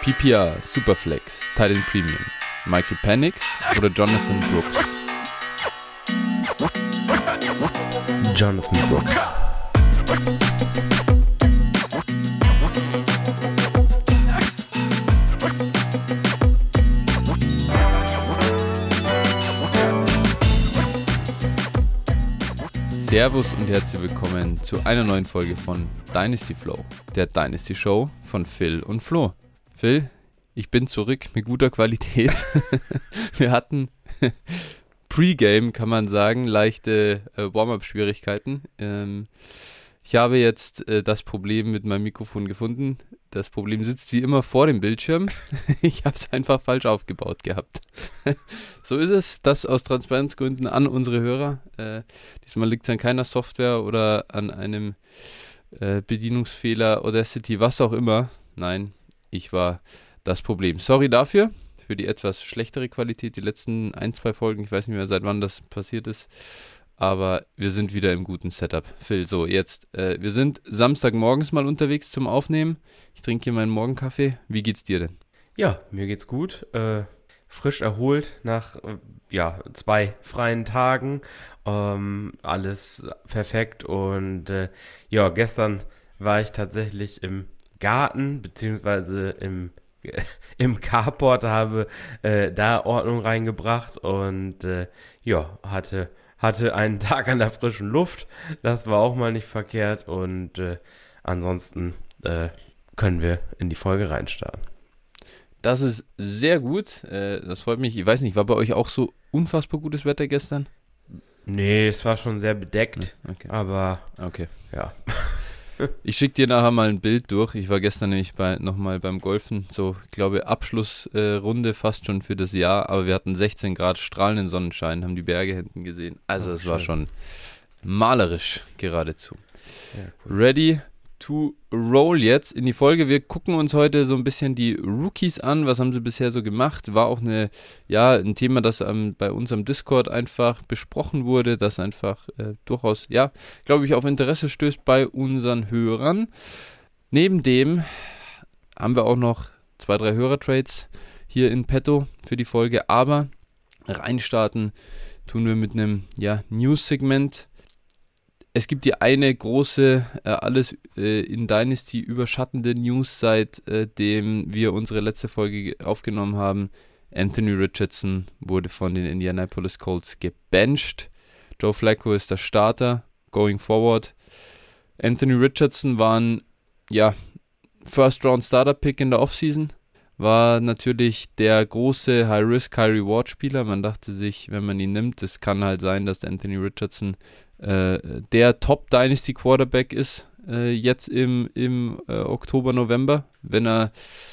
PPR, Superflex, Titan Premium, Michael Penix oder Jonathan Brooks? Jonathan Brooks. Servus und herzlich willkommen zu einer neuen Folge von Dynasty Flow, der Dynasty Show von Phil und Flo. Phil, ich bin zurück mit guter Qualität. Wir hatten Pre-Game, kann man sagen, leichte Warm-Up-Schwierigkeiten. Ich habe jetzt das Problem mit meinem Mikrofon gefunden. Das Problem sitzt wie immer vor dem Bildschirm. Ich habe es einfach falsch aufgebaut gehabt. So ist es, das aus Transparenzgründen an unsere Hörer. Diesmal liegt es an keiner Software oder an einem Bedienungsfehler, Audacity, was auch immer. Nein, ich war das Problem. Sorry dafür, für die etwas schlechtere Qualität. Die letzten 1-2 Folgen, ich weiß nicht mehr, seit wann das passiert ist. Aber wir sind wieder im guten Setup. Phil, so jetzt, wir sind Samstagmorgens mal unterwegs zum Aufnehmen. Ich trinke hier meinen Morgenkaffee. Wie geht's dir denn? Ja, mir geht's gut. Frisch erholt nach 2 freien Tagen. Alles perfekt. Und gestern war ich tatsächlich im Garten, beziehungsweise im Carport, habe da Ordnung reingebracht und hatte einen Tag an der frischen Luft. Das war auch mal nicht verkehrt. Und ansonsten können wir in die Folge reinstarten. Das ist sehr gut. Das freut mich. Ich weiß nicht, war bei euch auch so unfassbar gutes Wetter gestern? Nee, es war schon sehr bedeckt. Okay. Aber okay. Ja. Ich schicke dir nachher mal ein Bild durch. Ich war gestern nämlich nochmal beim Golfen. So, ich glaube, Abschlussrunde fast schon für das Jahr. Aber wir hatten 16 Grad strahlenden Sonnenschein, haben die Berge hinten gesehen. Also es war schon malerisch geradezu. Ja, cool. Ready to roll jetzt in die Folge. Wir gucken uns heute so ein bisschen die Rookies an. Was haben sie bisher so gemacht? War auch ein Thema, das bei uns am Discord einfach besprochen wurde, das einfach durchaus, glaube ich, auf Interesse stößt bei unseren Hörern. Neben dem haben wir auch noch 2-3 Hörertrades hier in petto für die Folge, aber reinstarten tun wir mit einem News-Segment. Es gibt die eine große, alles in Dynasty überschattende News, seitdem wir unsere letzte Folge aufgenommen haben. Anthony Richardson wurde von den Indianapolis Colts gebencht. Joe Flacco ist der Starter, going forward. Anthony Richardson war ein First-Round-Starter-Pick in der Offseason. War natürlich der große High-Risk, High-Reward-Spieler. Man dachte sich, wenn man ihn nimmt, es kann halt sein, dass der Anthony Richardson der Top-Dynasty-Quarterback ist, jetzt im Oktober, November, wenn er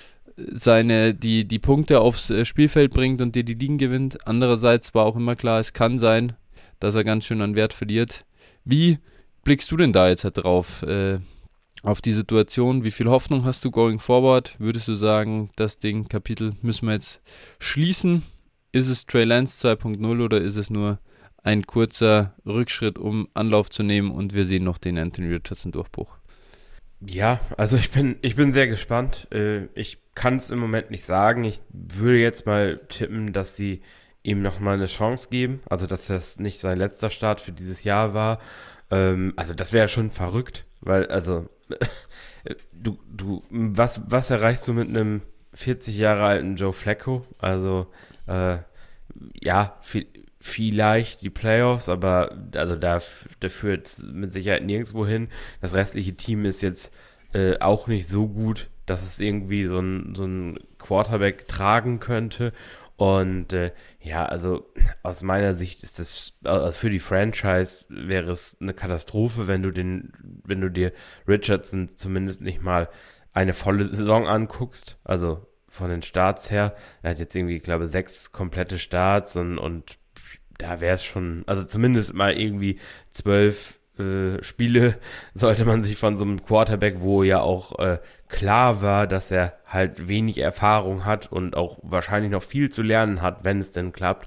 die Punkte aufs Spielfeld bringt und dir die Ligen gewinnt. Andererseits war auch immer klar, es kann sein, dass er ganz schön an Wert verliert. Wie blickst du denn da jetzt drauf, auf die Situation? Wie viel Hoffnung hast du going forward? Würdest du sagen, das Kapitel müssen wir jetzt schließen? Ist es Trey Lance 2.0 oder ist es nur ein kurzer Rückschritt, um Anlauf zu nehmen und wir sehen noch den Anthony Richardson-Durchbruch? Ja, also ich bin sehr gespannt. Ich kann es im Moment nicht sagen. Ich würde jetzt mal tippen, dass sie ihm nochmal eine Chance geben. Also dass das nicht sein letzter Start für dieses Jahr war. Also das wäre schon verrückt, weil was erreichst du mit einem 40 Jahre alten Joe Flacco? Also vielleicht die Playoffs, aber also da führt es mit Sicherheit nirgendwo hin. Das restliche Team ist jetzt auch nicht so gut, dass es irgendwie so ein Quarterback tragen könnte. Und also aus meiner Sicht ist das, für die Franchise wäre es eine Katastrophe, wenn du dir Richardson zumindest nicht mal eine volle Saison anguckst. Also von den Starts her. Er hat jetzt irgendwie, ich glaube, 6 komplette Starts und da wäre es schon, also zumindest mal irgendwie 12 Spiele sollte man sich von so einem Quarterback, wo ja auch klar war, dass er halt wenig Erfahrung hat und auch wahrscheinlich noch viel zu lernen hat, wenn es denn klappt.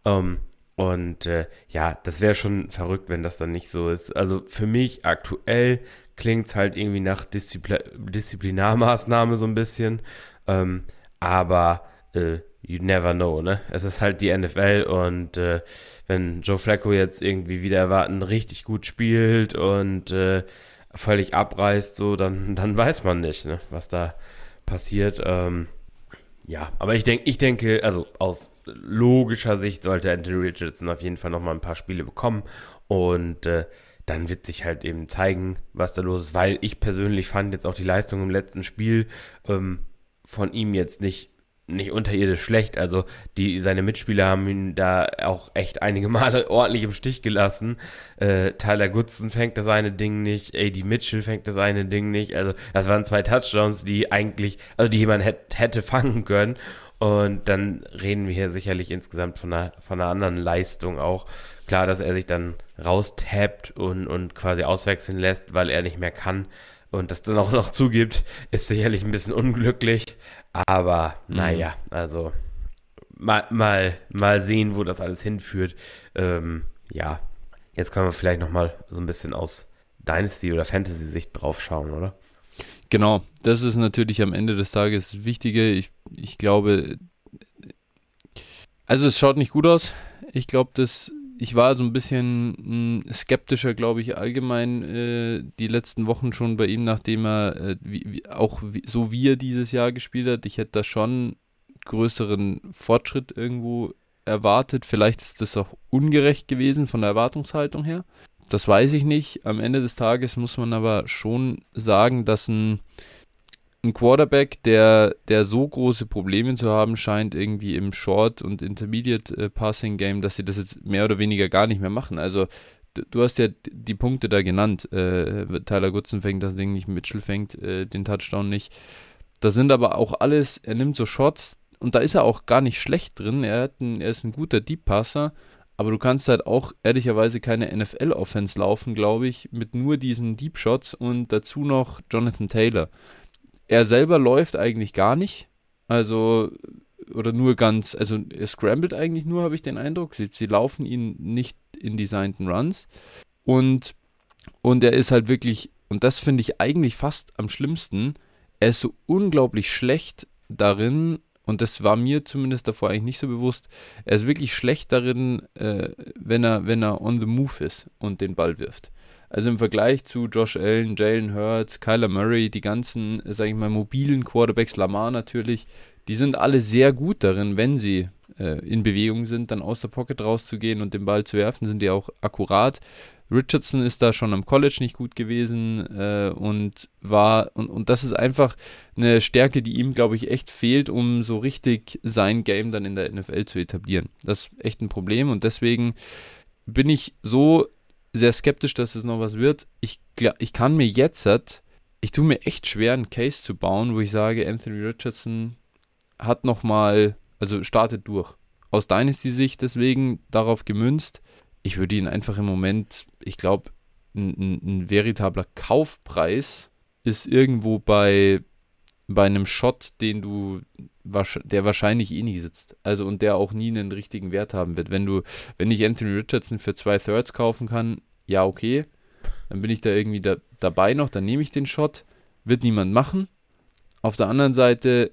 Das wäre schon verrückt, wenn das dann nicht so ist. Also für mich aktuell klingt es halt irgendwie nach Disziplinarmaßnahme so ein bisschen. Aber you never know, ne? Es ist halt die NFL und wenn Joe Flacco jetzt irgendwie wieder erwarten richtig gut spielt und völlig abreißt, so, dann weiß man nicht, ne, was da passiert. Ja, aber ich denke, also aus logischer Sicht sollte Anthony Richardson auf jeden Fall nochmal ein paar Spiele bekommen und dann wird sich halt eben zeigen, was da los ist, weil ich persönlich fand jetzt auch die Leistung im letzten Spiel von ihm jetzt nicht unterirdisch schlecht. Also seine Mitspieler haben ihn da auch echt einige Male ordentlich im Stich gelassen. Tyler Goodson fängt das eine Ding nicht, AD Mitchell fängt das eine Ding nicht. Also das waren 2 Touchdowns, die jemand hätte fangen können. Und dann reden wir hier sicherlich insgesamt von einer anderen Leistung auch. Klar, dass er sich dann raustappt und quasi auswechseln lässt, weil er nicht mehr kann. Und das dann auch noch zugibt, ist sicherlich ein bisschen unglücklich. Aber naja, also mal sehen, wo das alles hinführt. Ja, jetzt können wir vielleicht nochmal so ein bisschen aus Dynasty- oder Fantasy-Sicht drauf schauen, oder? Genau, das ist natürlich am Ende des Tages das Wichtige. Ich glaube, also es schaut nicht gut aus. Ich glaube, ich war so ein bisschen skeptischer, glaube ich, allgemein die letzten Wochen schon bei ihm, nachdem er so wie er dieses Jahr gespielt hat. Ich hätte da schon größeren Fortschritt irgendwo erwartet. Vielleicht ist das auch ungerecht gewesen von der Erwartungshaltung her. Das weiß ich nicht. Am Ende des Tages muss man aber schon sagen, dass ein Quarterback, der so große Probleme zu haben scheint, irgendwie im Short- und Intermediate-Passing-Game, dass sie das jetzt mehr oder weniger gar nicht mehr machen. Also du hast ja die Punkte da genannt. Tyler Goodson fängt das Ding nicht, Mitchell fängt den Touchdown nicht. Das sind aber auch alles, er nimmt so Shots und da ist er auch gar nicht schlecht drin. Er ist ein guter Deep-Passer, aber du kannst halt auch ehrlicherweise keine NFL-Offense laufen, glaube ich, mit nur diesen Deep-Shots und dazu noch Jonathan Taylor. Er selber läuft eigentlich gar nicht, also er scrambled eigentlich nur, habe ich den Eindruck. Sie laufen ihn nicht in designten Runs und er ist halt wirklich, und das finde ich eigentlich fast am schlimmsten, er ist so unglaublich schlecht darin, und das war mir zumindest davor eigentlich nicht so bewusst, er ist wirklich schlecht darin, wenn er on the move ist und den Ball wirft. Also im Vergleich zu Josh Allen, Jalen Hurts, Kyler Murray, die ganzen, sage ich mal, mobilen Quarterbacks, Lamar natürlich, die sind alle sehr gut darin, wenn sie in Bewegung sind, dann aus der Pocket rauszugehen und den Ball zu werfen, sind die auch akkurat. Richardson ist da schon am College nicht gut gewesen und das ist einfach eine Stärke, die ihm, glaube ich, echt fehlt, um so richtig sein Game dann in der NFL zu etablieren. Das ist echt ein Problem und deswegen bin ich so sehr skeptisch, dass es noch was wird. Ich kann mir ich tue mir echt schwer, einen Case zu bauen, wo ich sage, Anthony Richardson hat nochmal, also startet durch. Aus Dynasty-Sicht deswegen darauf gemünzt. Ich würde ihn einfach im Moment, ich glaube, ein veritabler Kaufpreis ist irgendwo bei einem Shot, der wahrscheinlich eh nie sitzt. Also und der auch nie einen richtigen Wert haben wird. Wenn ich Anthony Richardson für 2 Thirds kaufen kann, ja okay, dann bin ich da irgendwie dabei noch, dann nehme ich den Shot, wird niemand machen. Auf der anderen Seite,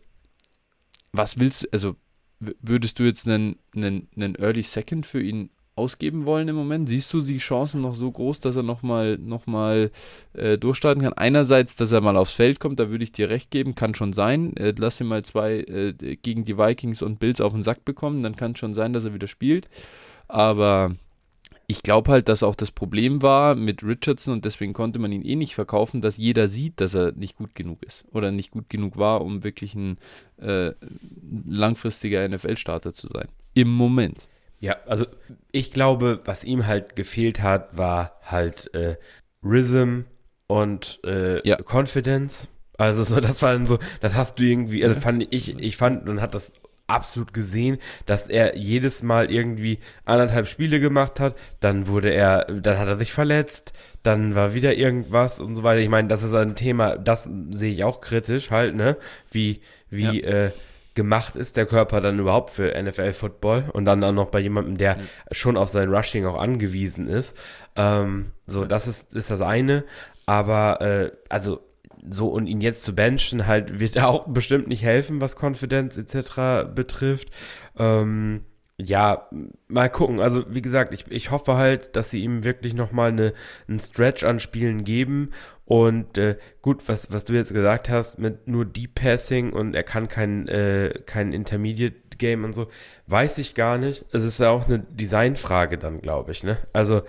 würdest du jetzt einen Early Second für ihn ausgeben wollen im Moment? Siehst du die Chancen noch so groß, dass er nochmal durchstarten kann? Einerseits, dass er mal aufs Feld kommt, da würde ich dir recht geben, kann schon sein. Lass ihn mal 2 gegen die Vikings und Bills auf den Sack bekommen, dann kann es schon sein, dass er wieder spielt. Aber ich glaube halt, dass auch das Problem war mit Richardson und deswegen konnte man ihn eh nicht verkaufen, dass jeder sieht, dass er nicht gut genug ist oder nicht gut genug war, um wirklich ein langfristiger NFL-Starter zu sein. Im Moment. Ja, also ich glaube, was ihm halt gefehlt hat, war halt Rhythm und Confidence. Also so, das war dann so, das hast du irgendwie, also ich fand, man hat das absolut gesehen, dass er jedes Mal irgendwie 1,5 Spiele gemacht hat, dann hat er sich verletzt, dann war wieder irgendwas und so weiter. Ich meine, das ist ein Thema, das sehe ich auch kritisch halt, ne, wie gemacht ist der Körper dann überhaupt für NFL-Football und dann auch noch bei jemandem, der schon auf sein Rushing auch angewiesen ist. Das ist das eine, aber also so, und ihn jetzt zu benchen halt wird auch bestimmt nicht helfen, was Konfidenz etc. betrifft. Ja, mal gucken. Also wie gesagt, ich hoffe halt, dass sie ihm wirklich nochmal einen Stretch an Spielen geben. Und gut, was du jetzt gesagt hast, mit nur Deep Passing und er kann kein Intermediate Game und so, weiß ich gar nicht. Es ist ja auch eine Designfrage dann, glaube ich, ne? Also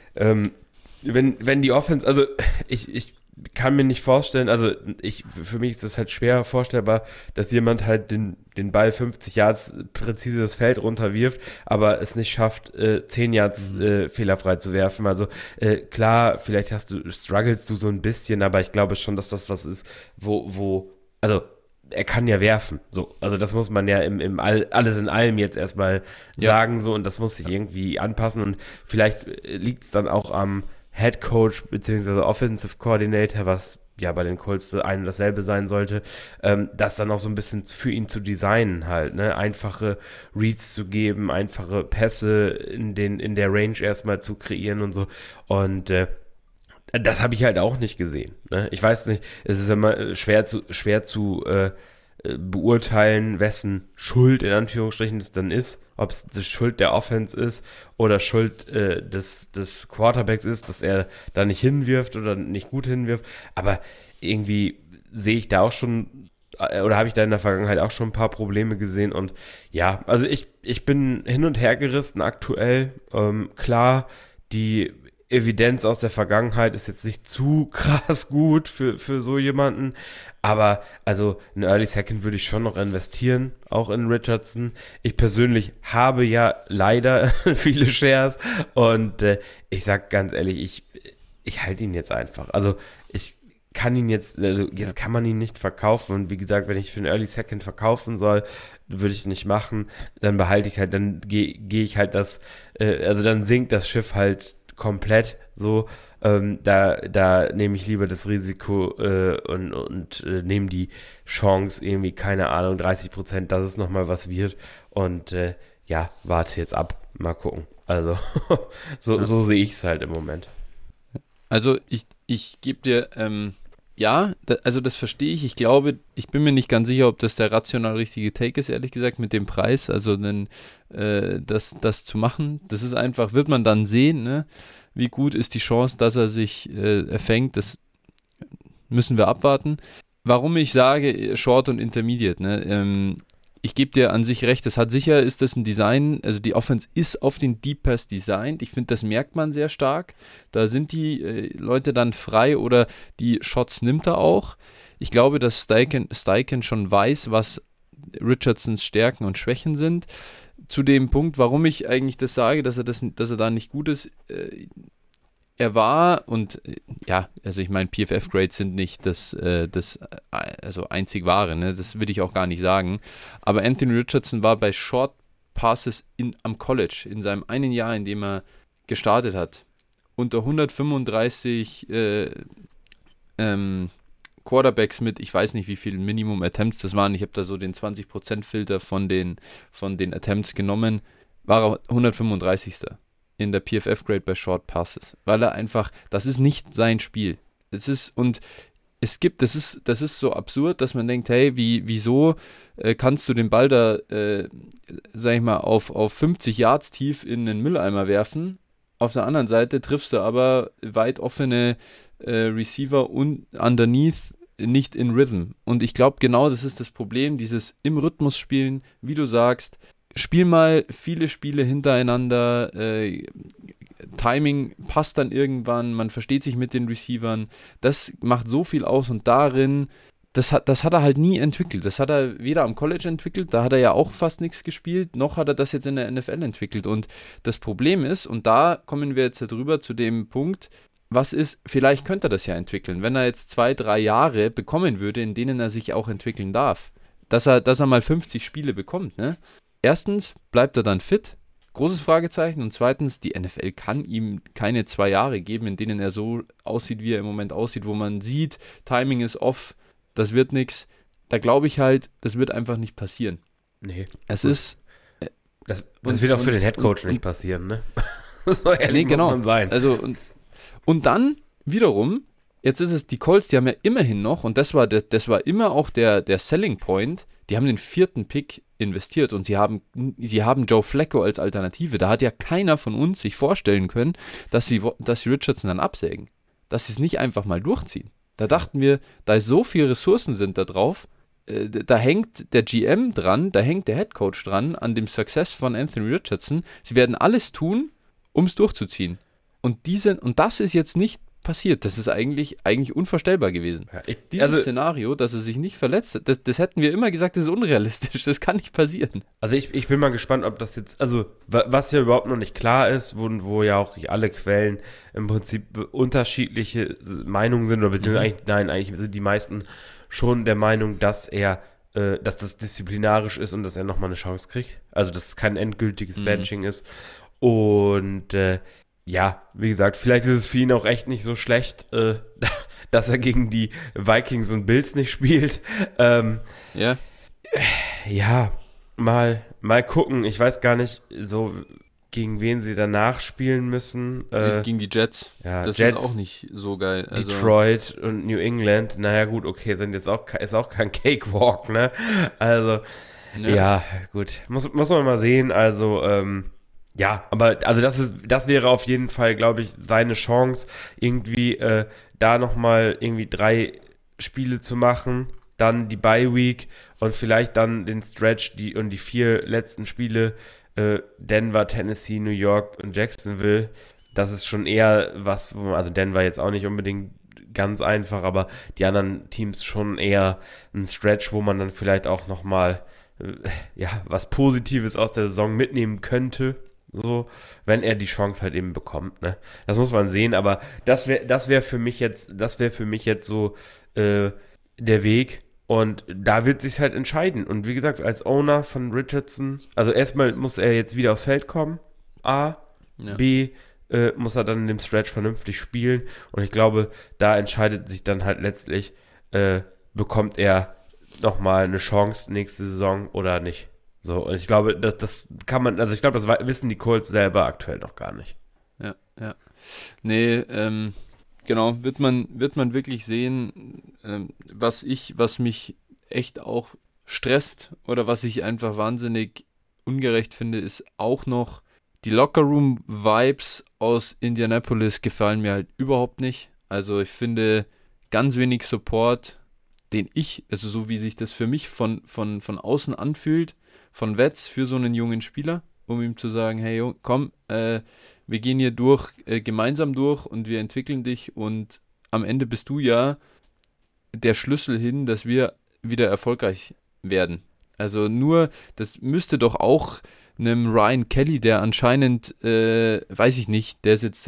wenn die Offense, also ich kann mir nicht vorstellen, also für mich ist das halt schwer vorstellbar, dass jemand halt den Ball 50 Yards präzise das Feld runterwirft, aber es nicht schafft, 10 Yards fehlerfrei zu werfen. Also klar, vielleicht strugglest du so ein bisschen, aber ich glaube schon, dass das was ist, also er kann ja werfen, so, also das muss man ja alles in allem jetzt erstmal sagen, so, und das muss sich irgendwie anpassen, und vielleicht liegt es dann auch am Head Coach beziehungsweise Offensive Coordinator, was ja bei den Colts ein und dasselbe sein sollte, das dann auch so ein bisschen für ihn zu designen halt, ne, einfache Reads zu geben, einfache Pässe in der Range erstmal zu kreieren und so, und das habe ich halt auch nicht gesehen, ne? Ich weiß nicht, es ist immer schwer zu beurteilen, wessen Schuld in Anführungsstrichen es dann ist, ob es die Schuld der Offense ist oder Schuld des Quarterbacks ist, dass er da nicht hinwirft oder nicht gut hinwirft, aber irgendwie sehe ich da auch schon, oder habe ich da in der Vergangenheit auch schon ein paar Probleme gesehen, und ja, also ich bin hin und her gerissen aktuell, klar, die Evidenz aus der Vergangenheit ist jetzt nicht zu krass gut für so jemanden, aber also ein Early Second würde ich schon noch investieren, auch in Richardson. Ich persönlich habe ja leider viele Shares, und ich sag ganz ehrlich, ich halte ihn jetzt einfach. Also ich kann ihn jetzt kann man ihn nicht verkaufen, und wie gesagt, wenn ich für einen Early Second verkaufen soll, würde ich nicht machen, dann behalte ich halt, dann gehe ich halt also dann sinkt das Schiff halt komplett so, da nehme ich lieber das Risiko und nehme die Chance, irgendwie, keine Ahnung, 30%, dass es nochmal was wird, und ja, warte jetzt ab, mal gucken. Also so sehe ich es halt im Moment. Also ich gebe dir, also das verstehe ich. Ich glaube, ich bin mir nicht ganz sicher, ob das der rational richtige Take ist, ehrlich gesagt, mit dem Preis. Also das zu machen, das ist einfach, wird man dann sehen, ne? Wie gut ist die Chance, dass er sich erfängt, das müssen wir abwarten. Warum ich sage Short und Intermediate, ne? Ich gebe dir an sich recht, ist das ein Design, also die Offense ist auf den Deep Pass designt. Ich finde, das merkt man sehr stark. Da sind die Leute dann frei, oder die Shots nimmt er auch. Ich glaube, dass Steichen schon weiß, was Richardsons Stärken und Schwächen sind. Zu dem Punkt, warum ich eigentlich das sage, dass er da nicht gut ist, er war, und also ich meine, PFF-Grades sind nicht das also einzig wahre, ne? Das will ich auch gar nicht sagen, aber Anthony Richardson war bei Short Passes am College, in seinem einen Jahr, in dem er gestartet hat, unter 135 Quarterbacks mit, ich weiß nicht, wie viele Minimum Attempts das waren, ich habe da so den 20% Filter von den Attempts genommen, war er 135. in der PFF-Grade bei Short Passes, weil er einfach, das ist nicht sein Spiel. Das ist so absurd, dass man denkt, hey, wieso kannst du den Ball da, sag ich mal, auf 50 Yards tief in den Mülleimer werfen? Auf der anderen Seite triffst du aber weit offene Receiver und underneath nicht in Rhythm. Und ich glaube, genau das ist das Problem, dieses im Rhythmus spielen, wie du sagst, spiel mal viele Spiele hintereinander, Timing passt dann irgendwann, man versteht sich mit den Receivern, das macht so viel aus, und darin, das hat er halt nie entwickelt, das hat er weder am College entwickelt, da hat er ja auch fast nichts gespielt, noch hat er das jetzt in der NFL entwickelt, und das Problem ist, und da kommen wir jetzt drüber zu dem Punkt, was ist, vielleicht könnte er das ja entwickeln, wenn er jetzt 2-3 Jahre bekommen würde, in denen er sich auch entwickeln darf, dass er mal 50 Spiele bekommt, ne? Erstens, bleibt er dann fit? Großes Fragezeichen. Und zweitens, die NFL kann ihm keine 2 Jahre geben, in denen er so aussieht, wie er im Moment aussieht, wo man sieht, Timing ist off, das wird nichts. Da glaube ich halt, das wird einfach nicht passieren. Nee. Es ist... Das wird auch für den Headcoach nicht passieren, ne? So ehrlich muss man sein. Also, und dann, wiederum, jetzt ist es, die Colts, die haben ja immerhin noch, und das war immer auch der Selling Point, die haben den 4. Pick investiert und sie haben Joe Flacco als Alternative. Da hat ja keiner von uns sich vorstellen können, dass sie Richardson dann absägen. Dass sie es nicht einfach mal durchziehen. Da dachten wir, da so viele Ressourcen sind da drauf, da hängt der GM dran, da hängt der Head Coach dran an dem Success von Anthony Richardson. Sie werden alles tun, um es durchzuziehen. Und das ist jetzt nicht passiert. Das ist eigentlich unvorstellbar gewesen. Ja, Dieses Szenario, dass er sich nicht verletzt, das hätten wir immer gesagt, das ist unrealistisch. Das kann nicht passieren. Also ich bin mal gespannt, ob das jetzt, also was ja überhaupt noch nicht klar ist, wo ja auch alle Quellen im Prinzip unterschiedliche Meinungen sind, oder beziehungsweise eigentlich sind die meisten schon der Meinung, dass das disziplinarisch ist und dass er nochmal eine Chance kriegt. Also dass es kein endgültiges Benching ist. Und ja, wie gesagt, vielleicht ist es für ihn auch echt nicht so schlecht, dass er gegen die Vikings und Bills nicht spielt. Ja. Ja, mal gucken. Ich weiß gar nicht, so gegen wen sie danach spielen müssen. Gegen die Jets. Ja, das Jets, ist auch nicht so geil. Also Detroit und New England. Naja gut, okay, ist auch kein Cakewalk, ne? Also, ja gut. Muss man mal sehen. Also, ja, aber also das wäre auf jeden Fall, glaube ich, seine Chance, irgendwie da nochmal irgendwie 3 Spiele zu machen, dann die Bye-Week und vielleicht dann den Stretch und die 4 letzten Spiele, Denver, Tennessee, New York und Jacksonville. Das ist schon eher was, also Denver jetzt auch nicht unbedingt ganz einfach, aber die anderen Teams schon eher ein Stretch, wo man dann vielleicht auch nochmal was Positives aus der Saison mitnehmen könnte. So, wenn er die Chance halt eben bekommt, ne? Das muss man sehen, aber das wäre für mich jetzt so der Weg, und da wird sich halt entscheiden. Und wie gesagt, als Owner von Richardson, also erstmal muss er jetzt wieder aufs Feld kommen, A, ja. B, muss er dann in dem Stretch vernünftig spielen, und ich glaube, da entscheidet sich dann halt letztlich, bekommt er nochmal eine Chance nächste Saison oder nicht. So, und ich glaube, das kann man, also ich glaube, das wissen die Colts selber aktuell noch gar nicht. Ja. Nee, genau, wird man wirklich sehen, was mich echt auch stresst oder was ich einfach wahnsinnig ungerecht finde, ist auch noch, die Lockerroom-Vibes aus Indianapolis gefallen mir halt überhaupt nicht. Also ich finde ganz wenig Support, also so wie sich das für mich von außen anfühlt, von Wetz für so einen jungen Spieler, um ihm zu sagen, hey, komm, wir gehen hier gemeinsam durch und wir entwickeln dich, und am Ende bist du ja der Schlüssel hin, dass wir wieder erfolgreich werden. Also das müsste doch auch einem Ryan Kelly, der anscheinend, weiß ich nicht, der ist jetzt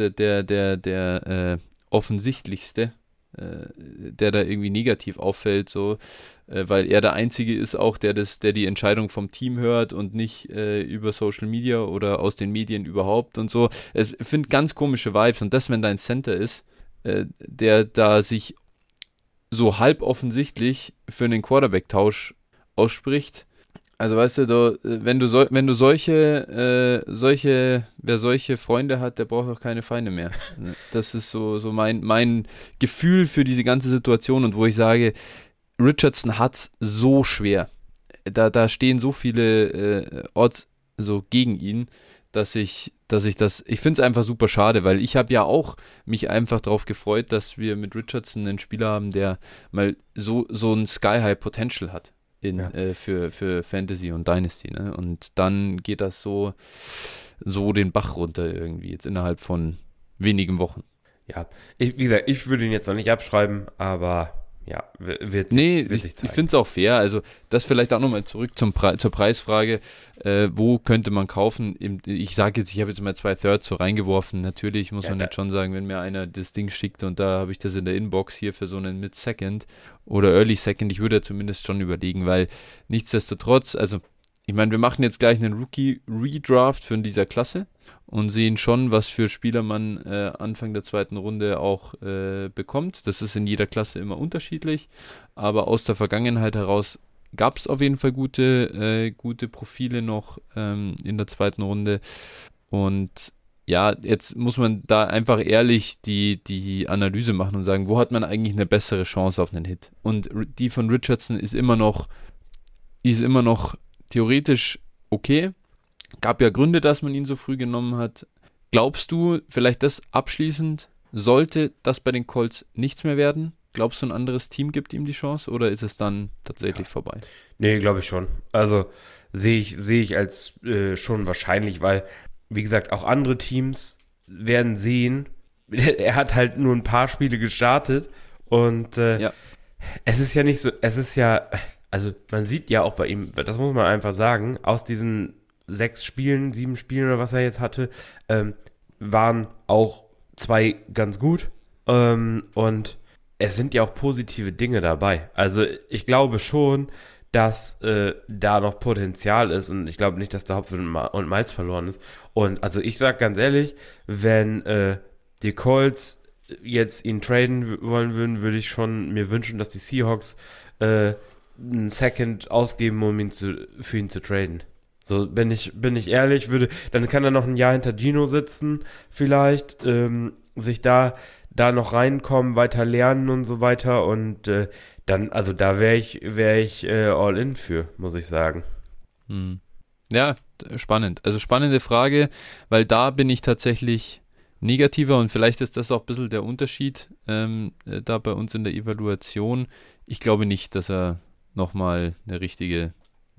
der offensichtlichste, der da irgendwie negativ auffällt, so, weil er der Einzige ist auch, der die Entscheidung vom Team hört und nicht über Social Media oder aus den Medien überhaupt und so. Ich finde ganz komische Vibes, und das, wenn dein Center ist, der da sich so halb offensichtlich für einen Quarterback-Tausch ausspricht. Also weißt du, wer solche Freunde hat, der braucht auch keine Feinde mehr. Das ist so mein Gefühl für diese ganze Situation, und wo ich sage, Richardson hat's so schwer. Da stehen so viele Odds so gegen ihn, dass ich finde es einfach super schade, weil ich habe ja auch mich einfach darauf gefreut, dass wir mit Richardson einen Spieler haben, der mal so ein Sky-High Potential hat. Für Fantasy und Dynasty, ne? Und dann geht das so den Bach runter irgendwie, jetzt innerhalb von wenigen Wochen. Ja, wie gesagt, ich würde ihn jetzt noch nicht abschreiben, aber ja, wird sich zeigen. Ich finde es auch fair, also das vielleicht auch nochmal zurück zur Preisfrage, wo könnte man kaufen? Ich habe jetzt mal 2/3 so reingeworfen, natürlich muss man jetzt schon sagen, wenn mir einer das Ding schickt und da habe ich das in der Inbox hier für so einen Mid-Second oder Early Second, ich würde zumindest schon überlegen, weil nichtsdestotrotz, also ich meine, wir machen jetzt gleich einen Rookie-Redraft für dieser Klasse und sehen schon, was für Spieler man Anfang der 2. Runde auch bekommt. Das ist in jeder Klasse immer unterschiedlich, aber aus der Vergangenheit heraus gab es auf jeden Fall gute Profile noch in der 2. Runde, und ja, jetzt muss man da einfach ehrlich die Analyse machen und sagen, wo hat man eigentlich eine bessere Chance auf einen Hit? Und die von Richardson ist immer noch theoretisch okay. Gab ja Gründe, dass man ihn so früh genommen hat. Glaubst du, vielleicht das abschließend, sollte das bei den Colts nichts mehr werden? Glaubst du, ein anderes Team gibt ihm die Chance oder ist es dann tatsächlich vorbei? Nee, glaube ich schon. Also sehe ich als schon wahrscheinlich, weil, wie gesagt, auch andere Teams werden sehen, er hat halt nur ein paar Spiele gestartet und es ist ja nicht so, also man sieht ja auch bei ihm, das muss man einfach sagen, aus diesen 7 Spielen oder was er jetzt hatte, waren auch 2 ganz gut und es sind ja auch positive Dinge dabei. Also ich glaube schon, dass da noch Potenzial ist und ich glaube nicht, dass der Hopfen und Malz verloren ist. Und also ich sage ganz ehrlich, wenn die Colts jetzt ihn traden wollen würden, würde ich schon mir wünschen, dass die Seahawks einen Second ausgeben, um für ihn zu traden. So, bin ich ehrlich, dann kann er noch ein Jahr hinter Gino sitzen, vielleicht, sich da noch reinkommen, weiter lernen und so weiter und dann, also da wäre ich all in für, muss ich sagen. Ja, spannend. Also spannende Frage, weil da bin ich tatsächlich negativer und vielleicht ist das auch ein bisschen der Unterschied da bei uns in der Evaluation. Ich glaube nicht, dass er nochmal eine richtige,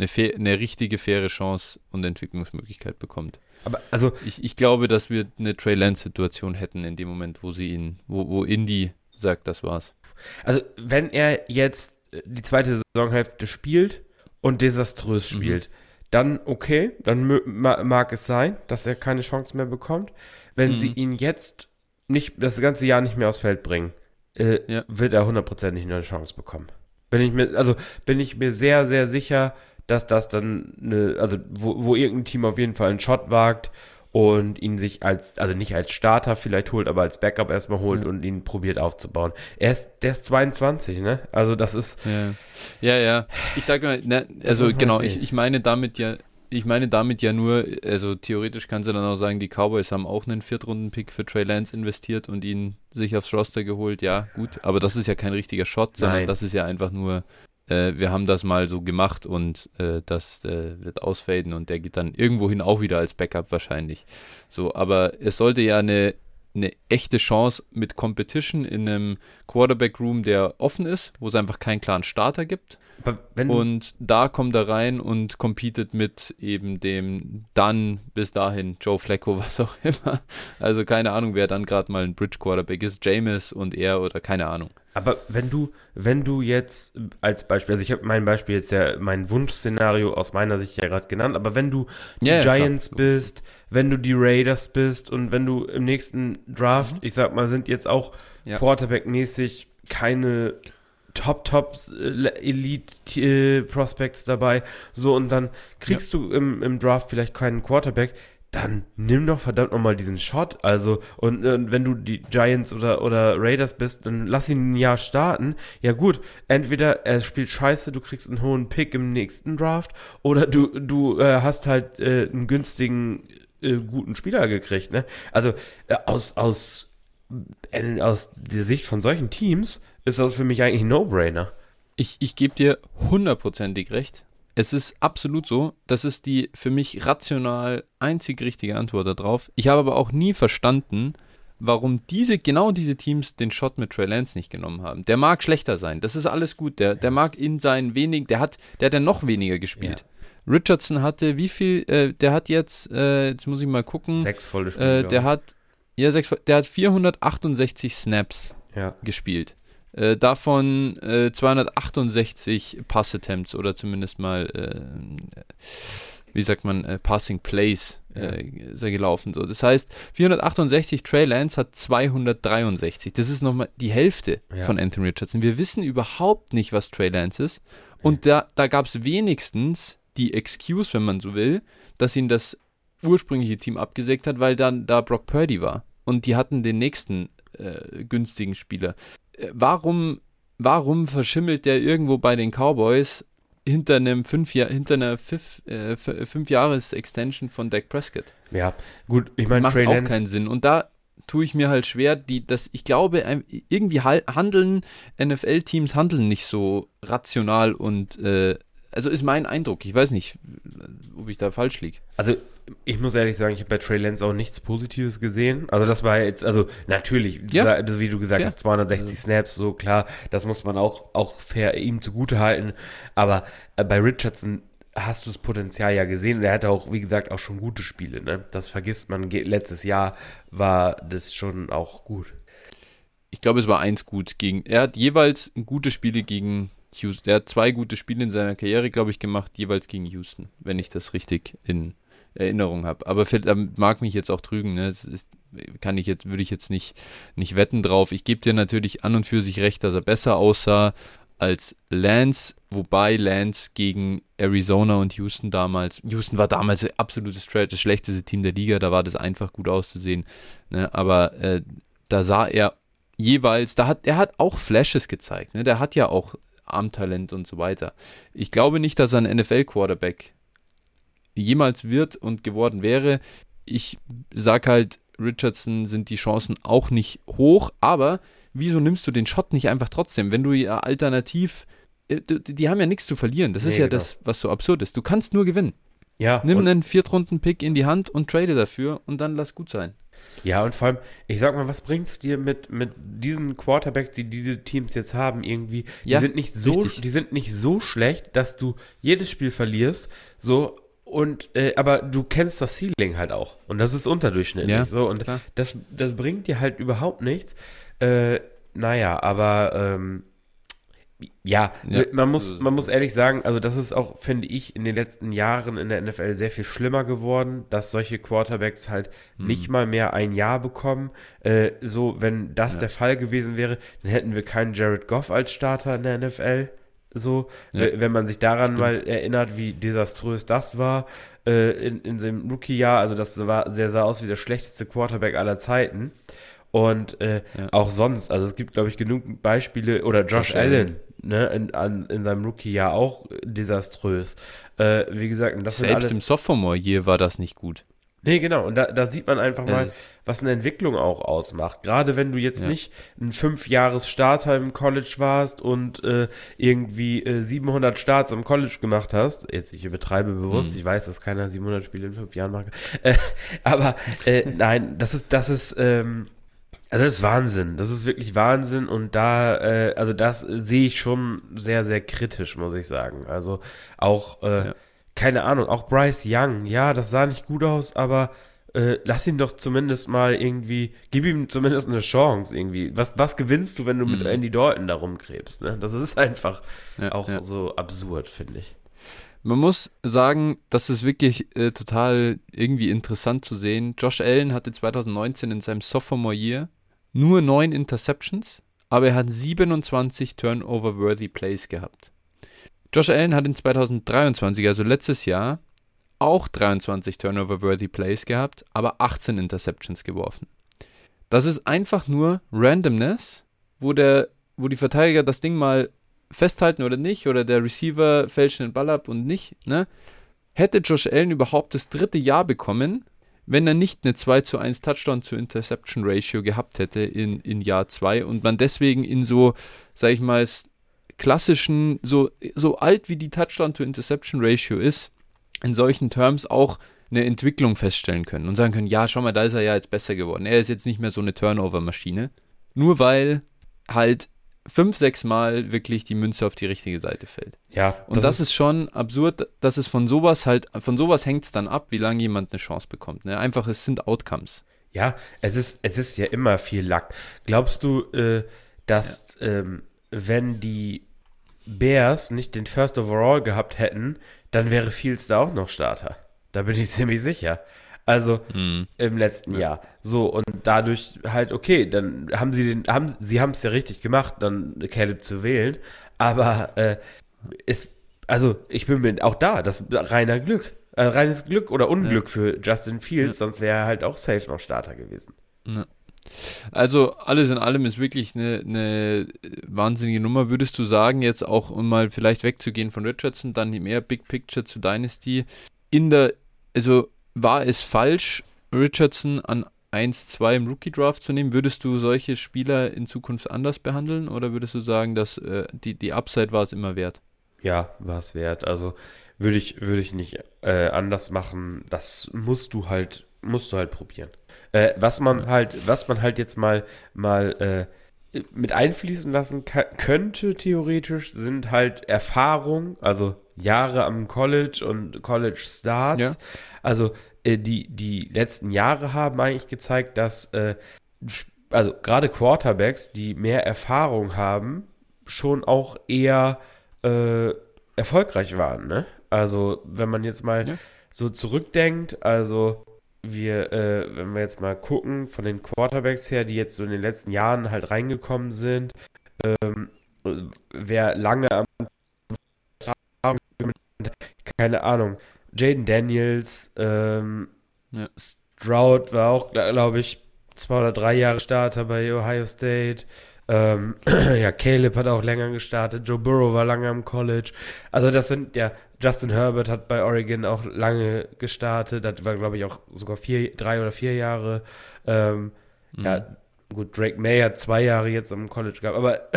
faire Chance und Entwicklungsmöglichkeit bekommt. Aber also ich glaube, dass wir eine Trey Lance-Situation hätten in dem Moment, wo Indy sagt, das war's. Also wenn er jetzt die zweite Saisonhälfte spielt und desaströs spielt, dann okay, dann mag es sein, dass er keine Chance mehr bekommt. Wenn sie ihn jetzt nicht das ganze Jahr nicht mehr aufs Feld bringen, wird er 100% nicht eine Chance bekommen. Bin ich mir sehr, sehr sicher, dass das dann wo irgendein Team auf jeden Fall einen Shot wagt und ihn sich nicht als Starter vielleicht holt, aber als Backup erstmal holt und ihn probiert aufzubauen. Der ist 22, ne? Also das ist... Ja. Ich sage mal, ne, also genau, ich meine damit ja nur, also theoretisch kannst du dann auch sagen, die Cowboys haben auch einen 4-Runden-Pick für Trey Lance investiert und ihn sich aufs Roster geholt, ja, gut, aber das ist ja kein richtiger Shot, sondern das ist ja einfach nur, wir haben das mal so gemacht und das wird ausfaden und der geht dann irgendwohin auch wieder als Backup wahrscheinlich. So, aber es sollte ja eine echte Chance mit Competition in einem Quarterback-Room, der offen ist, wo es einfach keinen klaren Starter gibt. Und da kommt er rein und competet mit eben dem dann bis dahin Joe Flacco, was auch immer. Also keine Ahnung, wer dann gerade mal ein Bridge-Quarterback ist, Jameis und er oder keine Ahnung. Aber wenn du jetzt als Beispiel, also ich habe mein Beispiel jetzt mein Wunschszenario aus meiner Sicht ja gerade genannt, aber wenn du die Giants bist, wenn du die Raiders bist und wenn du im nächsten Draft, ich sag mal, sind jetzt auch Quarterback-mäßig keine Top Elite Prospects dabei, so und dann kriegst du im Draft vielleicht keinen Quarterback, dann nimm doch verdammt nochmal diesen Shot, also und wenn du die Giants oder Raiders bist, dann lass ihn ein Jahr starten, ja gut, entweder er spielt scheiße, du kriegst einen hohen Pick im nächsten Draft oder du hast halt einen günstigen, guten Spieler gekriegt, ne, also aus der Sicht von solchen Teams ist das für mich eigentlich ein No-Brainer. Ich gebe dir 100%ig recht. Es ist absolut so. Das ist die für mich rational einzig richtige Antwort darauf. Ich habe aber auch nie verstanden, warum genau diese Teams den Shot mit Trey Lance nicht genommen haben. Der mag schlechter sein. Das ist alles gut. Der mag in seinen wenigen, der hat ja noch weniger gespielt. Ja. Richardson hatte wie viel, der hat jetzt muss ich mal gucken. 6 volle Spiele. Der hat 468 Snaps gespielt. Davon 268 Pass-Attempts oder zumindest mal, Passing Plays ist er gelaufen. So. Das heißt, 468, Trey Lance hat 263. Das ist nochmal die Hälfte von Anthony Richardson. Wir wissen überhaupt nicht, was Trey Lance ist. Und da gab es wenigstens die Excuse, wenn man so will, dass ihn das ursprüngliche Team abgesägt hat, weil dann da Brock Purdy war. Und die hatten den nächsten günstigen Spieler. Warum verschimmelt der irgendwo bei den Cowboys hinter einer 5-Jahres-Extension von Dak Prescott. Ja, gut, ich Das meine, macht Trey auch Lance, keinen Sinn. Und da tue ich mir halt schwer, ich glaube, irgendwie NFL-Teams handeln nicht so rational und also ist mein Eindruck. Ich weiß nicht, ob ich da falsch liege. also ich muss ehrlich sagen, ich habe bei Trey Lance auch nichts Positives gesehen. Also das war jetzt, also natürlich, Ja, wie du gesagt fair. hast, 260 Snaps, so klar, das muss man auch fair ihm zugute halten. Aber bei Richardson hast du das Potenzial ja gesehen und er hatte auch, wie gesagt, auch schon gute Spiele. Ne? Das vergisst man, letztes Jahr war das schon auch gut. Ich glaube, es war eins gut er hat jeweils gute Spiele gegen Houston. Er hat 2 gute Spiele in seiner Karriere, glaube ich, gemacht, jeweils gegen Houston, wenn ich das richtig in Erinnerung habe. Aber mag mich jetzt auch trügen, ne? Würde ich jetzt nicht wetten drauf. Ich gebe dir natürlich an und für sich recht, dass er besser aussah als Lance, wobei Lance gegen Arizona und Houston war damals absolutes das schlechteste Team der Liga, da war das einfach gut auszusehen, ne? Aber da sah er jeweils, er hat auch Flashes gezeigt, ne? Der hat ja auch Armtalent und so weiter. Ich glaube nicht, dass er ein NFL-Quarterback jemals wird und geworden wäre. Ich sage halt, Richardson sind die Chancen auch nicht hoch, aber wieso nimmst du den Shot nicht einfach trotzdem, wenn du ja alternativ, die haben ja nichts zu verlieren, das ist ja genau. das, was so absurd ist, du kannst nur gewinnen. Ja, Nimm einen 4-Runden-Pick in die Hand und trade dafür und dann lass gut sein. ja, und vor allem, ich sag mal, was bringt's dir mit diesen Quarterbacks, die diese Teams jetzt haben, irgendwie? Ja, Die sind nicht so schlecht, dass du jedes Spiel verlierst, so, und, aber du kennst das Ceiling halt auch. Und das ist unterdurchschnittlich, Ja, so, und klar. das bringt dir halt überhaupt nichts. Naja, aber, ja, Ja, man muss ehrlich sagen, also das ist auch, finde ich, in den letzten Jahren in der NFL sehr viel schlimmer geworden, dass solche Quarterbacks halt nicht mal mehr ein Jahr bekommen. So, wenn das der Fall gewesen wäre, dann hätten wir keinen Jared Goff als Starter in der NFL. So, wenn man sich daran mal erinnert, wie desaströs das war in seinem Rookie-Jahr, also der sah aus wie der schlechteste Quarterback aller Zeiten. Und auch sonst, also es gibt, glaube ich, genug Beispiele, oder Josh Allen, ne, in seinem Rookie-Jahr auch desaströs. Wie gesagt, und das sind Selbst alles, im Sophomore-Year war das nicht gut. nee, genau, und da sieht man einfach mal, was eine Entwicklung auch ausmacht. Gerade wenn du jetzt nicht ein 5-Jahres-Starter im College warst und irgendwie 700 Starts am College gemacht hast. Jetzt, ich übertreibe bewusst, ich weiß, dass keiner 700 Spiele in 5 Jahren macht. Aber nein, das ist also das ist Wahnsinn. Das ist wirklich Wahnsinn und also das sehe ich schon sehr, sehr kritisch, muss ich sagen. Also auch, keine Ahnung, auch Bryce Young, ja, das sah nicht gut aus, aber lass ihn doch zumindest mal irgendwie, gib ihm zumindest eine Chance irgendwie. Was gewinnst du, wenn du mit Andy Dalton da rumkrebst, ne? Das ist einfach so absurd, finde ich. Man muss sagen, das ist wirklich total irgendwie interessant zu sehen. Josh Allen hatte 2019 in seinem Sophomore-Year nur 9 Interceptions, aber er hat 27 Turnover-worthy Plays gehabt. Josh Allen hat in 2023, also letztes Jahr, auch 23 Turnover-worthy Plays gehabt, aber 18 Interceptions geworfen. Das ist einfach nur Randomness, wo die Verteidiger das Ding mal festhalten oder nicht, oder der Receiver fälscht den Ball ab und nicht, ne? Hätte Josh Allen überhaupt das 3. Jahr bekommen, wenn er nicht eine 2:1 Touchdown-to-Interception-Ratio gehabt hätte in Jahr 2 und man deswegen in so, sag ich mal, klassischen, so alt wie die Touchdown-to-Interception-Ratio ist, in solchen Terms auch eine Entwicklung feststellen können und sagen können, ja, schau mal, da ist er ja jetzt besser geworden. Er ist jetzt nicht mehr so eine Turnover-Maschine, nur weil halt 5-6 Mal wirklich die Münze auf die richtige Seite fällt. Ja. Und das ist schon absurd, dass es von sowas hängt es dann ab, wie lange jemand eine Chance bekommt. Ne? Einfach, es sind Outcomes. Ja, es ist ja immer viel Luck. Glaubst du, dass wenn die Bears nicht den First Overall gehabt hätten, dann wäre Fields da auch noch Starter? Da bin ich ziemlich sicher. Also im letzten Jahr. So, und dadurch halt, okay, dann haben sie es ja richtig gemacht, dann Caleb zu wählen. Aber ich bin mir auch das reines Glück oder Unglück für Justin Fields, sonst wäre er halt auch safe noch Starter gewesen. Ja. Also alles in allem ist wirklich eine wahnsinnige Nummer. Würdest du sagen, jetzt auch, um mal vielleicht wegzugehen von Richardson, dann mehr Big Picture zu Dynasty, also war es falsch, Richardson an 1-2 im Rookie-Draft zu nehmen? Würdest du solche Spieler in Zukunft anders behandeln oder würdest du sagen, dass die Upside war es immer wert? Ja, war es wert. Also würde ich nicht anders machen. Das musst du halt probieren. Was man halt jetzt mal mit einfließen lassen könnte, theoretisch, sind halt Erfahrung, also Jahre am College und College Ja, Starts. Also die letzten Jahre haben eigentlich gezeigt, dass also gerade Quarterbacks, die mehr Erfahrung haben, schon auch eher erfolgreich waren, ne? Also wenn man jetzt mal ja. so zurückdenkt, also wenn wir jetzt mal gucken, von den Quarterbacks her, die jetzt so in den letzten Jahren halt reingekommen sind, ähm, wer lange am keine Ahnung, Jaden Daniels, Ja. Stroud war auch, glaube ich, 2 oder 3 Jahre Starter bei Ohio State. Ja, Caleb hat auch länger gestartet. Joe Burrow war lange am College. Also das sind ja, Justin Herbert hat bei Oregon auch lange gestartet. Das war, glaube ich, auch sogar 3 oder 4 Jahre. Mhm. Ja, gut, Drake May hat 2 Jahre jetzt am College gehabt, aber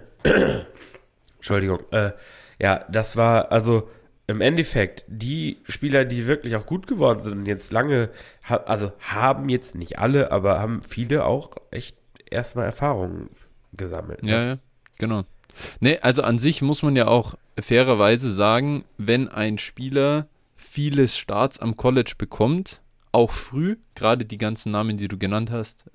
Entschuldigung. Ja, das war also im Endeffekt die Spieler, die wirklich auch gut geworden sind und jetzt lange, also haben jetzt nicht alle, aber haben viele auch echt erstmal Erfahrungen gesammelt, ne? Ja, ja, genau. Nee, also an sich muss man ja auch fairerweise sagen, wenn ein Spieler viele Starts am College bekommt, auch früh, gerade die ganzen Namen, die du genannt hast,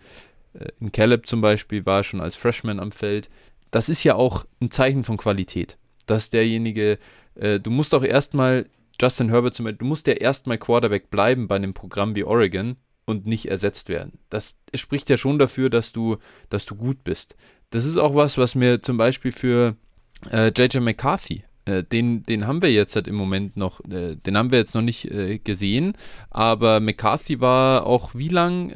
in Caleb zum Beispiel war er schon als Freshman am Feld, das ist ja auch ein Zeichen von Qualität, dass derjenige, du musst auch erstmal, Justin Herbert zum Beispiel, du musst ja erstmal Quarterback bleiben bei einem Programm wie Oregon und nicht ersetzt werden. Das spricht ja schon dafür, dass du gut bist. Das ist auch was mir zum Beispiel für J.J. McCarthy, den haben wir jetzt halt im Moment noch, den haben wir jetzt noch nicht gesehen, aber McCarthy war auch wie lang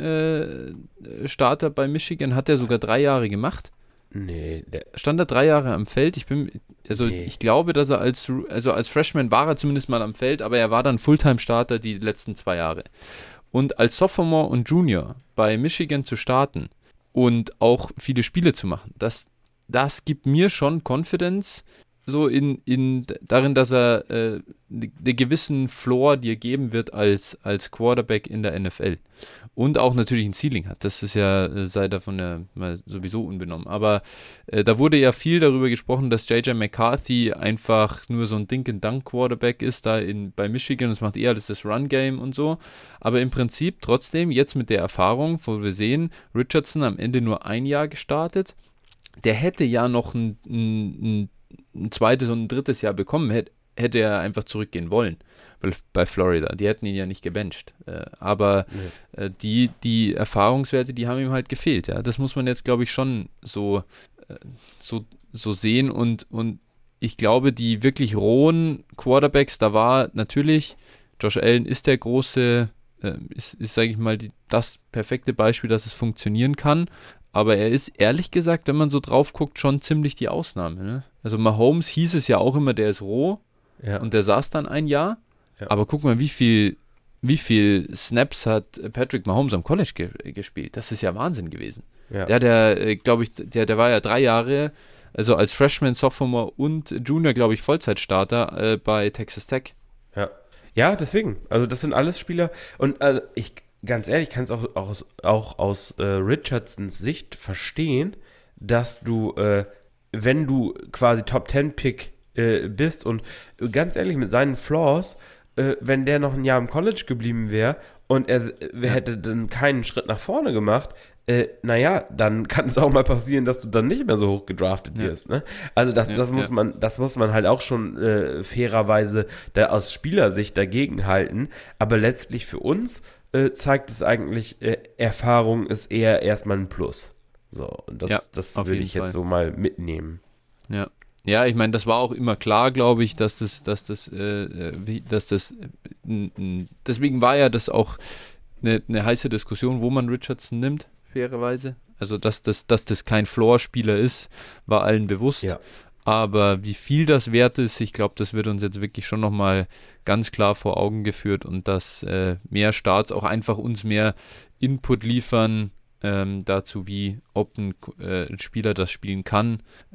Starter bei Michigan, hat er sogar 3 Jahre gemacht. Nee, Stand er 3 Jahre am Feld? nee. Ich glaube, dass er als Freshman war er zumindest mal am Feld, aber er war dann Fulltime-Starter die letzten 2 Jahre. Und als Sophomore und Junior bei Michigan zu starten und auch viele Spiele zu machen, das gibt mir schon Confidence, so darin, dass er einen gewissen Floor dir geben wird als Quarterback in der NFL. Und auch natürlich ein Ceiling hat. Das ist ja, sei davon ja mal sowieso unbenommen. Aber da wurde ja viel darüber gesprochen, dass J.J. McCarthy einfach nur so ein Dink-and-Dunk-Quarterback ist, bei Michigan. Das macht eher das Run-Game und so. Aber im Prinzip trotzdem, jetzt mit der Erfahrung, wo wir sehen, Richardson am Ende nur ein Jahr gestartet, der hätte ja noch ein zweites und ein drittes Jahr bekommen, hätte er einfach zurückgehen wollen bei Florida. Die hätten ihn ja nicht gebencht. Aber Nee. die Erfahrungswerte, die haben ihm halt gefehlt. Ja? Das muss man jetzt, glaube ich, schon so sehen. Und ich glaube, die wirklich rohen Quarterbacks, da war natürlich, Josh Allen ist der große, ist sage ich mal, das perfekte Beispiel, dass es funktionieren kann. Aber er ist, ehrlich gesagt, wenn man so drauf guckt, schon ziemlich die Ausnahme. Ne? Also Mahomes hieß es ja auch immer, der ist roh Ja, und der saß dann ein Jahr. ja. Aber guck mal, wie viel Snaps hat Patrick Mahomes am College gespielt? Das ist ja Wahnsinn gewesen. Ja. Glaube ich, der war ja 3 Jahre, also als Freshman, Sophomore und Junior, glaube ich, Vollzeitstarter bei Texas Tech. Ja. Ja, deswegen. Also das sind alles Spieler. Und ich, ganz ehrlich, kann es auch aus Richardsons Sicht verstehen, dass du, wenn du quasi Top 10 Pick bist und ganz ehrlich mit seinen Flaws, wenn der noch ein Jahr im College geblieben wäre und er Ja, hätte dann keinen Schritt nach vorne gemacht, naja, dann kann es auch mal passieren, dass du dann nicht mehr so hoch gedraftet ja, wirst, ne? Also das, ja, das ja. muss man halt auch schon fairerweise da aus Spielersicht dagegen halten. Aber letztlich für uns zeigt es eigentlich, Erfahrung ist eher erstmal ein Plus. So, und Ja, das auf würde jeden ich jetzt Fall. so mal mitnehmen. Ja. Ja, ich meine, das war auch immer klar, glaube ich, deswegen war ja das auch eine heiße Diskussion, wo man Richardson nimmt. fairerweise. Also, dass das kein Floor-Spieler ist, war allen bewusst. Ja. Aber wie viel das wert ist, ich glaube, das wird uns jetzt wirklich schon nochmal ganz klar vor Augen geführt und dass mehr Starts auch einfach uns mehr Input liefern dazu, ob ein Spieler das spielen kann,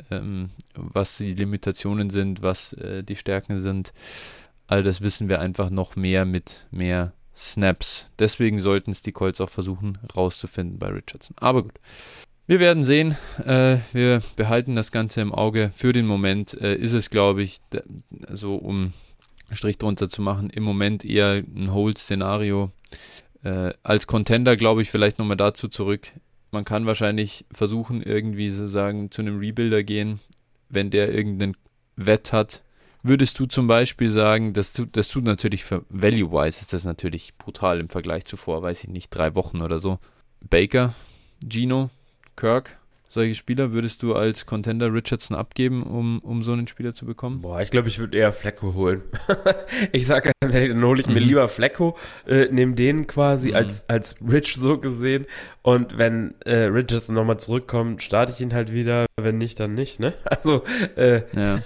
was die Limitationen sind, was die Stärken sind. All das wissen wir einfach noch mehr mit mehr Snaps. Deswegen sollten es die Colts auch versuchen rauszufinden bei Richardson. Aber gut. Wir werden sehen. Wir behalten das Ganze im Auge. Für den Moment ist es, glaube ich, so um Strich drunter zu machen, im Moment eher ein Hold-Szenario. Als Contender, glaube ich, vielleicht nochmal dazu zurück. Man kann wahrscheinlich versuchen, irgendwie sozusagen zu einem Rebuilder gehen, wenn der irgendeinen Wett hat. Würdest du zum Beispiel sagen, das tut natürlich für Value-wise, ist das natürlich brutal im Vergleich zu vor, weiß ich nicht, 3 Wochen oder so. Baker, Geno, Kirk, solche Spieler würdest du als Contender Richardson abgeben, um so einen Spieler zu bekommen? Boah, ich glaube, ich würde eher Flacco holen. Ich sage, dann hole ich mir lieber Flacco, nehme den quasi als Rich so gesehen und wenn Richardson nochmal zurückkommt, starte ich ihn halt wieder, wenn nicht, dann nicht, ne? Also, Ja.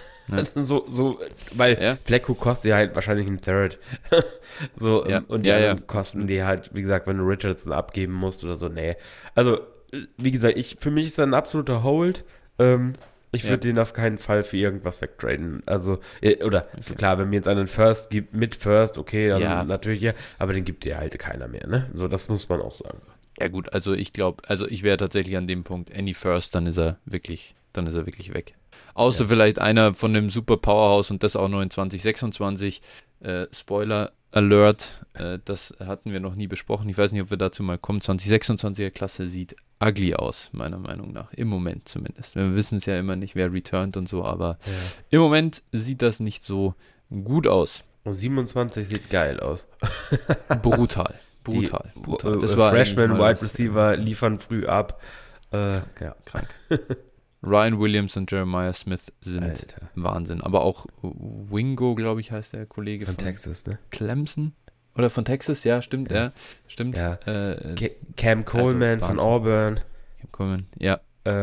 Weil Flacco kostet ja halt wahrscheinlich einen Third. So, und die anderen kosten die halt, wie gesagt, wenn du Richardson abgeben musst oder so, nee. Also, wie gesagt, für mich ist das ein absoluter Hold. Ich würde den auf keinen Fall für irgendwas wegtraden. Also, klar, wenn mir jetzt einen First gibt, mit First, okay, dann natürlich ja, aber den gibt dir halt keiner mehr, ne? So, das muss man auch sagen. Ja gut, also ich glaube, ich wäre tatsächlich an dem Punkt, any First, dann ist er wirklich weg. Außer vielleicht einer von dem Super Powerhouse und das auch nur in 2026. Spoiler Alert, das hatten wir noch nie besprochen. Ich weiß nicht, ob wir dazu mal kommen. 2026er Klasse sieht ugly aus, meiner Meinung nach. Im Moment zumindest. Wir wissen es ja immer nicht, wer returnt und so, aber im Moment sieht das nicht so gut aus. Und 27 sieht geil aus. Brutal. Das war Freshman Wide Receiver liefern früh ab. Krank. Ryan Williams und Jeremiah Smith sind Wahnsinn. Aber auch Wingo, glaube ich, heißt der Kollege von Texas, ne? Clemson. Oder von Texas, ja, stimmt, stimmt. Ja. Cam Coleman von Auburn. Cam Coleman, ja.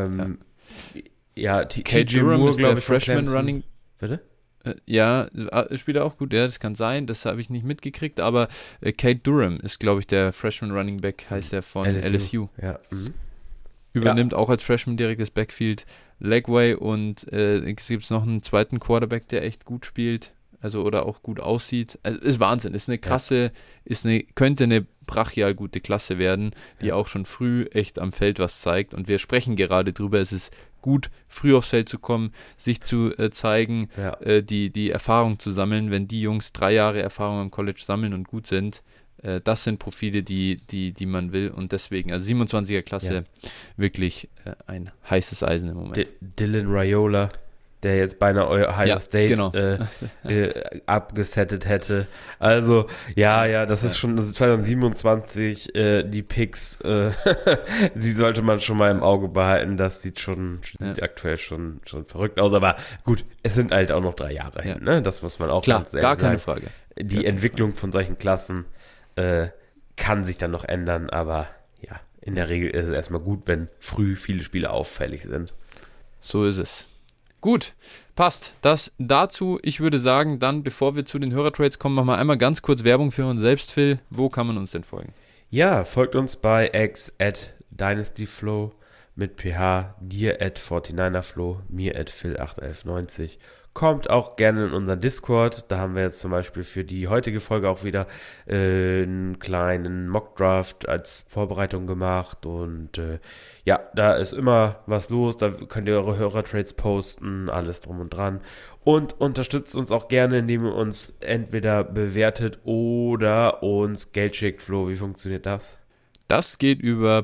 K. Durham ist der Freshman Running. Bitte? Spielt er auch gut, das kann sein, das habe ich nicht mitgekriegt, aber Kate Durham ist, glaube ich, der Freshman Running Back, heißt der von LSU. Ja. Übernimmt auch als Freshman direkt das Backfield. Legway und es gibt noch einen zweiten Quarterback, der echt gut spielt, oder auch gut aussieht. Also ist Wahnsinn, ist eine krasse, könnte eine brachial gute Klasse werden, die auch schon früh echt am Feld was zeigt. Und wir sprechen gerade drüber, es ist gut, früh aufs Feld zu kommen, sich zu zeigen, die Erfahrung zu sammeln. Wenn die Jungs 3 Jahre Erfahrung im College sammeln und gut sind, das sind Profile, die man will. Und deswegen, also 27er Klasse, wirklich ein heißes Eisen im Moment. Dylan Raiola, der jetzt beinahe Ohio State abgesettet hätte. Also, das ist schon, das ist 2027, die Picks, die sollte man schon mal im Auge behalten. Das sieht aktuell schon verrückt aus. Aber gut, es sind halt auch noch 3 Jahre hin, ne? Das muss man auch ganz ehrlich sagen. Gar keine Frage. Die Entwicklung von solchen Klassen kann sich dann noch ändern, aber ja, in der Regel ist es erstmal gut, wenn früh viele Spiele auffällig sind. So ist es. Gut, passt. Das dazu. Ich würde sagen, dann, bevor wir zu den Hörertrades kommen, machen wir einmal ganz kurz Werbung für uns selbst, Phil. Wo kann man uns denn folgen? Ja, folgt uns bei @DynastyFlow mit PH, dir @49erFlow, mir @Phil81190. Kommt auch gerne in unseren Discord. Da haben wir jetzt zum Beispiel für die heutige Folge auch wieder einen kleinen Mockdraft als Vorbereitung gemacht. Und da ist immer was los. Da könnt ihr eure Hörertrades posten, alles drum und dran. Und unterstützt uns auch gerne, indem ihr uns entweder bewertet oder uns Geld schickt. Flo, wie funktioniert das? Das geht über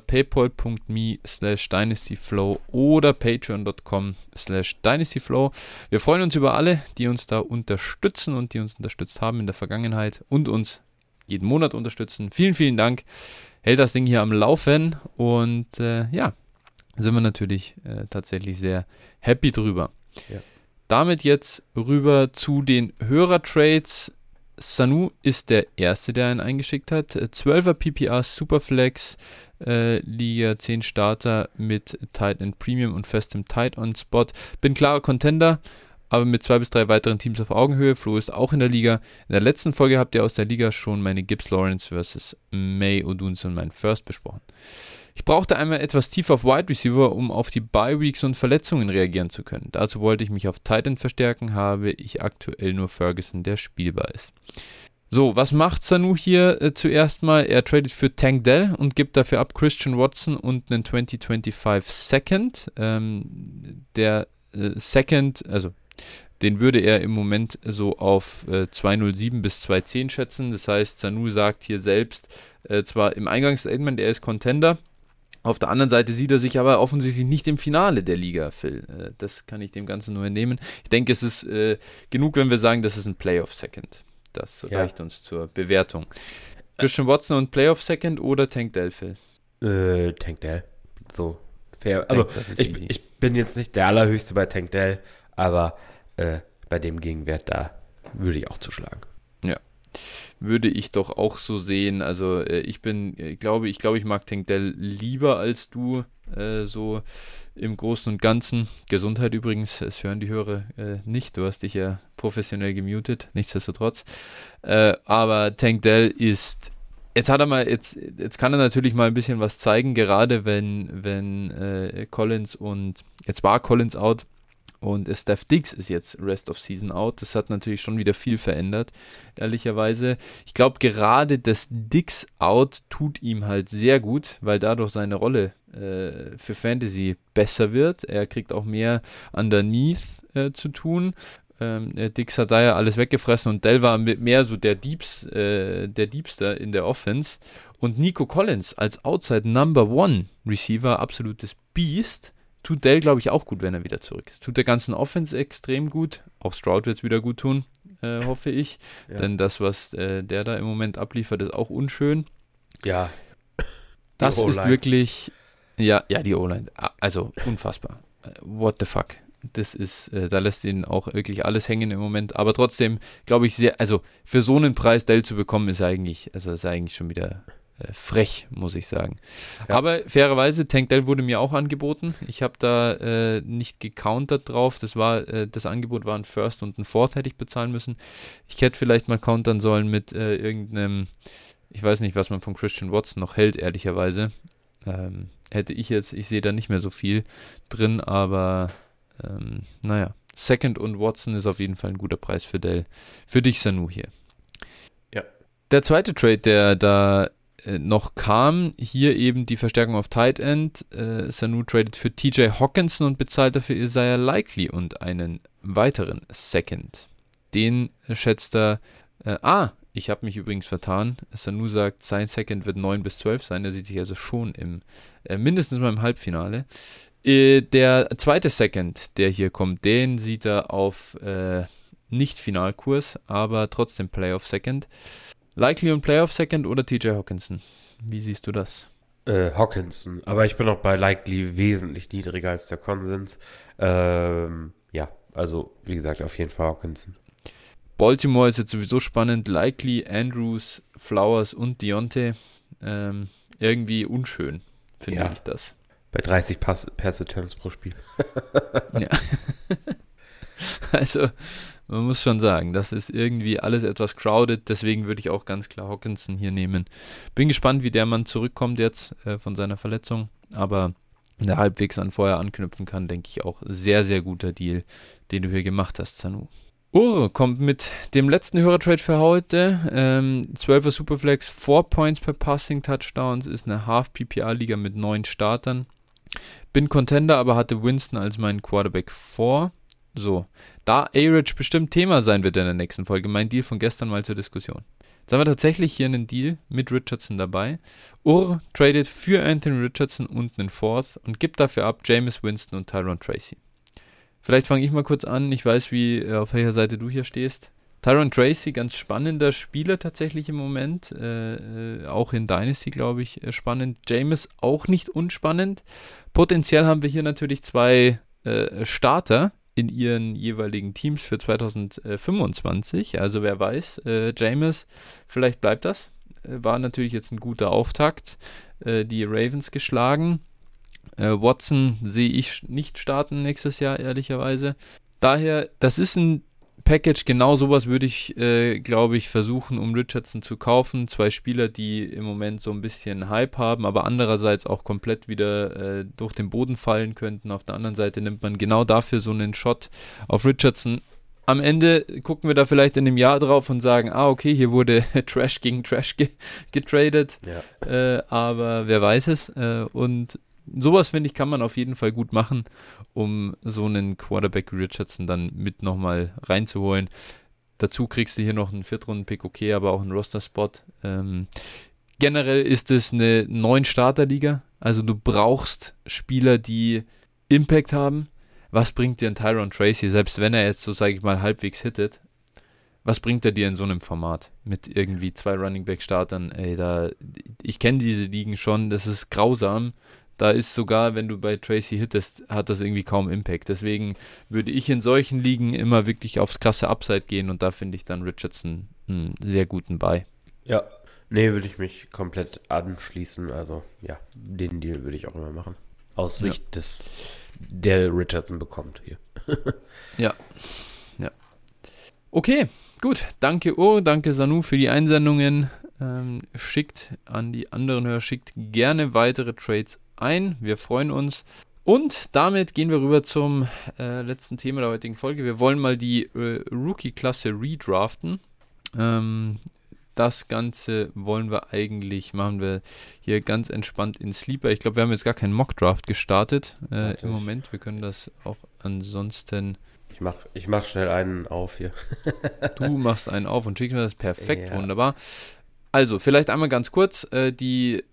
paypal.me/dynastyflow oder patreon.com/dynastyflow. Wir freuen uns über alle, die uns da unterstützen und die uns unterstützt haben in der Vergangenheit und uns jeden Monat unterstützen. Vielen, vielen Dank. Hält das Ding hier am Laufen und sind wir natürlich tatsächlich sehr happy drüber. Ja. Damit jetzt rüber zu den Hörertrades. Sanu ist der Erste, der einen eingeschickt hat. 12er PPR Superflex, Liga 10 Starter mit Tight End Premium und festem Tight End Spot. Bin klarer Contender, aber mit 2 bis 3 weiteren Teams auf Augenhöhe. Flo ist auch in der Liga. In der letzten Folge habt ihr aus der Liga schon meine Gibbs Lawrence versus May Odunson, mein First, besprochen. Ich brauchte einmal etwas tiefer auf Wide Receiver, um auf die Bye Weeks und Verletzungen reagieren zu können. Dazu wollte ich mich auf Tight End verstärken, habe ich aktuell nur Ferguson, der spielbar ist. So, was macht Sanu hier zuerst mal? Er tradet für Tank Dell und gibt dafür ab Christian Watson und einen 2025 Second. Der Second, also den würde er im Moment so auf 207 bis 210 schätzen. Das heißt, Sanu sagt hier selbst, zwar im Eingangsstatement, er ist Contender, auf der anderen Seite sieht er sich aber offensichtlich nicht im Finale der Liga, Phil. Das kann ich dem Ganzen nur entnehmen. Ich denke, es ist genug, wenn wir sagen, das ist ein Playoff-Second. Das reicht uns zur Bewertung. Christian Watson und Playoff-Second oder Tank Dell, Phil? Tank Dell. So, fair. Also, ich bin jetzt nicht der Allerhöchste bei Tank Dell, aber bei dem Gegenwert da würde ich auch zuschlagen. Ja. Würde ich doch auch so sehen. Also ich glaube, ich mag Tank Dell lieber als du, so im Großen und Ganzen. Gesundheit übrigens, das hören die Hörer nicht. Du hast dich ja professionell gemutet, nichtsdestotrotz. Aber Tank Dell ist, jetzt kann er natürlich mal ein bisschen was zeigen, gerade wenn Collins jetzt war Collins out. Und Steph Diggs ist jetzt Rest of Season out. Das hat natürlich schon wieder viel verändert, ehrlicherweise. Ich glaube, gerade das Diggs out tut ihm halt sehr gut, weil dadurch seine Rolle für Fantasy besser wird. Er kriegt auch mehr underneath zu tun. Diggs hat da ja alles weggefressen und Dell war mehr so der Diebster in der Offense. Und Nico Collins als Outside Number One Receiver, absolutes Beast, tut Dell, glaube ich, auch gut, wenn er wieder zurück ist. Tut der ganzen Offense extrem gut. Auch Stroud wird es wieder gut tun, hoffe ich. Ja. Denn das, was der da im Moment abliefert, ist auch unschön. Ja. Das ist wirklich, ja, die O-Line. Also unfassbar. What the fuck. Das ist, da lässt ihn auch wirklich alles hängen im Moment. Aber trotzdem, glaube ich, für so einen Preis Dell zu bekommen, ist eigentlich schon wieder frech, muss ich sagen. Ja. Aber fairerweise, Tank Dell wurde mir auch angeboten. Ich habe da nicht gecountert drauf. Das Angebot war ein First und ein Fourth, hätte ich bezahlen müssen. Ich hätte vielleicht mal countern sollen mit irgendeinem, ich weiß nicht, was man von Christian Watson noch hält, ehrlicherweise. Ich sehe da nicht mehr so viel drin, aber Second und Watson ist auf jeden Fall ein guter Preis für Dell. Für dich, Sanu, hier. Ja. Der zweite Trade, der da noch kam, hier eben die Verstärkung auf Tight End. Sanu tradet für TJ Hockenson und bezahlt dafür Isaiah Likely und einen weiteren Second. Den schätzt er, ich habe mich übrigens vertan. Sanu sagt, sein Second wird 9 bis 12 sein. Er sieht sich also schon mindestens mal im Halbfinale. Der zweite Second, der hier kommt, den sieht er auf nicht Finalkurs, aber trotzdem Playoff Second. Likely und Playoff Second oder TJ Hockenson? Wie siehst du das? Hockenson, aber ich bin auch bei Likely wesentlich niedriger als der Konsens. Also wie gesagt, auf jeden Fall Hockenson. Baltimore ist jetzt sowieso spannend. Likely, Andrews, Flowers und Deontay. Irgendwie unschön, finde ich das. Bei 30 Pass-Attempts pro Spiel. Ja. Also, man muss schon sagen, das ist irgendwie alles etwas crowded, deswegen würde ich auch ganz klar Hockenson hier nehmen. Bin gespannt, wie der Mann zurückkommt jetzt von seiner Verletzung, aber wenn er halbwegs an vorher anknüpfen kann, denke ich auch sehr, sehr guter Deal, den du hier gemacht hast, Sanu. Ure kommt mit dem letzten Hörertrade für heute, 12er Superflex, 4 Points per Passing Touchdowns, ist eine Half-PPR-Liga mit 9 Startern. Bin Contender, aber hatte Winston als meinen Quarterback vor. So, da A-Rich bestimmt Thema sein wird in der nächsten Folge, mein Deal von gestern mal zur Diskussion. Jetzt haben wir tatsächlich hier einen Deal mit Richardson dabei. Tradet für Anthony Richardson und einen Fourth und gibt dafür ab Jameis Winston und Tyron Tracy. Vielleicht fange ich mal kurz an, ich weiß, auf welcher Seite du hier stehst. Tyron Tracy, ganz spannender Spieler tatsächlich im Moment, auch in Dynasty, glaube ich, spannend. Jameis auch nicht unspannend. Potenziell haben wir hier natürlich 2 Starter, in ihren jeweiligen Teams für 2025. Also wer weiß, Jameis, vielleicht bleibt das. War natürlich jetzt ein guter Auftakt. Die Ravens geschlagen. Watson sehe ich nicht starten nächstes Jahr, ehrlicherweise. Daher, das ist ein Package, genau sowas würde ich, glaube ich, versuchen, um Richardson zu kaufen. 2 Spieler, die im Moment so ein bisschen Hype haben, aber andererseits auch komplett wieder durch den Boden fallen könnten. Auf der anderen Seite nimmt man genau dafür so einen Shot auf Richardson. Am Ende gucken wir da vielleicht in einem Jahr drauf und sagen, okay, hier wurde Trash gegen Trash getradet, aber wer weiß es. Und sowas, finde ich, kann man auf jeden Fall gut machen, um so einen Quarterback Richardson dann mit nochmal reinzuholen. Dazu kriegst du hier noch einen 4-Runden-Pick, okay, aber auch einen Roster-Spot. Generell ist es eine 9-Starter-Liga, also du brauchst Spieler, die Impact haben. Was bringt dir ein Tyron Tracy, selbst wenn er jetzt, so sage ich mal, halbwegs hittet? Was bringt er dir in so einem Format? Mit irgendwie 2 Running-Back-Startern, ich kenne diese Ligen schon, das ist grausam. Da ist sogar, wenn du bei Tracy hittest, hat das irgendwie kaum Impact. Deswegen würde ich in solchen Ligen immer wirklich aufs krasse Upside gehen und da finde ich dann Richardson einen sehr guten Buy. Ja, nee, würde ich mich komplett anschließen. Also ja, den Deal würde ich auch immer machen. Aus Sicht der Richardson bekommt hier. Ja. Okay, gut. Danke danke Sanu für die Einsendungen. Schickt an die anderen Hörer, schickt gerne weitere Trades ein. Wir freuen uns. Und damit gehen wir rüber zum letzten Thema der heutigen Folge. Wir wollen mal die Rookie-Klasse redraften. Das Ganze machen wir hier ganz entspannt in Sleeper. Ich glaube, wir haben jetzt gar keinen Mock-Draft gestartet im Moment. Wir können das auch ansonsten... Ich mach schnell einen auf hier. Du machst einen auf und schickst mir das perfekt, wunderbar. Also, vielleicht einmal ganz kurz, die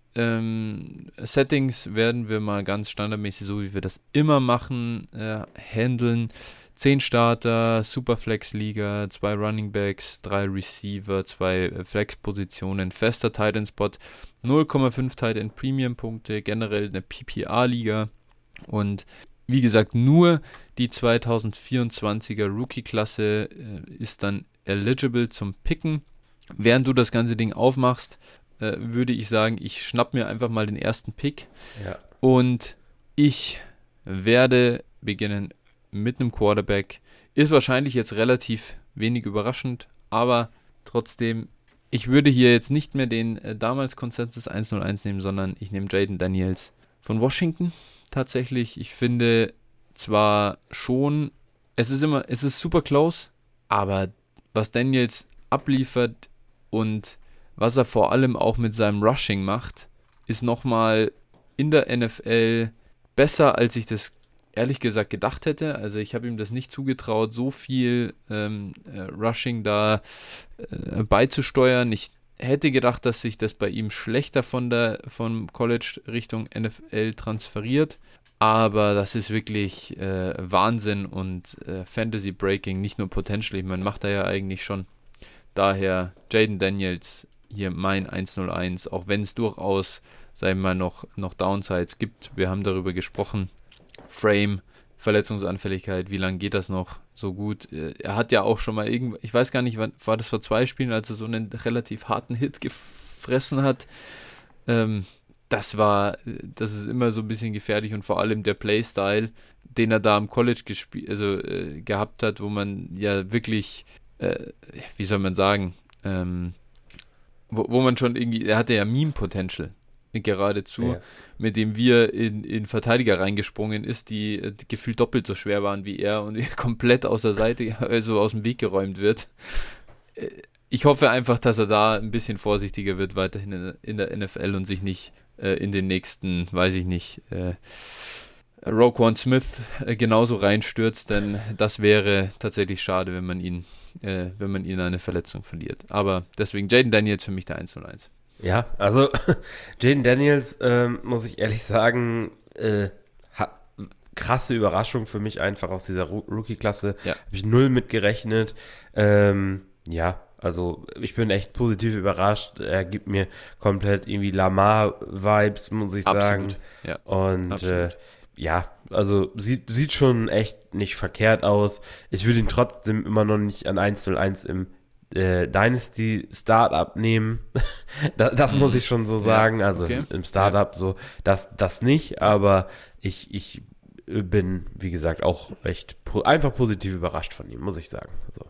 Settings werden wir mal ganz standardmäßig, so wie wir das immer machen, handeln. 10 Starter, Superflex-Liga, 2 Runningbacks, 3 Receiver, 2 Flex-Positionen, fester Tight End Spot, 0,5 Tight End Premium-Punkte, generell eine PPR-Liga und wie gesagt, nur die 2024er Rookie-Klasse ist dann eligible zum Picken. Während du das ganze Ding aufmachst, würde ich sagen, ich schnapp mir einfach mal den ersten Pick und ich werde beginnen mit einem Quarterback. Ist wahrscheinlich jetzt relativ wenig überraschend, aber trotzdem, ich würde hier jetzt nicht mehr den damals Consensus 101 nehmen, sondern ich nehme Jayden Daniels von Washington. Tatsächlich, ich finde zwar schon, es ist super close, aber was Daniels abliefert und was er vor allem auch mit seinem Rushing macht, ist nochmal in der NFL besser, als ich das ehrlich gesagt gedacht hätte. Also ich habe ihm das nicht zugetraut, so viel Rushing da beizusteuern. Ich hätte gedacht, dass sich das bei ihm schlechter vom College Richtung NFL transferiert, aber das ist wirklich Wahnsinn und Fantasy Breaking, nicht nur Potential, man macht er ja eigentlich schon. Daher Jayden Daniels hier mein 101, auch wenn es durchaus, sagen wir mal, noch Downsides gibt. Wir haben darüber gesprochen. Frame, Verletzungsanfälligkeit, wie lange geht das noch so gut? Er hat ja auch schon mal ich weiß gar nicht, wann war das, vor 2 Spielen, als er so einen relativ harten Hit gefressen hat. Das ist immer so ein bisschen gefährlich und vor allem der Playstyle, den er da am College gehabt hat, wo man ja wirklich, wie soll man sagen, wo man schon irgendwie, er hatte ja Meme-Potential geradezu, mit dem wir in Verteidiger reingesprungen ist, die gefühlt doppelt so schwer waren wie er und komplett aus der Seite, also aus dem Weg geräumt wird. Ich hoffe einfach, dass er da ein bisschen vorsichtiger wird weiterhin in der NFL und sich nicht in den nächsten, weiß ich nicht, Roquan Smith genauso reinstürzt, denn das wäre tatsächlich schade, wenn man ihn eine Verletzung verliert. Aber deswegen Jayden Daniels für mich der 101. Ja, also Jayden Daniels, muss ich ehrlich sagen, krasse Überraschung für mich einfach aus dieser Rookie-Klasse. Ja. Habe ich null mitgerechnet. Also ich bin echt positiv überrascht. Er gibt mir komplett irgendwie Lamar-Vibes, muss ich sagen. Ja, und ja, also sieht schon echt nicht verkehrt aus. Ich würde ihn trotzdem immer noch nicht an 1:01 im Dynasty Startup nehmen. Das muss ich schon so sagen. Also okay. im Startup so, das nicht, aber ich bin, wie gesagt, auch echt einfach positiv überrascht von ihm, muss ich sagen. Also,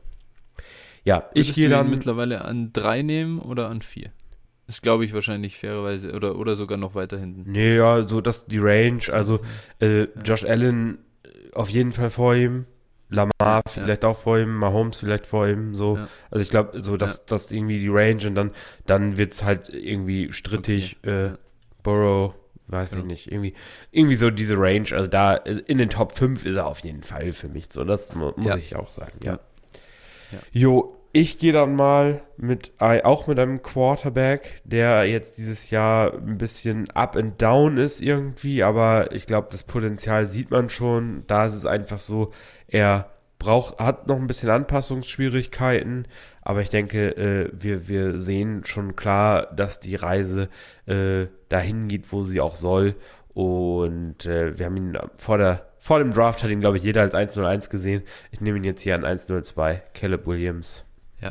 ja, ich gehe dann mittlerweile an 3 nehmen oder an 4? Ist, glaube ich, wahrscheinlich fairerweise oder sogar noch weiter hinten. Nee, ja, so die Range, also Josh Allen auf jeden Fall vor ihm, Lamar vielleicht auch vor ihm, Mahomes vielleicht vor ihm, so. Ja. Also ich glaube, so, das irgendwie die Range und dann wird es halt irgendwie strittig, Burrow, weiß ich nicht, irgendwie so diese Range, also da in den Top 5 ist er auf jeden Fall für mich, so, das muss ich auch sagen, ja. Jo, ich gehe dann mal auch mit einem Quarterback, der jetzt dieses Jahr ein bisschen up and down ist irgendwie, aber ich glaube, das Potenzial sieht man schon. Da ist es einfach so, er hat noch ein bisschen Anpassungsschwierigkeiten, aber ich denke, wir sehen schon klar, dass die Reise dahin geht, wo sie auch soll. Und wir haben ihn vor dem Draft hat ihn, glaube ich, jeder als 1:01 gesehen. Ich nehme ihn jetzt hier an 1:02, Caleb Williams.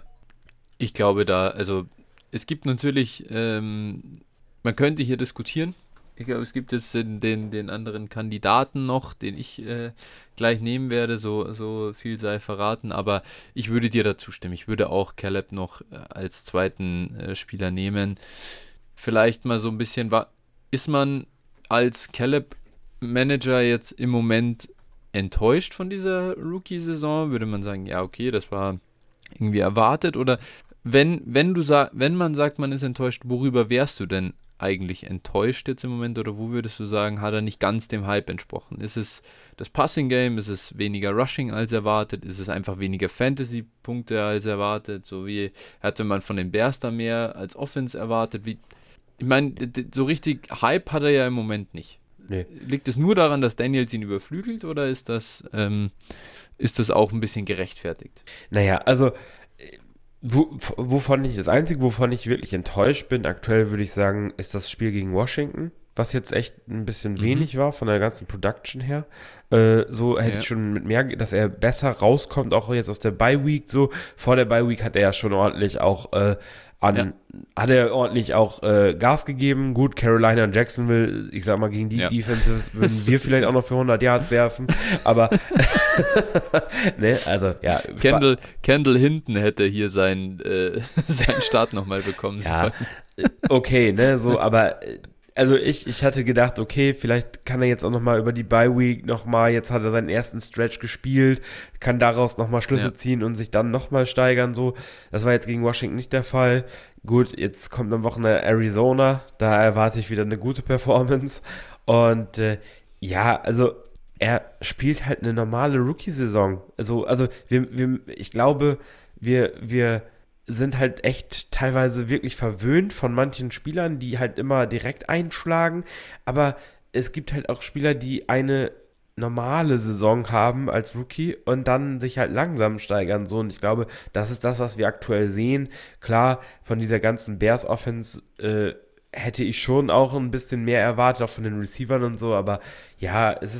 Ich glaube also es gibt natürlich, man könnte hier diskutieren. Ich glaube, es gibt jetzt den anderen Kandidaten noch, den ich gleich nehmen werde, so viel sei verraten, aber ich würde dir dazu stimmen. Ich würde auch Caleb noch als zweiten Spieler nehmen. Vielleicht mal so ein bisschen, ist man als Caleb-Manager jetzt im Moment enttäuscht von dieser Rookie-Saison? Würde man sagen, ja, okay, das war irgendwie erwartet, oder wenn man sagt, man ist enttäuscht, worüber wärst du denn eigentlich enttäuscht jetzt im Moment, oder wo würdest du sagen, hat er nicht ganz dem Hype entsprochen? Ist es das Passing Game, ist es weniger Rushing als erwartet, ist es einfach weniger Fantasy-Punkte als erwartet, so wie hatte man von den Bears da mehr als Offense erwartet? Ich meine, so richtig Hype hat er ja im Moment nicht. Nee. Liegt es nur daran, dass Daniels ihn überflügelt, oder ist das auch ein bisschen gerechtfertigt? Naja, also das Einzige, wovon ich wirklich enttäuscht bin, aktuell würde ich sagen, ist das Spiel gegen Washington, was jetzt echt ein bisschen wenig war von der ganzen Production her. So hätte ich schon mit mehr, dass er besser rauskommt, auch jetzt aus der Bye-Week. So vor der Bye-Week hat er ja schon ordentlich auch Gas gegeben. Gut, Carolina und Jacksonville, ich sag mal, gegen die Defenses würden wir vielleicht auch noch für 100 Yards werfen, aber ne, also ja. Kendall Hinton hätte hier seinen Start nochmal bekommen sollen. Okay, ne, so, aber also ich hatte gedacht, okay, vielleicht kann er jetzt auch nochmal über die Bye-Week nochmal, jetzt hat er seinen ersten Stretch gespielt, kann daraus nochmal Schlüsse ziehen und sich dann nochmal steigern, so. Das war jetzt gegen Washington nicht der Fall. Gut, jetzt kommt am Wochenende Arizona, da erwarte ich wieder eine gute Performance. Und also er spielt halt eine normale Rookie-Saison. Also ich glaube, wir sind halt echt teilweise wirklich verwöhnt von manchen Spielern, die halt immer direkt einschlagen, aber es gibt halt auch Spieler, die eine normale Saison haben als Rookie und dann sich halt langsam steigern, so, und ich glaube, das ist das, was wir aktuell sehen. Klar, von dieser ganzen Bears-Offense hätte ich schon auch ein bisschen mehr erwartet, auch von den Receivern und so, aber ja, es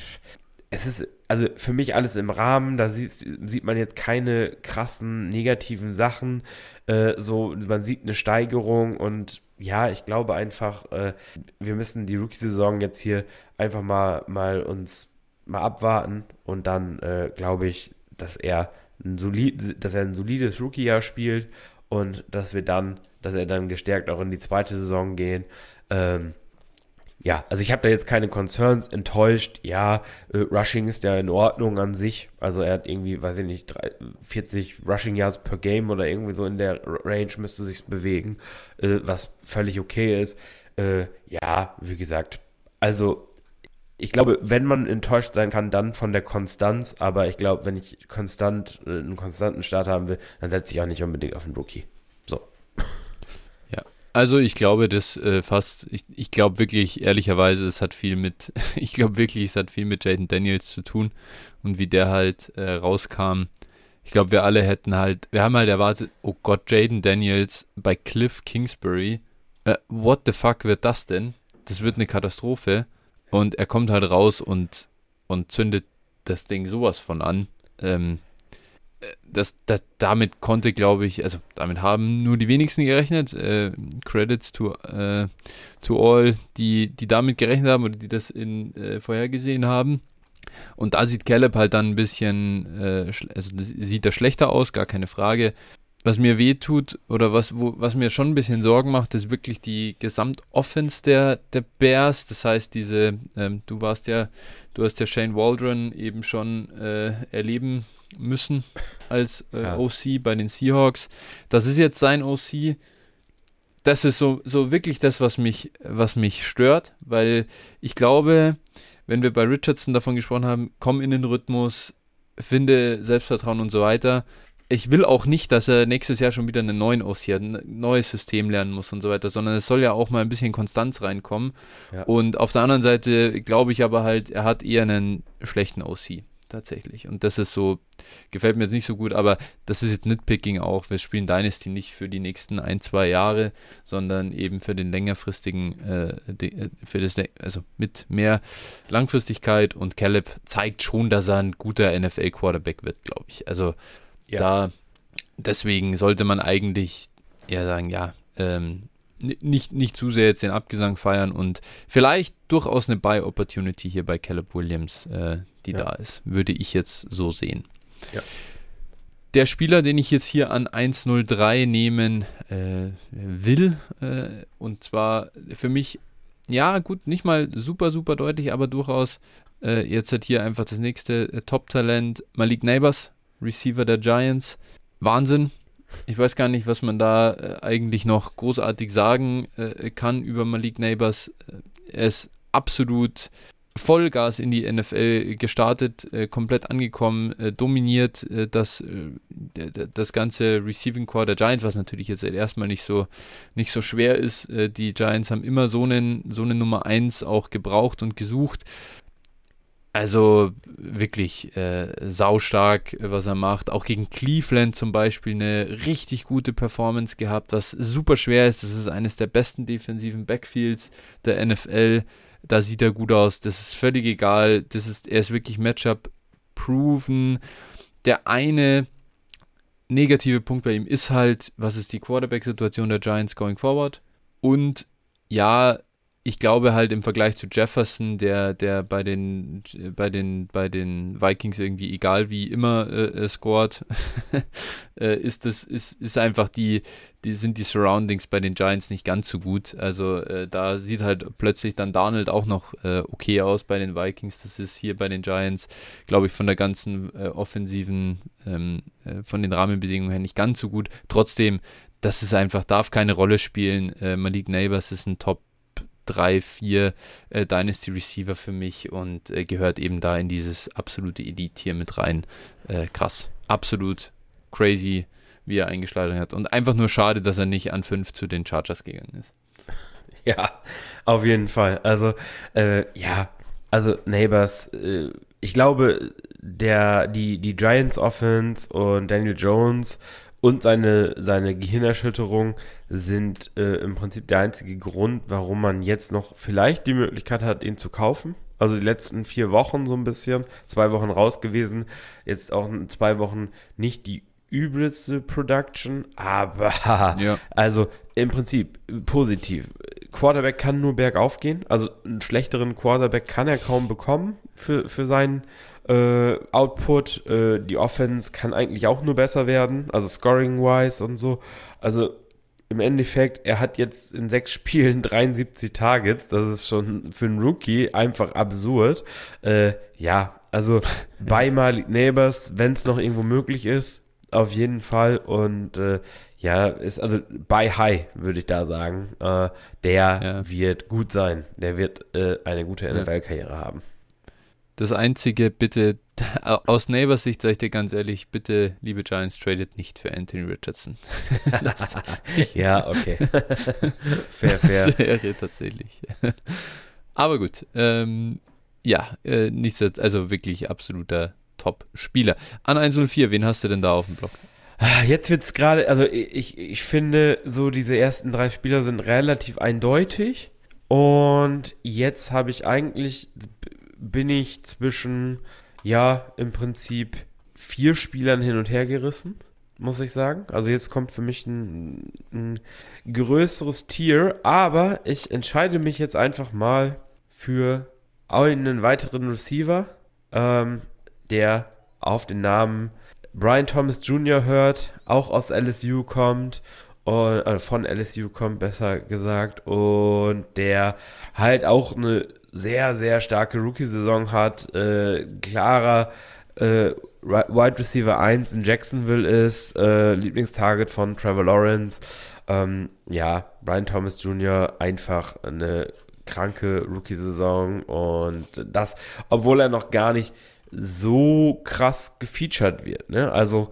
ist also für mich alles im Rahmen, da sieht man jetzt keine krassen negativen Sachen, so, man sieht eine Steigerung und ja, ich glaube einfach, wir müssen die Rookie-Saison jetzt hier einfach mal uns abwarten und dann glaube ich, dass er ein solides Rookie-Jahr spielt und dass er dann gestärkt auch in die zweite Saison gehen. Ja, also ich habe da jetzt keine Concerns, enttäuscht. Ja, Rushing ist ja in Ordnung an sich. Also er hat irgendwie, weiß ich nicht, 40 Rushing Yards per Game oder irgendwie so in der Range müsste sich's bewegen, was völlig okay ist. Ja, wie gesagt, also ich glaube, wenn man enttäuscht sein kann, dann von der Konstanz. Aber ich glaube, wenn ich einen konstanten Start haben will, dann setze ich auch nicht unbedingt auf den Rookie. So. Also ich glaube, ich glaube wirklich, ehrlicherweise, es hat viel mit Jaden Daniels zu tun und wie der halt rauskam. Ich glaube, wir haben halt erwartet, oh Gott, Jaden Daniels bei Cliff Kingsbury, what the fuck wird das denn? Das wird eine Katastrophe. Und er kommt halt raus und zündet das Ding sowas von an. Damit konnte, glaube ich, also damit haben nur die wenigsten gerechnet. Credits to all, die damit gerechnet haben oder die das vorhergesehen haben. Und da sieht Caleb halt dann ein bisschen, sieht er schlechter aus, gar keine Frage. Was mir wehtut oder was mir schon ein bisschen Sorgen macht, ist wirklich die Gesamtoffense der Bears. Das heißt, du hast ja Shane Waldron eben schon erleben müssen als OC bei den Seahawks. Das ist jetzt sein OC. Das ist so wirklich das, was mich stört, weil ich glaube, wenn wir bei Richardson davon gesprochen haben, komm in den Rhythmus, finde Selbstvertrauen und so weiter. Ich will auch nicht, dass er nächstes Jahr schon wieder einen neuen OC hat, ein neues System lernen muss und so weiter, sondern es soll ja auch mal ein bisschen Konstanz reinkommen. Ja. Und auf der anderen Seite glaube ich aber halt, er hat eher einen schlechten OC tatsächlich. Und das ist so, gefällt mir jetzt nicht so gut, aber das ist jetzt Nitpicking auch. Wir spielen Dynasty nicht für die nächsten 1-2 Jahre, sondern eben für den längerfristigen, also mit mehr Langfristigkeit, und Caleb zeigt schon, dass er ein guter NFL-Quarterback wird, glaube ich. Also deswegen sollte man eigentlich eher sagen, nicht zu sehr jetzt den Abgesang feiern und vielleicht durchaus eine Buy-Opportunity hier bei Caleb Williams, die da ist, würde ich jetzt so sehen. Ja. Der Spieler, den ich jetzt hier an 1-0-3 nehmen will, und zwar für mich, ja gut, nicht mal super, super deutlich, aber durchaus jetzt hat hier einfach das nächste Top-Talent, Malik Nabers, Receiver der Giants. Wahnsinn. Ich weiß gar nicht, was man da eigentlich noch großartig sagen kann über Malik Nabers. Er ist absolut Vollgas in die NFL gestartet, komplett angekommen, dominiert das ganze Receiving Core der Giants, was natürlich jetzt erstmal nicht so schwer ist. Die Giants haben immer so eine Nummer 1 auch gebraucht und gesucht. Also wirklich saustark, was er macht. Auch gegen Cleveland zum Beispiel eine richtig gute Performance gehabt, was super schwer ist. Das ist eines der besten defensiven Backfields der NFL. Da sieht er gut aus. Das ist völlig egal. Er ist wirklich Matchup-proven. Der eine negative Punkt bei ihm ist halt, was ist die Quarterback-Situation der Giants going forward? Und ja, ich glaube halt im Vergleich zu Jefferson, der bei den Vikings irgendwie egal wie immer scored, ist einfach sind die Surroundings bei den Giants nicht ganz so gut. Also da sieht halt plötzlich dann Darnold auch noch okay aus bei den Vikings. Das ist hier bei den Giants, glaube ich, von der ganzen offensiven, von den Rahmenbedingungen her nicht ganz so gut. Trotzdem, das ist einfach, darf keine Rolle spielen. Malik Nabers ist ein Top 3-4 Dynasty Receiver für mich und gehört eben da in dieses absolute Elite-Tier mit rein. Krass. Absolut crazy, wie er eingeschlagen hat. Und einfach nur schade, dass er nicht an 5 zu den Chargers gegangen ist. Ja, auf jeden Fall. Also, Nabers, ich glaube, die Giants Offense und Daniel Jones und seine Gehirnerschütterung sind im Prinzip der einzige Grund, warum man jetzt noch vielleicht die Möglichkeit hat, ihn zu kaufen. Also die letzten 4 Wochen so ein bisschen, 2 Wochen raus gewesen, jetzt auch in 2 Wochen nicht die übelste Production, aber also im Prinzip positiv. Quarterback kann nur bergauf gehen, also einen schlechteren Quarterback kann er kaum bekommen für seinen Output. Die Offense kann eigentlich auch nur besser werden, also scoring-wise und so. Also im Endeffekt, er hat jetzt in 6 Spielen 73 Targets, das ist schon für einen Rookie einfach absurd. Also bei Malik Nabers, wenn es noch irgendwo möglich ist, auf jeden Fall. Und ist also bei High, würde ich da sagen. Der wird gut sein. Der wird eine gute NFL-Karriere haben. Das Einzige, bitte, aus Nabers Sicht sage ich dir ganz ehrlich, bitte, liebe Giants, tradet nicht für Anthony Richardson. Ja, okay. Fair. Das wäre tatsächlich. Aber gut, also wirklich absoluter Top-Spieler. An 104, wen hast du denn da auf dem Block? Jetzt wird's gerade, also ich finde, so diese ersten 3 Spieler sind relativ eindeutig. Und jetzt bin ich zwischen, ja, im Prinzip 4 Spielern hin und her gerissen, muss ich sagen. Also jetzt kommt für mich ein größeres Tier, aber ich entscheide mich jetzt einfach mal für einen weiteren Receiver, der auf den Namen Brian Thomas Jr. hört, auch aus LSU kommt, von LSU kommt, besser gesagt, und der halt auch eine sehr, sehr starke Rookie-Saison hat, klarer Wide Receiver 1 in Jacksonville ist, Lieblingstarget von Trevor Lawrence. Ja, Brian Thomas Jr. einfach eine kranke Rookie-Saison und das, obwohl er noch gar nicht so krass gefeatured wird, ne? Also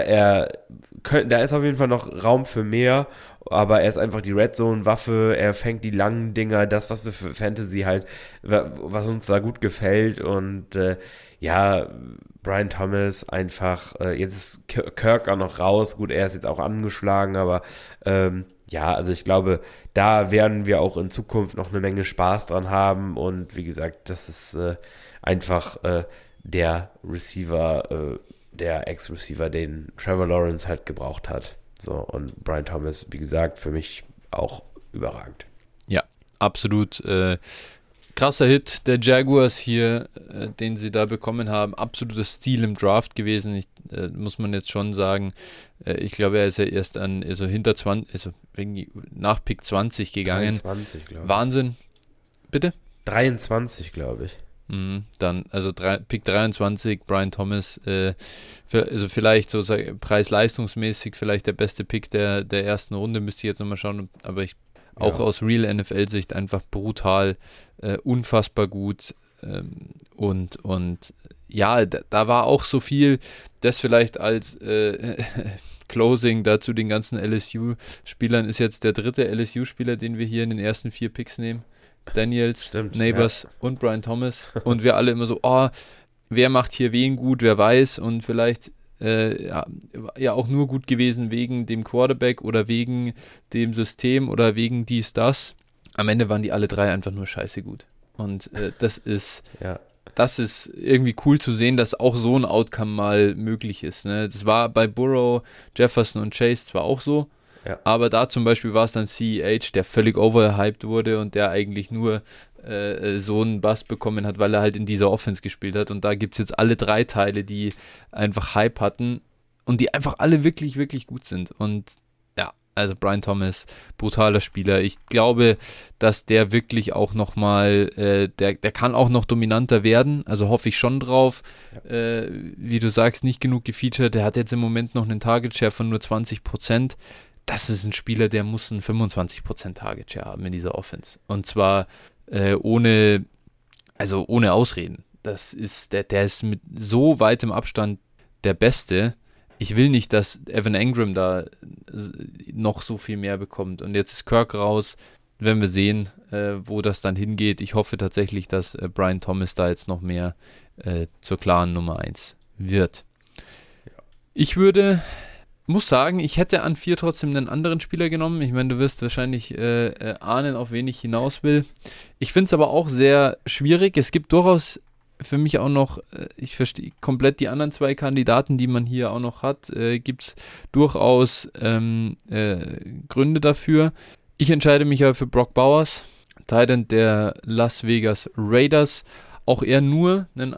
da ist auf jeden Fall noch Raum für mehr, aber er ist einfach die Red Zone Waffe, er fängt die langen Dinger, das, was wir für Fantasy halt, was uns da gut gefällt und ja, Brian Thomas einfach, jetzt ist Kirk auch noch raus, gut, er ist jetzt auch angeschlagen, aber ja, also ich glaube, da werden wir auch in Zukunft noch eine Menge Spaß dran haben und wie gesagt, das ist einfach der Receiver, der Ex-Receiver, den Trevor Lawrence halt gebraucht hat. So, und Brian Thomas, wie gesagt, für mich auch überragend. Ja, absolut. Krasser Hit der Jaguars hier, den sie da bekommen haben. Absolutes Stil im Draft gewesen, muss man jetzt schon sagen. Ich glaube, er ist ja erst hinter 20, nach Pick 20 gegangen. 23, glaube ich. Wahnsinn. Bitte? 23, glaube ich. Dann, also Pick 23, Brian Thomas, also vielleicht so preis-leistungsmäßig vielleicht der beste Pick der ersten Runde, müsste ich jetzt nochmal schauen, aber auch aus Real NFL-Sicht einfach brutal, unfassbar gut und ja, da war auch so viel, das vielleicht als Closing dazu den ganzen LSU-Spielern ist jetzt der dritte LSU-Spieler, den wir hier in den ersten 4 Picks nehmen. Daniels, Stimmt, Neighbors und Brian Thomas und wir alle immer so, wer macht hier wen gut, wer weiß und vielleicht ja auch nur gut gewesen wegen dem Quarterback oder wegen dem System oder wegen dies, das. Am Ende waren die alle 3 einfach nur scheiße gut und das ist irgendwie cool zu sehen, dass auch so ein Outcome mal möglich ist. Ne? Das war bei Burrow, Jefferson und Chase zwar auch so, aber da zum Beispiel war es dann CEH, der völlig overhyped wurde und der eigentlich nur so einen Bass bekommen hat, weil er halt in dieser Offense gespielt hat. Und da gibt es jetzt alle 3 Teile, die einfach Hype hatten und die einfach alle wirklich, wirklich gut sind. Und ja, also Brian Thomas, brutaler Spieler. Ich glaube, dass der wirklich auch nochmal, der kann auch noch dominanter werden. Also hoffe ich schon drauf. Wie du sagst, nicht genug gefeatured. Der hat jetzt im Moment noch einen Target-Share von nur 20%. Das ist ein Spieler, der muss einen 25% Target Share haben in dieser Offense. Und zwar ohne Ausreden. Das ist, der ist mit so weitem Abstand der Beste. Ich will nicht, dass Evan Engram da noch so viel mehr bekommt. Und jetzt ist Kirk raus. Werden wir sehen, wo das dann hingeht. Ich hoffe tatsächlich, dass Brian Thomas da jetzt noch mehr zur klaren Nummer 1 wird. Ich muss sagen, ich hätte an 4 trotzdem einen anderen Spieler genommen. Ich meine, du wirst wahrscheinlich ahnen, auf wen ich hinaus will. Ich finde es aber auch sehr schwierig. Es gibt durchaus für mich auch noch, ich verstehe komplett die anderen 2 Kandidaten, die man hier auch noch hat, gibt es durchaus Gründe dafür. Ich entscheide mich aber für Brock Bowers, Tight End der Las Vegas Raiders. Auch er nur einen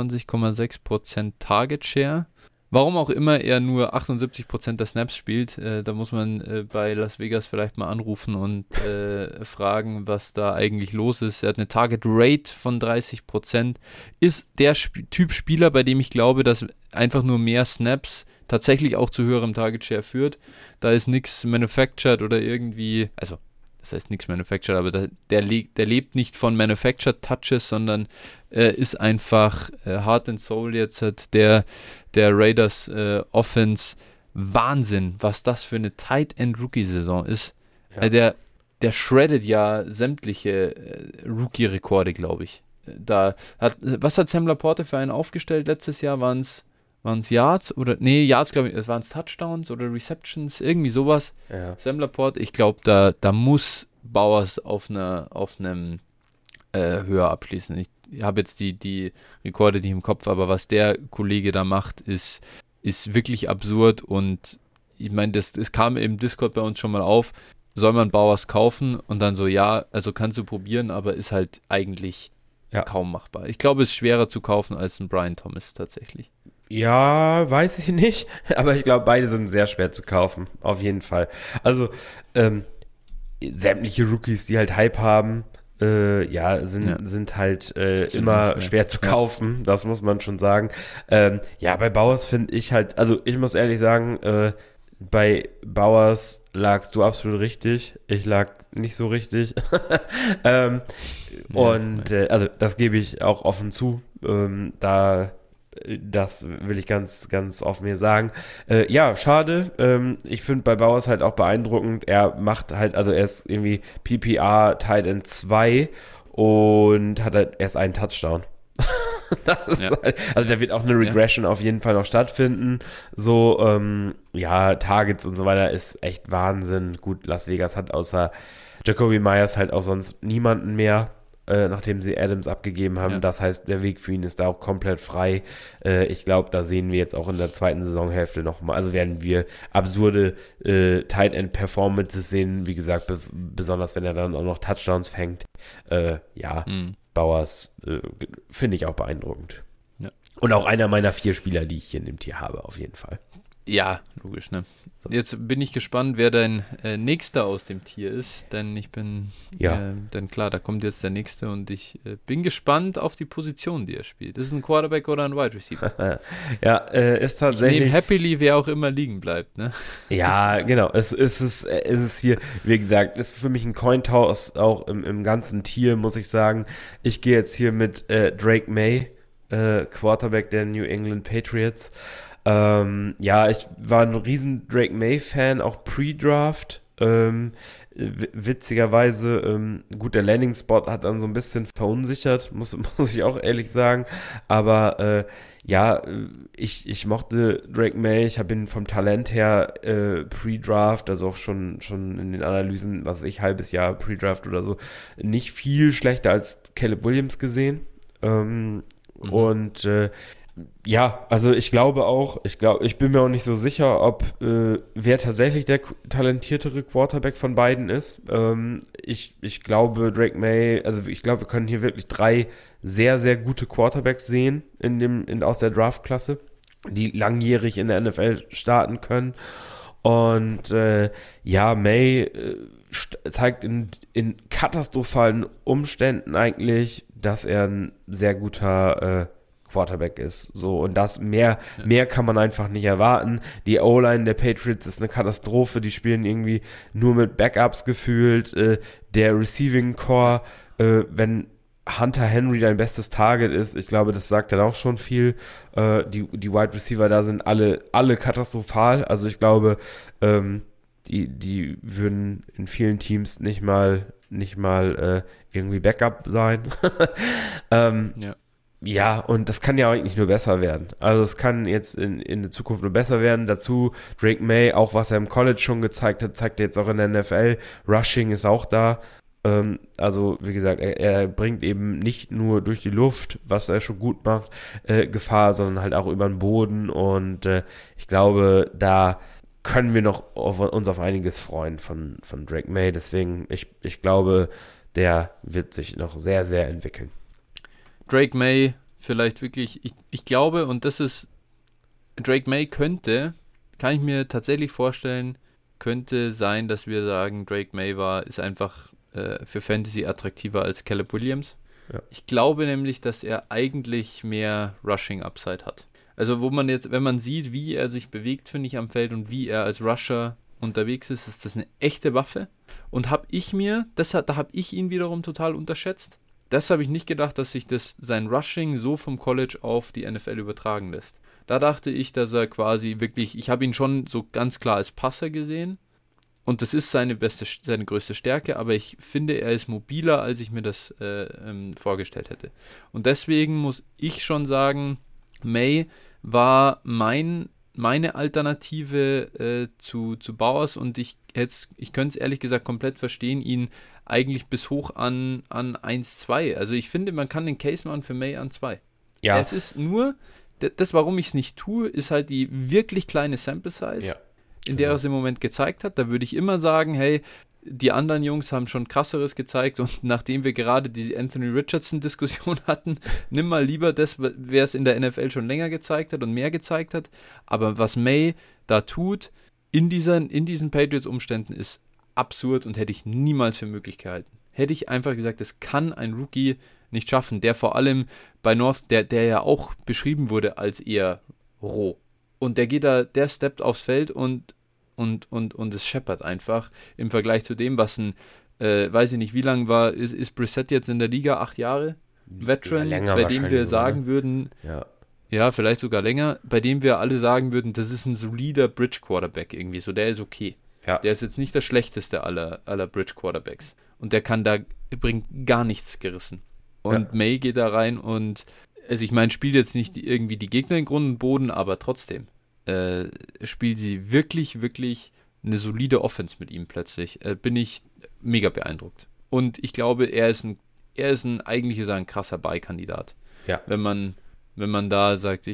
21,6% Target Share. Warum auch immer er nur 78% der Snaps spielt, da muss man bei Las Vegas vielleicht mal anrufen und fragen, was da eigentlich los ist. Er hat eine Target Rate von 30%, ist der Typ Spieler, bei dem ich glaube, dass einfach nur mehr Snaps tatsächlich auch zu höherem Target Share führt. Da ist nichts manufactured oder irgendwie, also das heißt nichts manufactured, aber der lebt nicht von manufactured Touches, sondern ist einfach Heart and Soul jetzt hat der Raiders Offense. Wahnsinn, was das für eine Tight End Rookie Saison ist. Der shreddet ja sämtliche Rookie-Rekorde, glaube ich. Was hat Sam Laporte für einen aufgestellt letztes Jahr? Waren es Yards oder, Yards glaube ich, waren es Touchdowns oder Receptions, irgendwie sowas. Ja. Sam Laporte, ich glaube, da muss Bowers auf einem höher abschließen. Ich habe jetzt die Rekorde nicht im Kopf, aber was der Kollege da macht, ist wirklich absurd und ich meine, das kam im Discord bei uns schon mal auf, soll man Bowers kaufen und dann so, ja, also kannst du probieren, aber ist halt eigentlich kaum machbar. Ich glaube, es ist schwerer zu kaufen als ein Brian Thomas tatsächlich. Ja, weiß ich nicht, aber ich glaube, beide sind sehr schwer zu kaufen, auf jeden Fall. Also, sämtliche Rookies, die halt Hype haben, sind halt immer schwer zu kaufen, das muss man schon sagen. Bei Bowers finde ich halt, also ich muss ehrlich sagen, bei Bowers lagst du absolut richtig, ich lag nicht so richtig. Also das gebe ich auch offen zu, das will ich ganz, ganz offen hier sagen. Schade. Ich finde bei Bowers halt auch beeindruckend. Er macht halt, also er ist irgendwie PPR Tight End 2 und hat halt erst einen Touchdown. Also da wird auch eine Regression auf jeden Fall noch stattfinden. So, Targets und so weiter ist echt Wahnsinn. Gut, Las Vegas hat außer Jacoby Myers halt auch sonst niemanden mehr, nachdem sie Adams abgegeben haben. Ja. Das heißt, der Weg für ihn ist da auch komplett frei. Ich glaube, da sehen wir jetzt auch in der zweiten Saisonhälfte nochmal, also werden wir absurde Tight End Performances sehen, wie gesagt, besonders wenn er dann auch noch Touchdowns fängt. Bowers finde ich auch beeindruckend. Ja. Und auch einer meiner 4 Spieler, die ich hier in dem Tier habe, auf jeden Fall. Ja, logisch, ne? Jetzt bin ich gespannt, wer dein nächster aus dem Tier ist, denn denn klar, da kommt jetzt der nächste und ich bin gespannt auf die Position, die er spielt. Ist es ein Quarterback oder ein Wide Receiver? Ist tatsächlich. Ich nehme happily, wer auch immer liegen bleibt, ne? Ja, genau. Es ist hier, wie gesagt, ist für mich ein Cointoss auch im ganzen Tier, muss ich sagen. Ich gehe jetzt hier mit Drake May, Quarterback der New England Patriots. Ich war ein riesen Drake May-Fan, auch Pre-Draft. Witzigerweise, gut, der Landing-Spot hat dann so ein bisschen verunsichert, muss ich auch ehrlich sagen. Aber ich mochte Drake May, ich habe ihn vom Talent her Pre-Draft, also auch schon in den Analysen, halbes Jahr Pre-Draft oder so, nicht viel schlechter als Caleb Williams gesehen. Also ich glaube auch, ich bin mir auch nicht so sicher, ob wer tatsächlich der talentiertere Quarterback von beiden ist. Ich glaube, Drake May, also ich glaube, wir können hier wirklich 3 sehr, sehr gute Quarterbacks sehen aus der Draftklasse, die langjährig in der NFL starten können. Und May zeigt in katastrophalen Umständen eigentlich, dass er ein sehr guter Quarterback ist. So, und mehr kann man einfach nicht erwarten. Die O-Line der Patriots ist eine Katastrophe, die spielen irgendwie nur mit Backups gefühlt. Der Receiving Core, wenn Hunter Henry dein bestes Target ist, ich glaube, das sagt dann auch schon viel. Die Wide Receiver da sind alle katastrophal. Also ich glaube, die würden in vielen Teams nicht mal irgendwie Backup sein. Ja, und das kann ja eigentlich nur besser werden. Also es kann jetzt in der Zukunft nur besser werden. Dazu Drake May, auch was er im College schon gezeigt hat, zeigt er jetzt auch in der NFL. Rushing ist auch da. Also wie gesagt, er bringt eben nicht nur durch die Luft, was er schon gut macht, Gefahr, sondern halt auch über den Boden. Und ich glaube, da können wir noch uns auf einiges freuen von Drake May. Deswegen, ich glaube, der wird sich noch sehr, sehr entwickeln. Drake May vielleicht wirklich, ich glaube, und das ist, Drake May kann ich mir tatsächlich vorstellen, könnte sein, dass wir sagen, Drake May ist einfach für Fantasy attraktiver als Caleb Williams. Ja. Ich glaube nämlich, dass er eigentlich mehr Rushing Upside hat. Also wenn man sieht, wie er sich bewegt, finde ich, am Feld und wie er als Rusher unterwegs ist das eine echte Waffe. Und da habe ich ihn wiederum total unterschätzt. Das habe ich nicht gedacht, dass sich sein Rushing so vom College auf die NFL übertragen lässt. Da dachte ich, dass er quasi wirklich, ich habe ihn schon so ganz klar als Passer gesehen und das ist seine größte Stärke, aber ich finde, er ist mobiler, als ich mir das vorgestellt hätte. Und deswegen muss ich schon sagen, May war meine Alternative zu Bowers und ich ich könnte es ehrlich gesagt komplett verstehen, ihn eigentlich bis hoch an 1-2. Also ich finde, man kann den Case machen für May an 2. Ja. Es ist nur, das, warum ich es nicht tue, ist halt die wirklich kleine Sample Size, in der er es im Moment gezeigt hat. Da würde ich immer sagen, hey, die anderen Jungs haben schon krasseres gezeigt und nachdem wir gerade die Anthony Richardson-Diskussion hatten, nimm mal lieber das, wer es in der NFL schon länger gezeigt hat und mehr gezeigt hat. Aber was May da tut, in diesen Patriots-Umständen ist absurd und hätte ich niemals für möglich gehalten. Hätte ich einfach gesagt, das kann ein Rookie nicht schaffen, der vor allem bei North, der ja auch beschrieben wurde als eher roh. Und der steppt aufs Feld und es scheppert einfach im Vergleich zu dem, was weiß ich nicht, wie lange ist Brissett jetzt in der Liga? 8 Jahre? Veteran, länger bei dem wir sagen würden, ja, vielleicht sogar länger, bei dem wir alle sagen würden, das ist ein solider Bridge-Quarterback irgendwie, so der ist okay. Ja. Der ist jetzt nicht der schlechteste aller Bridge-Quarterbacks. Und der bringt gar nichts gerissen. Und May geht da rein und, also ich meine, spielt jetzt nicht irgendwie die Gegner in Grund und Boden, aber trotzdem spielt sie wirklich, wirklich eine solide Offense mit ihm plötzlich. Bin ich mega beeindruckt. Und ich glaube, er ist eigentlich ein krasser Beikandidat. Ja. Wenn man da sagt,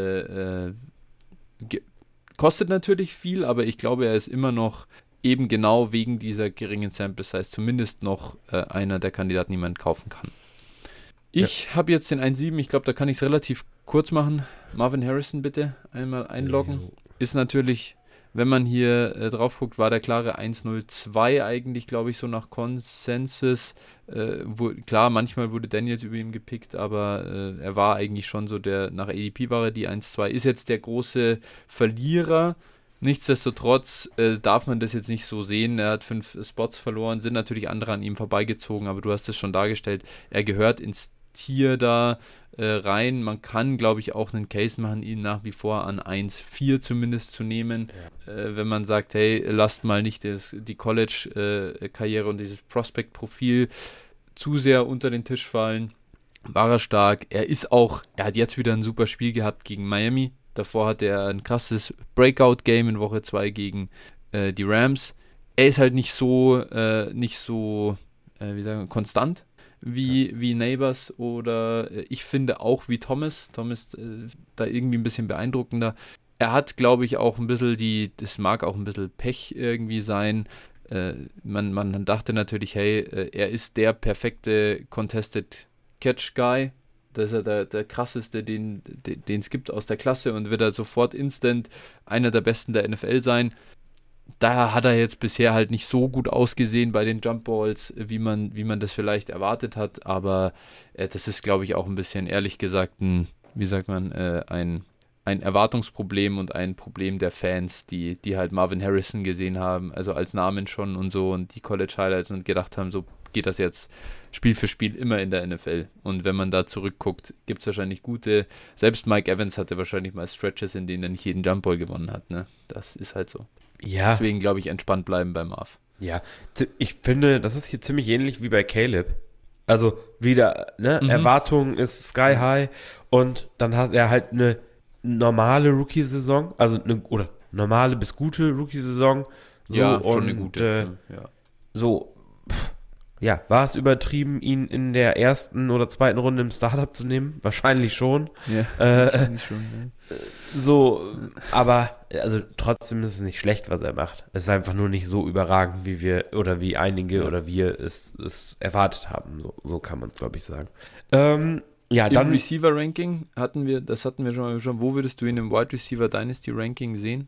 kostet natürlich viel, aber ich glaube, er ist immer noch eben genau wegen dieser geringen Sample Size zumindest noch einer der Kandidaten, die man kaufen kann. Ich habe jetzt den 1.7, ich glaube, da kann ich es relativ kurz machen. Marvin Harrison bitte einmal einloggen. Ist natürlich, wenn man hier drauf guckt, war der klare 1.02 eigentlich, glaube ich, so nach Konsensus. Klar, manchmal wurde Daniels über ihm gepickt, aber er war eigentlich schon so nach ADP war er die 1.2. Ist jetzt der große Verlierer. Nichtsdestotrotz darf man das jetzt nicht so sehen. Er hat 5 Spots verloren, sind natürlich andere an ihm vorbeigezogen, aber du hast es schon dargestellt. Er gehört ins Tier da rein. Man kann, glaube ich, auch einen Case machen, ihn nach wie vor an 1,4 zumindest zu nehmen. Wenn man sagt, hey, lasst mal nicht die College-Karriere und dieses Prospect-Profil zu sehr unter den Tisch fallen. War er stark. Er hat jetzt wieder ein super Spiel gehabt gegen Miami. Davor hatte er ein krasses Breakout-Game in Woche 2 gegen die Rams. Er ist halt nicht so konstant wie Neighbors oder ich finde auch wie Thomas. Thomas da irgendwie ein bisschen beeindruckender. Er hat, glaube ich, auch ein bisschen das mag auch ein bisschen Pech irgendwie sein. Man dachte natürlich, hey, er ist der perfekte Contested Catch Guy. Das ist ja der krasseste, den es gibt aus der Klasse und wird er sofort instant einer der besten der NFL sein. Da hat er jetzt bisher halt nicht so gut ausgesehen bei den Jump Balls, wie man das vielleicht erwartet hat, aber das ist, glaube ich, auch ein bisschen, ehrlich gesagt, ein Erwartungsproblem und ein Problem der Fans, die halt Marvin Harrison gesehen haben, also als Namen schon und so und die College Highlights und gedacht haben, so geht das jetzt Spiel für Spiel immer in der NFL. Und wenn man da zurückguckt, gibt es wahrscheinlich selbst Mike Evans hatte wahrscheinlich mal Stretches, in denen er nicht jeden Jump Ball gewonnen hat, ne? Das ist halt so. Ja. Deswegen, glaube ich, entspannt bleiben beim Marv. Ja, ich finde, das ist hier ziemlich ähnlich wie bei Caleb. Also wieder, ne, Erwartung ist sky high und dann hat er halt eine normale Rookie-Saison, also oder normale bis gute Rookie-Saison. So, ja, schon eine gute. So, ja, war es übertrieben, ihn in der ersten oder zweiten Runde im Startup zu nehmen? Wahrscheinlich schon. Ja, wahrscheinlich schon, ja. So, aber also trotzdem ist es nicht schlecht, was er macht. Es ist einfach nur nicht so überragend, wie einige oder wir es erwartet haben. So kann man es, glaube ich, sagen. Im Receiver-Ranking hatten wir schon. Wo würdest du ihn im Wide Receiver Dynasty Ranking sehen?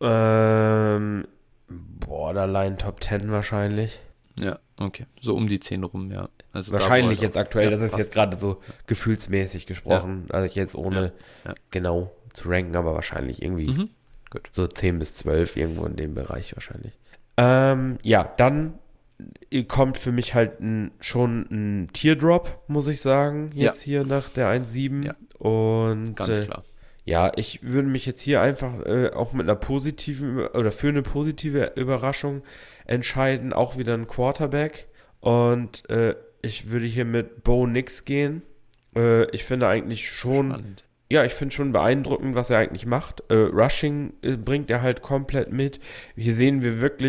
Borderline Top 10 wahrscheinlich. Ja, okay. So um die 10 rum, ja. Also wahrscheinlich jetzt aktuell, das ist jetzt gerade so gefühlsmäßig gesprochen. Ja. Also jetzt ohne genau zu ranken, aber wahrscheinlich irgendwie so 10 bis 12 irgendwo in dem Bereich wahrscheinlich. Dann kommt für mich halt schon ein Teardrop, muss ich sagen, jetzt hier nach der 1.7. Ja. Und ganz klar. Ja, ich würde mich jetzt hier einfach auch mit einer für eine positive Überraschung entscheiden, auch wieder ein Quarterback. Und ich würde hier mit Bo Nix gehen. Ich finde eigentlich schon, spannend. Ja, ich finde schon beeindruckend, was er eigentlich macht. Rushing bringt er halt komplett mit. Hier sehen wir wirklich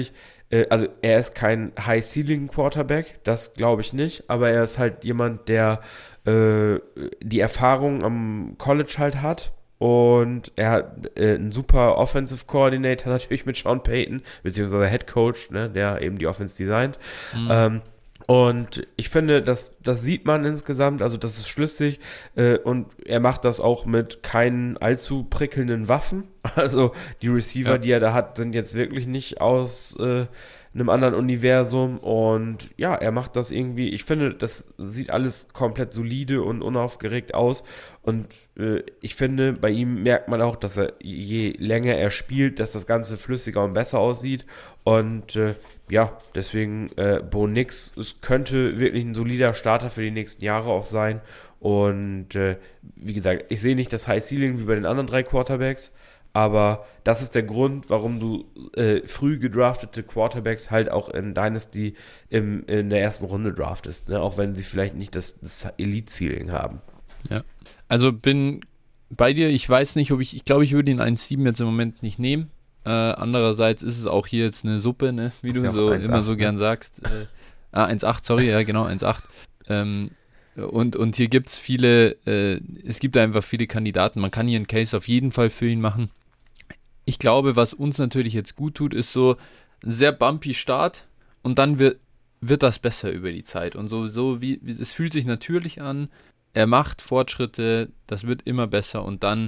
Also er ist kein High-Ceiling-Quarterback, das glaube ich nicht, aber er ist halt jemand, der die Erfahrung am College halt hat. Und er hat einen super Offensive Coordinator natürlich mit Sean Payton, beziehungsweise Head Coach, ne, der eben die Offense designt. Und ich finde, das sieht man insgesamt, also das ist schlüssig und er macht das auch mit keinen allzu prickelnden Waffen. Also die Receiver, die er da hat, sind jetzt wirklich nicht aus einem anderen Universum und ja, er macht das irgendwie, ich finde, das sieht alles komplett solide und unaufgeregt aus und ich finde, bei ihm merkt man auch, dass er, je länger er spielt, dass das Ganze flüssiger und besser aussieht und ja, deswegen Bo Nix, es könnte wirklich ein solider Starter für die nächsten Jahre auch sein und wie gesagt, ich sehe nicht das High Ceiling wie bei den anderen 3 Quarterbacks, aber das ist der Grund, warum du früh gedraftete Quarterbacks halt auch in Dynasty in der ersten Runde draftest, ne? Auch wenn sie vielleicht nicht das Elite-Ceiling haben. Ja, also bin bei dir, ich weiß nicht, ich glaube, ich würde ihn 1,7 jetzt im Moment nicht nehmen. Andererseits ist es auch hier jetzt eine Suppe, ne? Wie du so 1, immer 8, so gern sagst. 1,8, sorry, ja genau, 1,8. Und hier gibt es viele, es gibt einfach viele Kandidaten. Man kann hier einen Case auf jeden Fall für ihn machen. Ich glaube, was uns natürlich jetzt gut tut, ist so ein sehr bumpy Start und dann wird das besser über die Zeit. Und so wie es fühlt sich natürlich an, er macht Fortschritte, das wird immer besser und dann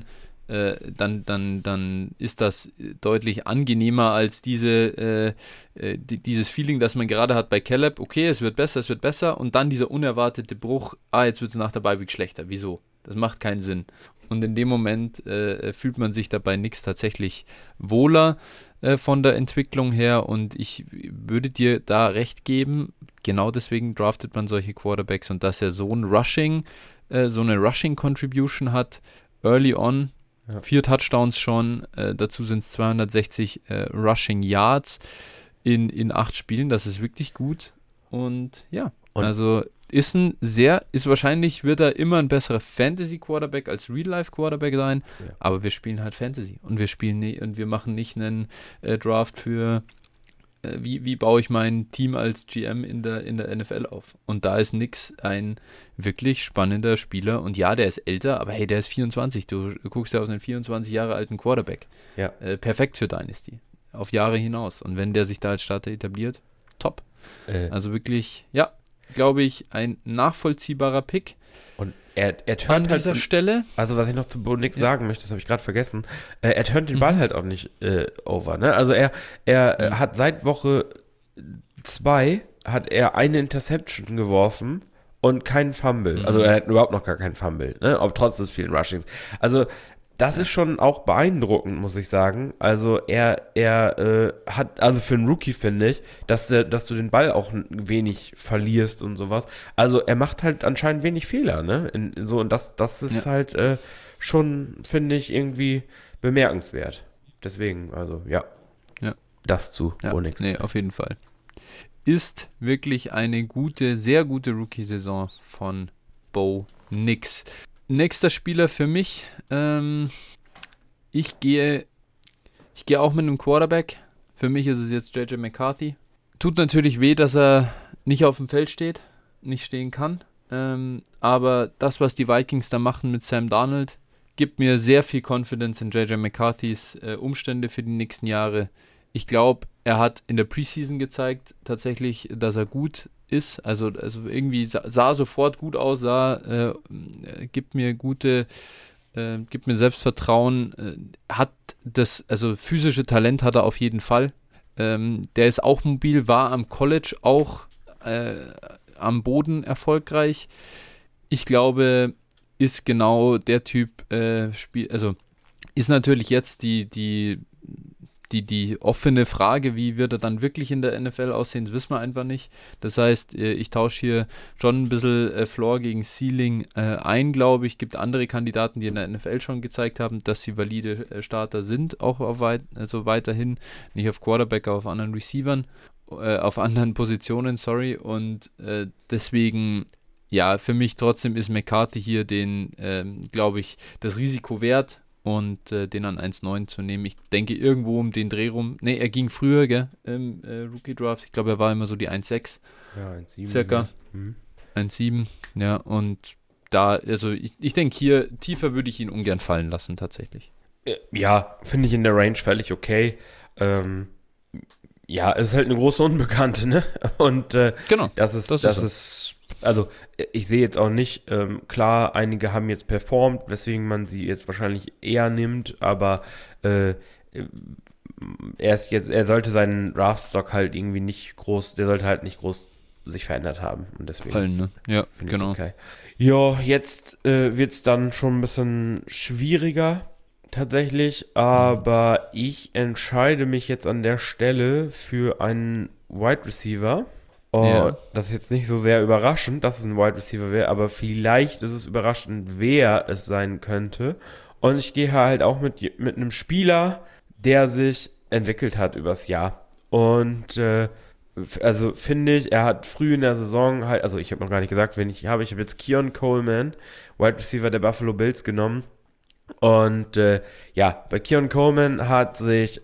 ist das deutlich angenehmer als dieses Feeling, das man gerade hat bei Caleb. Okay, es wird besser und dann dieser unerwartete Bruch, jetzt wird es nach der Bye Week schlechter. Wieso? Das macht keinen Sinn. Und in dem Moment fühlt man sich dabei nichts tatsächlich wohler von der Entwicklung her und ich würde dir da recht geben, genau deswegen draftet man solche Quarterbacks und dass er so eine Rushing-Contribution hat, early on, 4 Touchdowns schon, dazu sind es 260 Rushing Yards in 8 Spielen, das ist wirklich gut und ja, also wird er immer ein besserer Fantasy-Quarterback als Real-Life-Quarterback sein, aber wir spielen halt Fantasy und wir machen nicht einen Draft für wie baue ich mein Team als GM in der NFL auf? Und da ist Nix ein wirklich spannender Spieler. Und ja, der ist älter, aber hey, der ist 24. Du guckst ja auf einen 24 Jahre alten Quarterback. Ja. Perfekt für Dynasty. Auf Jahre hinaus. Und wenn der sich da als Starter etabliert, top. Also wirklich, ja, glaube ich, ein nachvollziehbarer Pick. Und er turnt an dieser Stelle. Also was ich noch zu Bo Nix sagen möchte, das habe ich gerade vergessen, er turnt den Ball halt auch nicht over. Ne? Also er hat seit Woche 2 hat er eine Interception geworfen und keinen Fumble. Also er hat überhaupt noch gar keinen Fumble, ne? Ob trotz des vielen Rushings. Also das ist schon auch beeindruckend, muss ich sagen. Also er hat, also für einen Rookie finde ich, dass du den Ball auch wenig verlierst und sowas. Also er macht halt anscheinend wenig Fehler, ne? Und das ist halt schon, finde ich, irgendwie bemerkenswert. Deswegen, also ja. Das zu Bo Nix. Nee, auf jeden Fall. Ist wirklich eine sehr gute Rookie-Saison von Bo Nix. Nächster Spieler für mich, ich gehe auch mit einem Quarterback. Für mich ist es jetzt JJ McCarthy. Tut natürlich weh, dass er nicht auf dem Feld steht, nicht stehen kann. Aber das, was die Vikings da machen mit Sam Darnold, gibt mir sehr viel Confidence in JJ McCarthys Umstände für die nächsten Jahre. Ich glaube, er hat in der Preseason gezeigt tatsächlich, dass er gut ist, also irgendwie sah sofort gut aus, gibt mir Selbstvertrauen, hat das, also physische Talent hat er auf jeden Fall. Der ist auch mobil, war am College auch am Boden erfolgreich. Ich glaube, ist genau der Typ ist natürlich jetzt die offene Frage, wie wird er dann wirklich in der NFL aussehen, das wissen wir einfach nicht. Das heißt, ich tausche hier schon ein bisschen Floor gegen Ceiling ein, glaube ich. Gibt andere Kandidaten, die in der NFL schon gezeigt haben, dass sie valide Starter sind, auch weiterhin, nicht auf Quarterback, aber auf anderen Receivern, auf anderen Positionen, sorry. Und deswegen, ja, für mich trotzdem ist McCarthy hier glaube ich, das Risiko wert. und den an 1,9 zu nehmen. Ich denke, irgendwo um den Dreh rum. Ne, er ging früher, gell, im Rookie-Draft. Ich glaube, er war immer so die 1,6. Ja, 1,7. Circa. 1,7, ja, und da, also ich denke hier, tiefer würde ich ihn ungern fallen lassen, tatsächlich. Ja, finde ich in der Range völlig okay. Ja, es ist halt eine große Unbekannte, ne? Und Genau, das ist, also ich sehe jetzt auch nicht, klar, einige haben jetzt performt, weswegen man sie jetzt wahrscheinlich eher nimmt, aber er sollte seinen Draftstock halt irgendwie nicht groß, der sollte halt nicht groß sich verändert haben und deswegen fallen, ne? Ja, genau. Okay. Ja, jetzt wird es dann schon ein bisschen schwieriger tatsächlich, aber ich entscheide mich jetzt an der Stelle für einen Wide Receiver. Das ist jetzt nicht so sehr überraschend, dass es ein Wide Receiver wäre, aber vielleicht ist es überraschend, wer es sein könnte. Und ich gehe halt auch mit einem Spieler, der sich entwickelt hat übers Jahr. Und also finde ich, er hat früh in der Saison halt, also ich habe noch gar nicht gesagt, wen ich habe. Ich habe jetzt Keon Coleman, Wide Receiver der Buffalo Bills, genommen. Und ja, bei Keon Coleman hat sich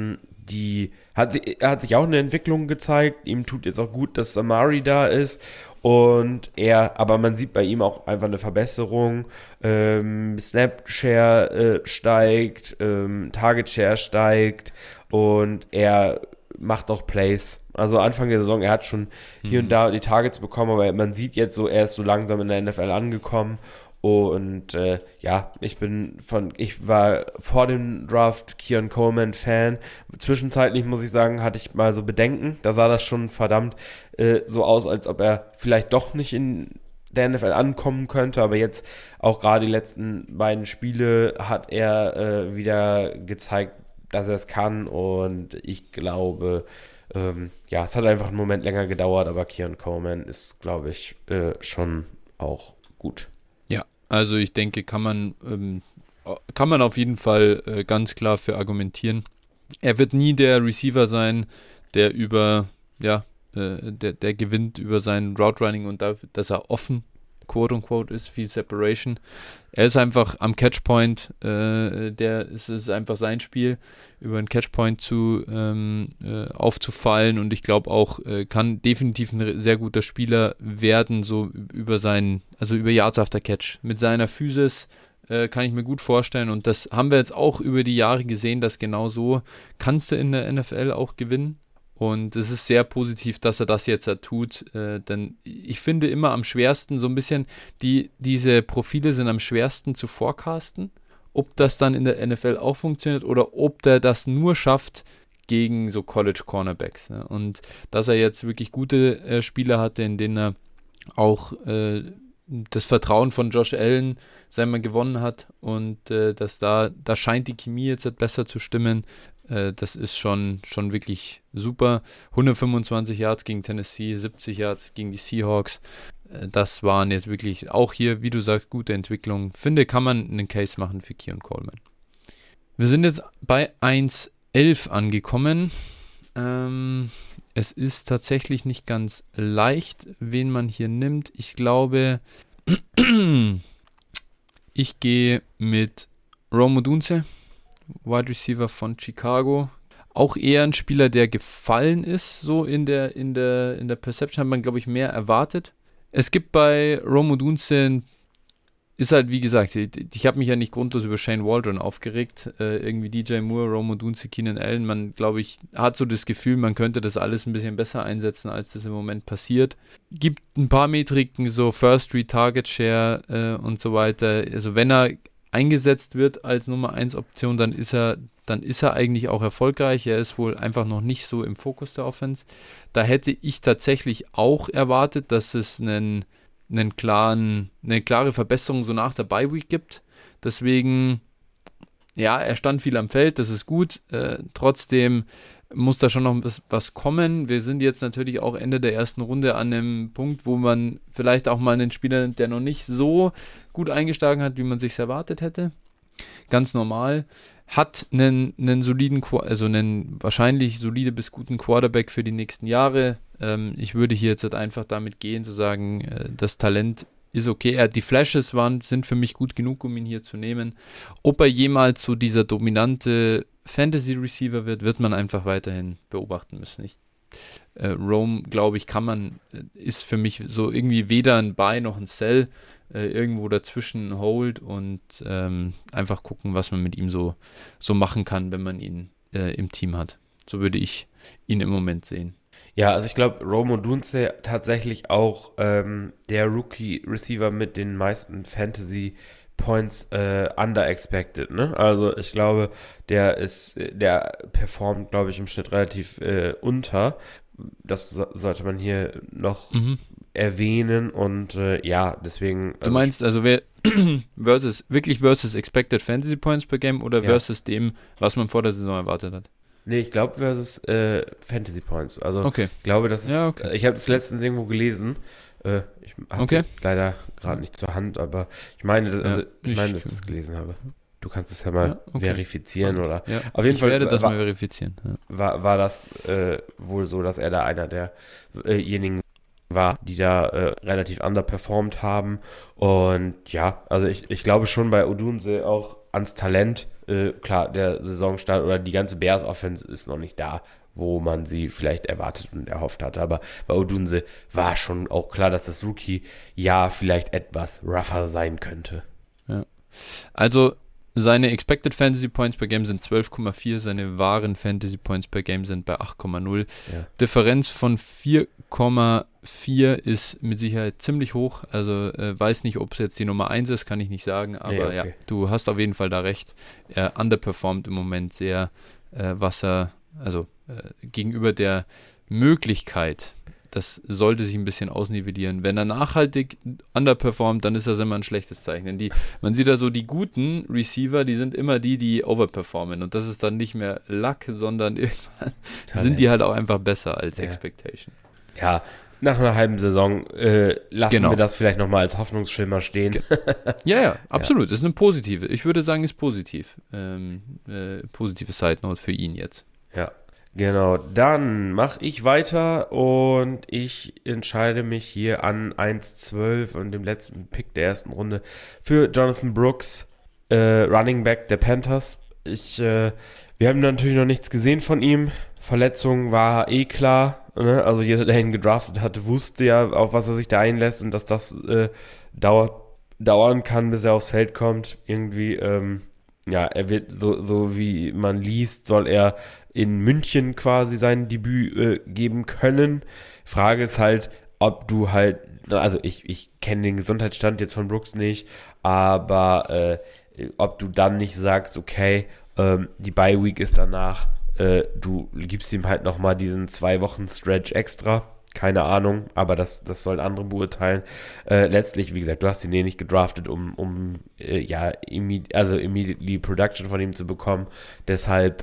hat sich auch eine Entwicklung gezeigt. Ihm tut jetzt auch gut, dass Amari da ist. Aber man sieht bei ihm auch einfach eine Verbesserung. Snap-Share steigt, Target-Share steigt und er macht auch Plays. Also Anfang der Saison, er hat schon hier und da die Targets bekommen, aber man sieht jetzt so, er ist so langsam in der NFL angekommen. Und ja, ich war vor dem Draft Keon Coleman Fan. Zwischenzeitlich, muss ich sagen, hatte ich mal so Bedenken. Da sah das schon verdammt so aus, als ob er vielleicht doch nicht in der NFL ankommen könnte. Aber jetzt, auch gerade die letzten beiden Spiele, hat er wieder gezeigt, dass er es kann. Und ich glaube, ja, es hat einfach einen Moment länger gedauert, aber Keon Coleman ist, glaube ich, schon auch gut. Also ich denke, kann man auf jeden Fall ganz klar für argumentieren. Er wird nie der Receiver sein, der der gewinnt über sein Route Running und dafür, dass er offen, quote unquote, ist, viel Separation. Er ist einfach am Catchpoint, es ist einfach sein Spiel, über einen Catchpoint aufzufallen, und ich glaube auch, kann definitiv ein sehr guter Spieler werden, so über Yards after Catch. Mit seiner Physis kann ich mir gut vorstellen, und das haben wir jetzt auch über die Jahre gesehen, dass genau so kannst du in der NFL auch gewinnen. Und es ist sehr positiv, dass er das jetzt tut, denn ich finde immer am schwersten so ein bisschen, diese Profile sind am schwersten zu forecasten, ob das dann in der NFL auch funktioniert oder ob der das nur schafft gegen so College Cornerbacks. Ne? Und dass er jetzt wirklich gute Spieler hatte, in denen er auch das Vertrauen von Josh Allen, sagen wir, gewonnen hat, und dass da scheint die Chemie jetzt besser zu stimmen. Das ist schon wirklich super. 125 Yards gegen Tennessee, 70 Yards gegen die Seahawks. Das waren jetzt wirklich auch hier, wie du sagst, gute Entwicklungen. Finde, kann man einen Case machen für Keon Coleman. Wir sind jetzt bei 1,11 angekommen. Es ist tatsächlich nicht ganz leicht, wen man hier nimmt. Ich glaube, ich gehe mit Rome Odunze, Wide Receiver von Chicago. Auch eher ein Spieler, der gefallen ist, so in der Perception hat man, glaube ich, mehr erwartet. Es gibt bei Rome Odunze, ist halt, wie gesagt, ich habe mich ja nicht grundlos über Shane Waldron aufgeregt. Irgendwie DJ Moore, Rome Odunze, Keenan Allen. Man, glaube ich, hat so das Gefühl, man könnte das alles ein bisschen besser einsetzen, als das im Moment passiert. Gibt ein paar Metriken, so First Read, Target Share und so weiter. Also wenn er eingesetzt wird als Nummer 1 Option, dann ist er eigentlich auch erfolgreich. Er ist wohl einfach noch nicht so im Fokus der Offense. Da hätte ich tatsächlich auch erwartet, dass es eine klare Verbesserung so nach der Bye-Week gibt. Deswegen, ja, er stand viel am Feld, das ist gut. Trotzdem muss da schon noch was kommen. Wir sind jetzt natürlich auch Ende der ersten Runde an einem Punkt, wo man vielleicht auch mal einen Spieler nimmt, der noch nicht so gut eingeschlagen hat, wie man sich erwartet hätte. Ganz normal. Hat einen soliden, also einen wahrscheinlich solide bis guten Quarterback für die nächsten Jahre. Ich würde hier jetzt einfach damit gehen, zu sagen, das Talent ist okay. Die Flashes sind für mich gut genug, um ihn hier zu nehmen. Ob er jemals so dieser dominante Fantasy-Receiver wird man einfach weiterhin beobachten müssen. Rome, glaube ich, ist für mich so irgendwie weder ein Buy noch ein Sell, irgendwo dazwischen Hold und einfach gucken, was man mit ihm so machen kann, wenn man ihn im Team hat. So würde ich ihn im Moment sehen. Ja, also ich glaube, Rome Odunze tatsächlich auch der Rookie-Receiver mit den meisten Fantasy-Points under-expected, ne? Also ich glaube, der performt, glaube ich, im Schnitt relativ unter. Das sollte man hier noch erwähnen und deswegen. Du meinst also, wer versus Expected Fantasy Points per Game oder versus dem, was man vor der Saison erwartet hat? Nee, ich glaube versus Fantasy Points. Also okay. Ich glaube, das ist. Ja, okay. Ich habe es letztens irgendwo gelesen. Ich habe jetzt leider gerade nicht zur Hand, aber ich meine, dass ich es gelesen habe. Du kannst es ja mal verifizieren oder. Ja, auf jeden Fall. Ich werde das mal verifizieren. Ja. War das wohl so, dass er da einer derjenigen war, die da relativ underperformed haben. Und ja, also ich glaube schon bei Odunze auch ans Talent. Klar, der Saisonstart oder die ganze Bears-Offense ist noch nicht da, wo man sie vielleicht erwartet und erhofft hatte. Aber bei Odunze war schon auch klar, dass das Rookie-Jahr vielleicht etwas rougher sein könnte. Ja. Also seine Expected Fantasy Points per Game sind 12,4, seine wahren Fantasy Points per Game sind bei 8,0. Ja. Differenz von 4,4 ist mit Sicherheit ziemlich hoch. Also weiß nicht, ob es jetzt die Nummer 1 ist, kann ich nicht sagen. Aber ja, du hast auf jeden Fall da recht. Er underperformt im Moment sehr, gegenüber der Möglichkeit. Das sollte sich ein bisschen ausnivellieren. Wenn er nachhaltig underperformt, dann ist das immer ein schlechtes Zeichen. Denn man sieht da so, die guten Receiver, die sind immer die overperformen. Und das ist dann nicht mehr Luck, sondern irgendwann sind die halt auch einfach besser als Expectation. Ja, nach einer halben Saison lassen wir das vielleicht nochmal als Hoffnungsschimmer stehen. Ja, absolut. Das ist eine positive. Ich würde sagen, ist positiv. Positive Side Note für ihn jetzt. Ja. Genau, dann mache ich weiter und ich entscheide mich hier an 1,12 und dem letzten Pick der ersten Runde für Jonathan Brooks, Running Back der Panthers. Wir haben natürlich noch nichts gesehen von ihm. Verletzung war klar, ne? Also jeder, der ihn gedraftet hatte, wusste ja, auf was er sich da einlässt und dass das dauern kann, bis er aufs Feld kommt. Irgendwie, er wird, so wie man liest, soll er in München quasi sein Debüt geben können. Frage ist halt, ob du halt, also ich kenne den Gesundheitsstand jetzt von Brooks nicht, aber ob du dann nicht sagst, okay, die Bye-Week ist danach, du gibst ihm halt nochmal diesen 2 Wochen Stretch extra. Keine Ahnung, aber das sollen andere beurteilen. Letztlich, wie gesagt, du hast ihn nicht gedraftet, um immediately Production von ihm zu bekommen. Deshalb,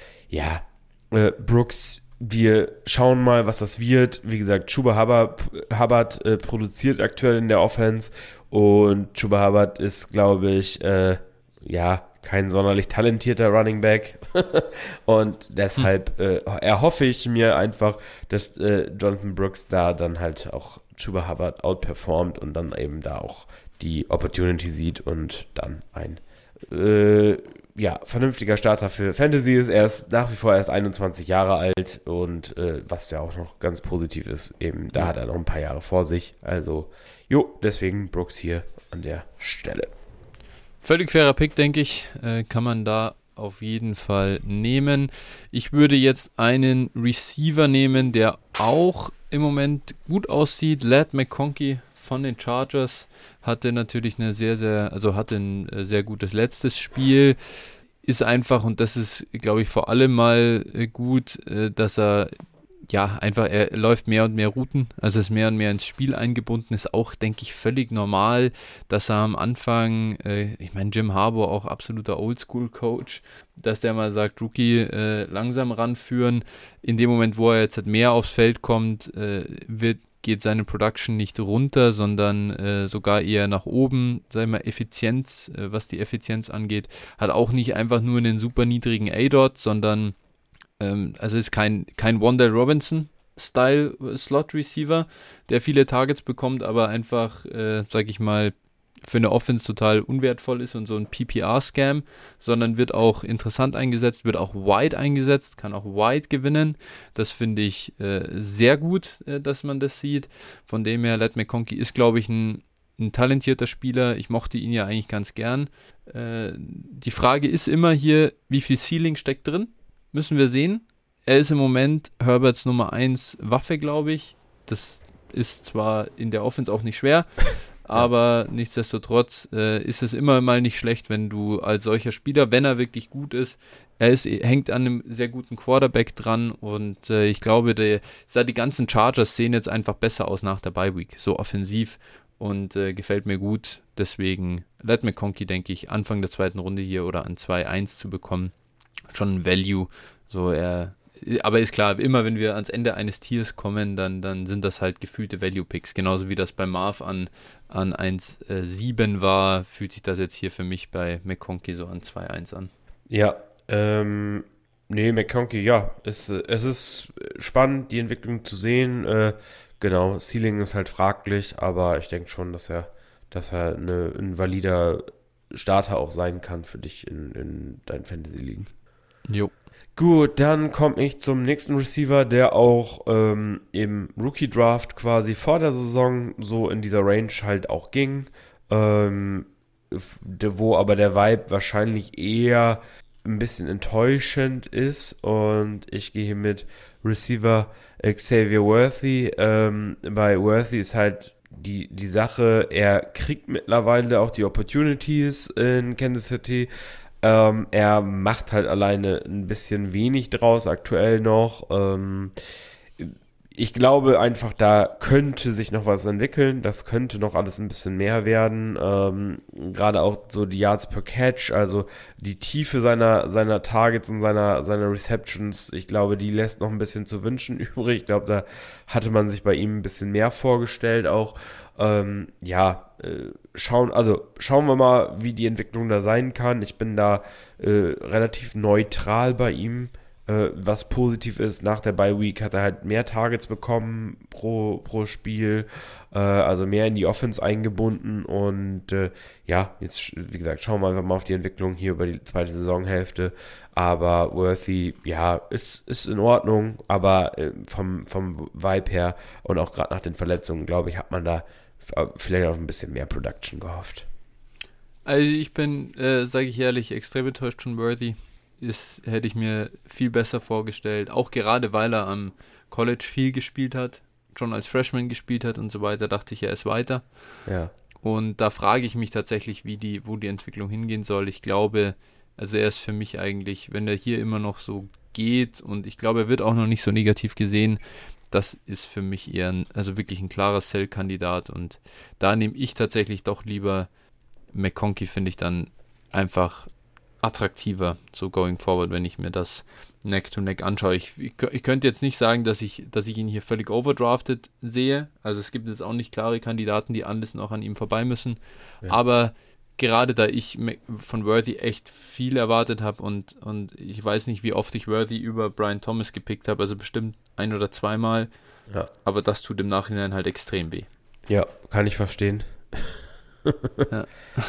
Brooks, wir schauen mal, was das wird. Wie gesagt, Chuba Hubbard produziert aktuell in der Offense und Chuba Hubbard ist, glaube ich, kein sonderlich talentierter Running Back und deshalb erhoffe ich mir einfach, dass Jonathan Brooks da dann halt auch Chuba Hubbard outperformt und dann eben da auch die Opportunity sieht und dann ein vernünftiger Starter für Fantasy ist. Er ist nach wie vor erst 21 Jahre alt und was ja auch noch ganz positiv ist, eben da hat er noch ein paar Jahre vor sich. Also, deswegen Brooks hier an der Stelle. Völlig fairer Pick, denke ich. Kann man da auf jeden Fall nehmen. Ich würde jetzt einen Receiver nehmen, der auch im Moment gut aussieht. Ladd McConkey von den Chargers hatte natürlich ein sehr gutes letztes Spiel. Ist einfach, und das ist, glaube ich, vor allem mal gut, dass er er läuft mehr und mehr Routen, also ist mehr und mehr ins Spiel eingebunden, ist auch, denke ich, völlig normal, dass er am Anfang, ich meine, Jim Harbaugh, auch absoluter Oldschool-Coach, dass der mal sagt, Rookie langsam ranführen. In dem Moment, wo er jetzt mehr aufs Feld kommt, geht seine Production nicht runter, sondern sogar eher nach oben, sagen wir Effizienz, was die Effizienz angeht, hat auch nicht einfach nur einen super niedrigen A-Dot, sondern ist kein Wandale Robinson, Slot-Receiver, der viele Targets bekommt, aber einfach, sag ich mal, für eine Offense total unwertvoll ist und so ein PPR-Scam, sondern wird auch interessant eingesetzt, wird auch wide eingesetzt, kann auch wide gewinnen. Das finde ich sehr gut, dass man das sieht. Von dem her, Ladd McConkey ist, glaube ich, ein talentierter Spieler. Ich mochte ihn ja eigentlich ganz gern. Die Frage ist immer hier, wie viel Ceiling steckt drin? Müssen wir sehen. Er ist im Moment Herberts Nummer 1 Waffe, glaube ich. Das ist zwar in der Offense auch nicht schwer, aber nichtsdestotrotz ist es immer mal nicht schlecht, wenn du als solcher Spieler, wenn er wirklich gut ist, hängt an einem sehr guten Quarterback dran und ich glaube, die ganzen Chargers sehen jetzt einfach besser aus nach der Bye-Week, so offensiv und gefällt mir gut. Deswegen Ladd McConkey, denke ich, Anfang der zweiten Runde hier oder an 2-1 zu bekommen, schon ein Value. Aber ist klar, immer wenn wir ans Ende eines Tiers kommen, dann sind das halt gefühlte Value-Picks. Genauso wie das bei Marv an 1,7 war, fühlt sich das jetzt hier für mich bei McConkey so an 2,1 an. Ja, McConkey, ja, es ist spannend, die Entwicklung zu sehen. Genau, Ceiling ist halt fraglich, aber ich denke schon, dass er ein valider Starter auch sein kann für dich in deinen Fantasy-Ligen. Jo. Gut, dann komme ich zum nächsten Receiver, der auch im Rookie-Draft quasi vor der Saison so in dieser Range halt auch ging, wo aber der Vibe wahrscheinlich eher ein bisschen enttäuschend ist und ich gehe hier mit Receiver Xavier Worthy. Bei Worthy ist halt die Sache, er kriegt mittlerweile auch die Opportunities in Kansas City. Er macht halt alleine ein bisschen wenig draus aktuell noch. Ich glaube einfach, da könnte sich noch was entwickeln. Das könnte noch alles ein bisschen mehr werden. Gerade auch so die Yards per Catch, also die Tiefe seiner Targets und seiner Receptions. Ich glaube, die lässt noch ein bisschen zu wünschen übrig. Ich glaube, da hatte man sich bei ihm ein bisschen mehr vorgestellt auch. Schauen wir mal, wie die Entwicklung da sein kann. Ich bin da relativ neutral bei ihm. Was positiv ist, nach der Bye-Week hat er halt mehr Targets bekommen pro Spiel, also mehr in die Offense eingebunden und jetzt, wie gesagt, schauen wir einfach mal auf die Entwicklung hier über die zweite Saisonhälfte, aber Worthy, ja, ist in Ordnung, aber vom Vibe her und auch gerade nach den Verletzungen, glaube ich, hat man da vielleicht auf ein bisschen mehr Production gehofft. Also ich bin, sage ich ehrlich, extrem enttäuscht von Worthy. Hätte ich mir viel besser vorgestellt, auch gerade weil er am College viel gespielt hat, schon als Freshman gespielt hat und so weiter, dachte ich, er ist weiter. Ja. Und da frage ich mich tatsächlich, wo die Entwicklung hingehen soll. Ich glaube, also er ist für mich eigentlich, wenn er hier immer noch so geht und ich glaube, er wird auch noch nicht so negativ gesehen, das ist für mich eher wirklich ein klarer Sell-Kandidat und da nehme ich tatsächlich doch lieber McConkey, finde ich dann einfach attraktiver, so going forward, wenn ich mir das Neck-to-Neck anschaue. Ich könnte jetzt nicht sagen, dass ich ihn hier völlig overdrafted sehe. Also es gibt jetzt auch nicht klare Kandidaten, die alles noch an ihm vorbei müssen. Ja. Aber gerade da ich von Worthy echt viel erwartet habe und ich weiß nicht, wie oft ich Worthy über Brian Thomas gepickt habe, also bestimmt 1 oder 2 Mal. Ja. Aber das tut im Nachhinein halt extrem weh. Ja, kann ich verstehen. Ja.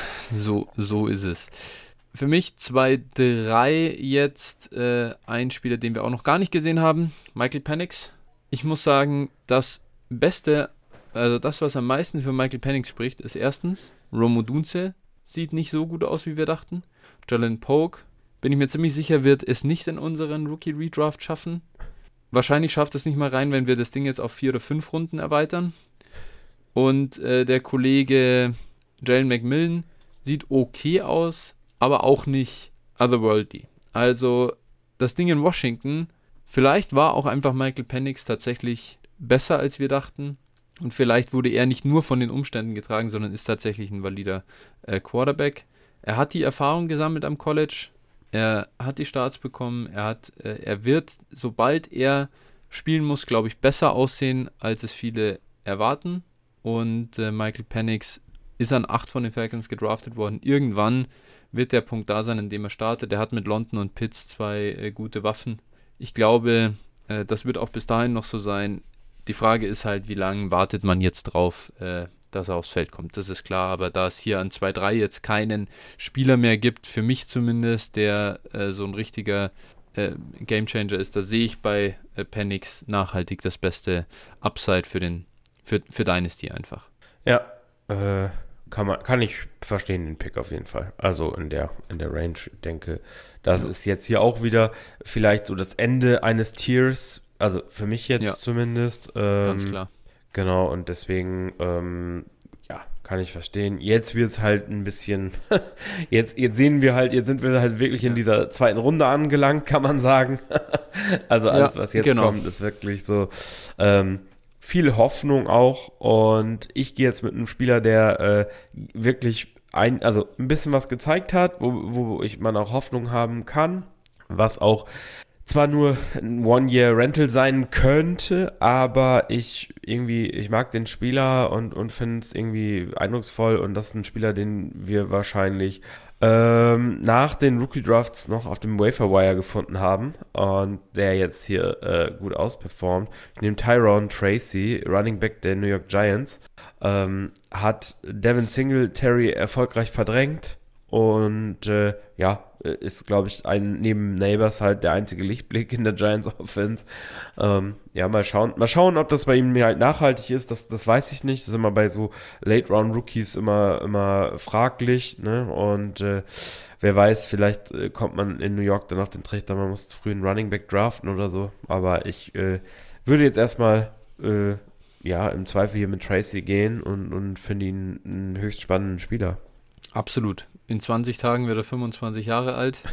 So ist es. Für mich 2-3 jetzt ein Spieler, den wir auch noch gar nicht gesehen haben, Michael Penix. Ich muss sagen, das Beste, also das, was am meisten für Michael Penix spricht, ist erstens, Rome Odunze sieht nicht so gut aus, wie wir dachten. Jalen Polk, bin ich mir ziemlich sicher, wird es nicht in unseren Rookie-Redraft schaffen. Wahrscheinlich schafft es nicht mal rein, wenn wir das Ding jetzt auf 4 oder 5 Runden erweitern. Und der Kollege Jalen McMillan sieht okay aus, aber auch nicht otherworldly. Also das Ding in Washington, vielleicht war auch einfach Michael Penix tatsächlich besser, als wir dachten. Und vielleicht wurde er nicht nur von den Umständen getragen, sondern ist tatsächlich ein valider Quarterback. Er hat die Erfahrung gesammelt am College. Er hat die Starts bekommen. Er wird, sobald er spielen muss, glaube ich, besser aussehen, als es viele erwarten. Und Michael Penix ist an 8 von den Falcons gedraftet worden. Irgendwann wird der Punkt da sein, in dem er startet. Er hat mit London und Pitts 2 gute Waffen. Ich glaube, Das wird auch bis dahin noch so sein. Die Frage ist halt, wie lange wartet man jetzt drauf, dass er aufs Feld kommt. Das ist klar, aber da es hier an 2-3 jetzt keinen Spieler mehr gibt, für mich zumindest, der so ein richtiger Gamechanger ist, da sehe ich bei Penix nachhaltig das beste Upside für Dynasty einfach. Ja, kann ich verstehen, den Pick auf jeden Fall. Also in der Range, denke, das ist jetzt hier auch wieder vielleicht so das Ende eines Tiers, also für mich jetzt zumindest. Ganz klar. Genau, und deswegen, kann ich verstehen. Jetzt wird es halt ein bisschen, jetzt sind wir halt wirklich in dieser zweiten Runde angelangt, kann man sagen. Also alles, was jetzt kommt, ist wirklich so viel Hoffnung auch. Und ich gehe jetzt mit einem Spieler, der wirklich ein bisschen was gezeigt hat, wo man auch Hoffnung haben kann, was auch zwar nur ein One-Year-Rental sein könnte, aber ich mag den Spieler und finde es irgendwie eindrucksvoll, und das ist ein Spieler, den wir wahrscheinlich nach den Rookie-Drafts noch auf dem Waiver-Wire gefunden haben und der jetzt hier gut ausperformt. Ich nehme Tyrone Tracy, Running Back der New York Giants, hat Devin Singletary erfolgreich verdrängt und ist, glaube ich, neben Neighbors halt der einzige Lichtblick in der Giants Offense. Mal schauen, ob das bei ihm halt nachhaltig ist, das weiß ich nicht. Das ist immer bei so Late-Round-Rookies immer fraglich, ne? Und wer weiß, vielleicht kommt man in New York dann auf den Trichter, man muss früh einen Running Back draften oder so. Aber ich würde jetzt erstmal im Zweifel hier mit Tracy gehen und finde ihn einen höchst spannenden Spieler. Absolut. In 20 Tagen wird er 25 Jahre alt.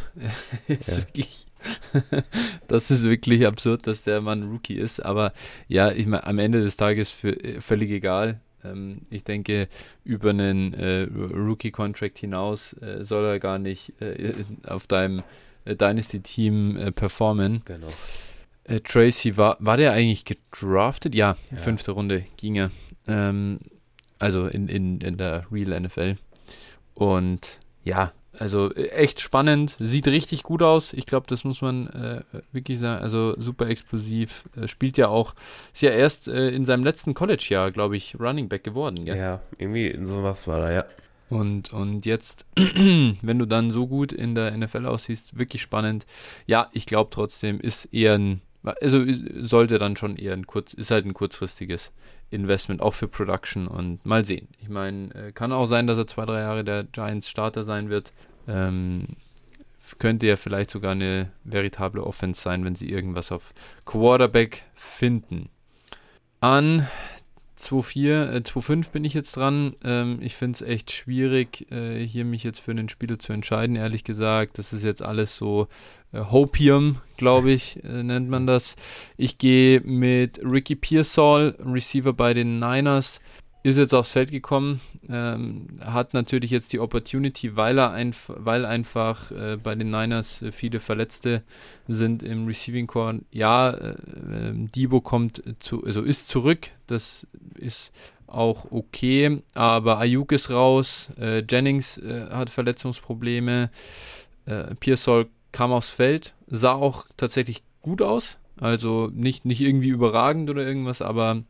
Das ist wirklich absurd, dass der Mann Rookie ist. Aber ja, ich meine, am Ende des Tages völlig egal. Ich denke, über einen Rookie-Contract hinaus soll er gar nicht auf deinem Dynasty-Team performen. Genau. Tracy, war der eigentlich gedraftet? Ja, 5. Runde ging er. Also in der Real NFL. Und ja, also echt spannend, sieht richtig gut aus. Ich glaube, das muss man wirklich sagen. Also super explosiv, spielt ja auch, ist ja erst in seinem letzten College-Jahr, glaube ich, Running Back geworden. Gell? Ja, irgendwie in sowas war da, ja. Und jetzt, wenn du dann so gut in der NFL aussiehst, wirklich spannend. Ja, ich glaube trotzdem, sollte dann schon eher ist halt ein kurzfristiges Investment, auch für Production, und mal sehen. Ich meine, kann auch sein, dass er 2-3 Jahre der Giants Starter sein wird. Könnte ja vielleicht sogar eine veritable Offense sein, wenn sie irgendwas auf Quarterback finden. An 2-5 bin ich jetzt dran. Ich finde es echt schwierig, hier mich jetzt für einen Spieler zu entscheiden, ehrlich gesagt. Das ist jetzt alles so Hopium, glaube ich, nennt man das. Ich gehe mit Ricky Pearsall, Receiver bei den Niners. Ist jetzt aufs Feld gekommen, hat natürlich jetzt die Opportunity, weil einfach bei den Niners viele Verletzte sind im Receiving Core. Ja, Debo ist zurück, das ist auch okay, aber Ayuk ist raus, Jennings hat Verletzungsprobleme, Pearsall kam aufs Feld, sah auch tatsächlich gut aus, also nicht irgendwie überragend oder irgendwas, aber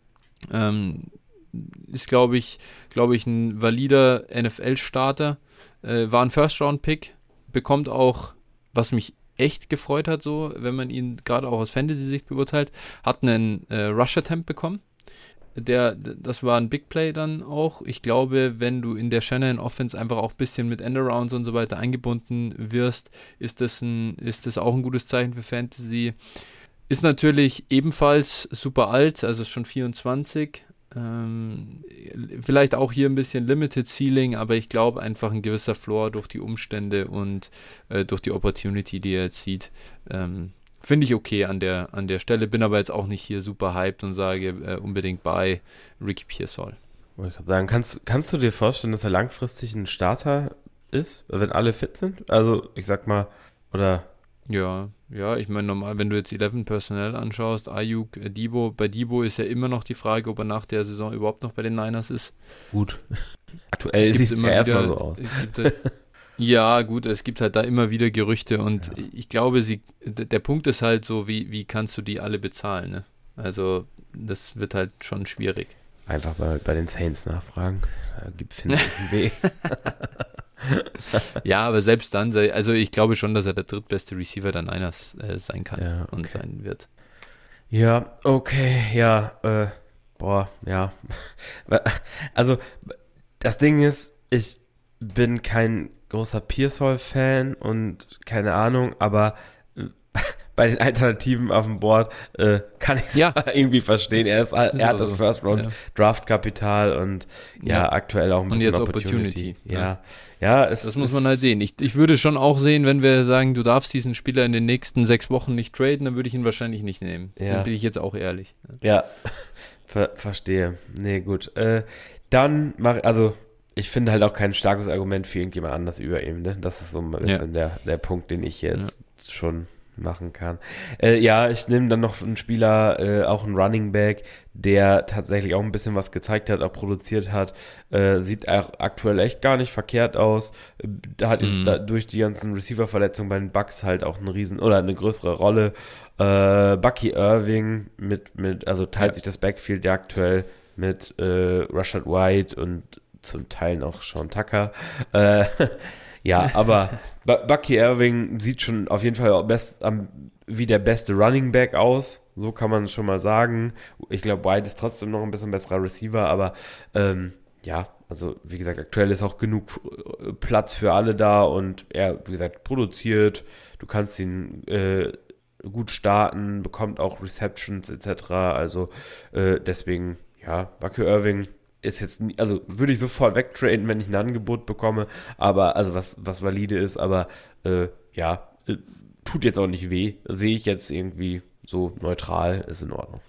ist, glaube ich, ein valider NFL-Starter. War ein First-Round-Pick. Bekommt auch, was mich echt gefreut hat, so, wenn man ihn gerade auch aus Fantasy-Sicht beurteilt, hat einen Rush-Attempt bekommen. Das war ein Big Play dann auch. Ich glaube, wenn du in der Shanahan-Offense einfach auch ein bisschen mit Endarounds und so weiter eingebunden wirst, ist das auch ein gutes Zeichen für Fantasy. Ist natürlich ebenfalls super alt, also schon 24. Vielleicht auch hier ein bisschen Limited Ceiling, aber ich glaube einfach ein gewisser Floor durch die Umstände und durch die Opportunity, die er jetzt sieht, finde ich okay an der Stelle, bin aber jetzt auch nicht hier super hyped und sage unbedingt bei Ricky Pearsall. Wollte ich gerade sagen, kannst du dir vorstellen, dass er langfristig ein Starter ist, wenn alle fit sind? Also ich sag mal, oder... Ja, ich meine, normal, wenn du jetzt 11 Personnel anschaust, Ayuk, Debo, bei Debo ist ja immer noch die Frage, ob er nach der Saison überhaupt noch bei den Niners ist. Gut. Aktuell sieht es ja erstmal so aus. Ja, gut, es gibt halt da immer wieder Gerüchte und Ja. ich glaube, der Punkt ist halt so, wie kannst du die alle bezahlen, ne? Also, das wird halt schon schwierig. Einfach bei den Saints nachfragen. Findet sich einen Weg. Ja, aber selbst dann, also ich glaube schon, dass er der drittbeste Receiver der Niners sein kann Ja, und okay. sein wird. Ja, okay, ja, boah, ja. Also, das Ding ist, ich bin kein großer Pearsall-Fan und keine Ahnung, aber bei den Alternativen auf dem Board kann ich es Ja, irgendwie verstehen. Er ist hat auch das so. First Round Ja. Draft-Kapital und ja, Ja. aktuell auch ein Und bisschen jetzt Opportunity. Opportunity. Ja. Ja, es Das muss ist, man halt sehen. Ich würde schon auch sehen, wenn wir sagen, du darfst diesen Spieler in den nächsten 6 Wochen nicht traden, dann würde ich ihn wahrscheinlich nicht nehmen. Ja. Bin ich jetzt auch ehrlich. Ja, verstehe. Nee, gut. Dann also ich finde halt auch kein starkes Argument für irgendjemand anders über ihm, ne? Das ist so ein bisschen der Punkt, den ich jetzt schon machen kann. Ja, ich nehme dann noch einen Spieler, auch einen Running Back, der tatsächlich auch ein bisschen was gezeigt hat, auch produziert hat. Sieht auch aktuell echt gar nicht verkehrt aus. Da hat jetzt durch die ganzen Receiver-Verletzungen bei den Bucks halt auch eine größere Rolle. Bucky Irving also teilt sich das Backfield ja aktuell mit Rashad White und zum Teil noch Sean Tucker. Ja, aber Bucky Irving sieht schon auf jeden Fall wie der beste Running Back aus. So kann man schon mal sagen. Ich glaube, White ist trotzdem noch ein bisschen besserer Receiver, aber ja, also wie gesagt, aktuell ist auch genug Platz für alle da und er, wie gesagt, produziert. Du kannst ihn gut starten, bekommt auch Receptions etc. Also deswegen, ja, Bucky Irving ist jetzt, also würde ich sofort wegtraden, wenn ich ein Angebot bekomme, aber, also was valide ist, aber ja, tut jetzt auch nicht weh. Sehe ich jetzt irgendwie so neutral, ist in Ordnung.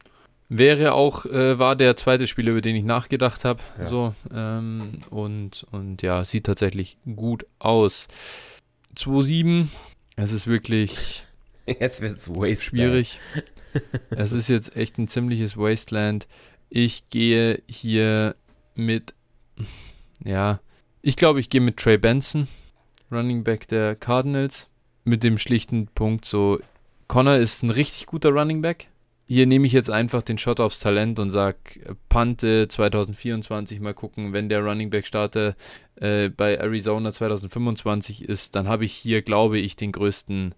War der zweite Spieler, über den ich nachgedacht habe. Ja. So, und ja, sieht tatsächlich gut aus. 2-7, es ist wirklich Jetzt wird es Wasteland. schwierig. Es ist jetzt echt ein ziemliches Wasteland. Ich gehe hier mit, ja, ich glaube, ich gehe mit Trey Benson, Running Back der Cardinals, mit dem schlichten Punkt so, Connor ist ein richtig guter Running Back. Hier nehme ich jetzt einfach den Shot aufs Talent und sage, Pante 2024, mal gucken, wenn der Running Back Starter bei Arizona 2025 ist, dann habe ich hier, glaube ich, den größten,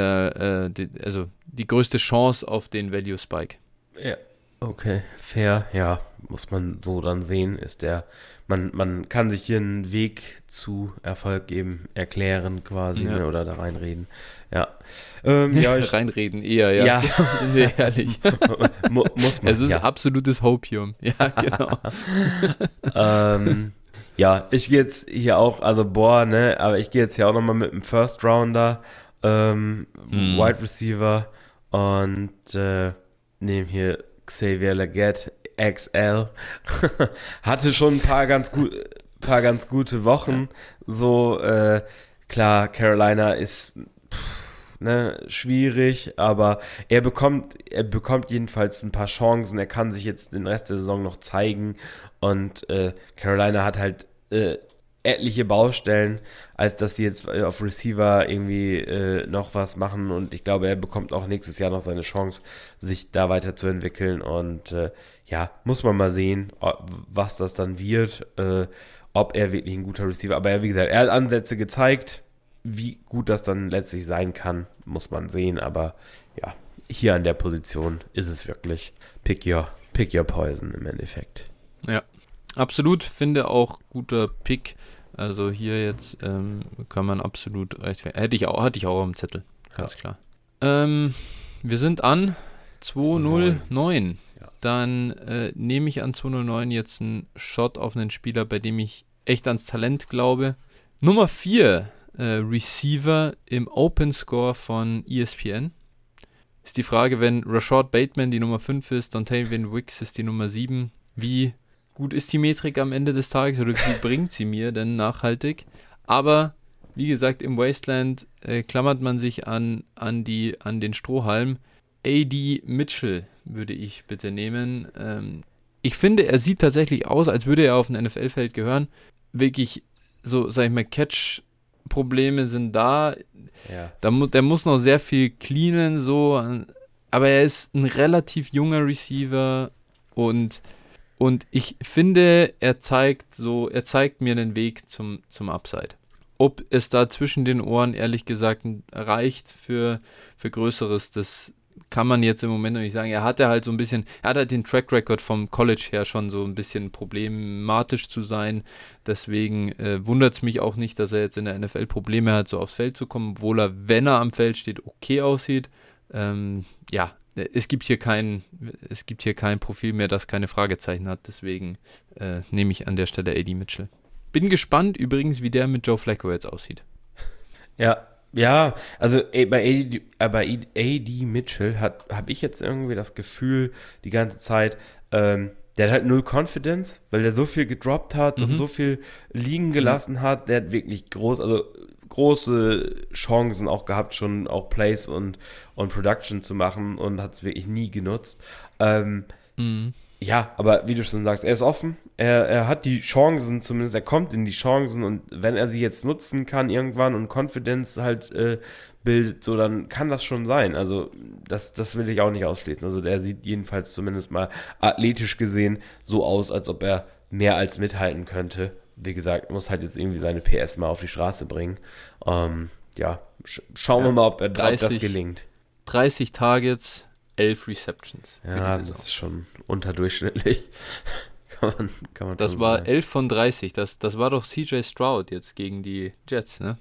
die größte Chance auf den Value Spike. Ja. Okay, fair, ja, muss man so dann sehen, man kann sich hier einen Weg zu Erfolg eben erklären quasi, Ja. ne, oder da reinreden, ja. Ja, Reinreden eher, ja. Ja. Sind wir ehrlich. Muss man, Es ist ja. absolutes Hopium. Ja, genau. Ja, ich gehe jetzt hier auch, also ne, aber ich gehe jetzt hier auch nochmal mit einem First Rounder, Wide Receiver und nehme hier Xavier Legette XL. Hatte schon ein paar ganz gute Wochen. So, klar, Carolina ist schwierig, aber er bekommt jedenfalls ein paar Chancen. Er kann sich jetzt den Rest der Saison noch zeigen und Carolina hat halt etliche Baustellen, als dass die jetzt auf Receiver irgendwie noch was machen und ich glaube, er bekommt auch nächstes Jahr noch seine Chance, sich da weiterzuentwickeln und ja, muss man mal sehen, was das dann wird, ob er wirklich ein guter Receiver, aber wie gesagt, er hat Ansätze gezeigt, wie gut das dann letztlich sein kann, muss man sehen, aber ja, hier an der Position ist es wirklich pick your poison im Endeffekt. Ja, absolut, finde auch guter Pick. Also hier jetzt kann man absolut hatte ich auch am Zettel, ganz klar. Wir sind an 209. Ja. Dann nehme ich an 209 jetzt einen Shot auf einen Spieler, bei dem ich echt ans Talent glaube. Nummer 4, Receiver im Open Score von ESPN. Ist die Frage, wenn Rashad Bateman die Nummer 5 ist, Dontavian Wicks ist die Nummer 7, wie gut ist die Metrik am Ende des Tages oder wie bringt sie mir denn nachhaltig? Aber wie gesagt, im Wasteland klammert man sich an den Strohhalm. A.D. Mitchell würde ich bitte nehmen. Ich finde, er sieht tatsächlich aus, als würde er auf ein NFL-Feld gehören. Wirklich so, sag ich mal, Probleme sind da. Ja. Der muss noch sehr viel cleanen, so. Aber er ist ein relativ junger Receiver und ich finde, er zeigt mir einen Weg zum Upside. Ob es da zwischen den Ohren, ehrlich gesagt, reicht für Größeres, das kann man jetzt im Moment noch nicht sagen. Er hat halt den Track Record vom College her schon so ein bisschen problematisch zu sein. Deswegen wundert es mich auch nicht, dass er jetzt in der NFL Probleme hat, so aufs Feld zu kommen, obwohl er, wenn er am Feld steht, okay aussieht. Es gibt hier kein Profil mehr, das keine Fragezeichen hat. Deswegen nehme ich an der Stelle AD Mitchell. Bin gespannt übrigens, wie der mit Joe Flacco jetzt aussieht. Ja, also bei AD Mitchell habe ich jetzt irgendwie das Gefühl, die ganze Zeit, der hat halt null Confidence, weil der so viel gedroppt hat und so viel liegen gelassen hat. Der hat wirklich große Chancen auch gehabt, schon auch Plays und Production zu machen und hat es wirklich nie genutzt. Ja, aber wie du schon sagst, er ist offen, er hat die Chancen, zumindest er kommt in die Chancen und wenn er sie jetzt nutzen kann irgendwann und Confidence halt bildet, so dann kann das schon sein. Also das will ich auch nicht ausschließen. Also der sieht jedenfalls zumindest mal athletisch gesehen so aus, als ob er mehr als mithalten könnte. Wie gesagt, muss halt jetzt irgendwie seine PS mal auf die Straße bringen. Schauen wir mal, ob das gelingt. 30 Targets, 11 Receptions. Ja, das ist schon unterdurchschnittlich. kann man das war sagen. 11 von 30. Das war doch CJ Stroud jetzt gegen die Jets, ne?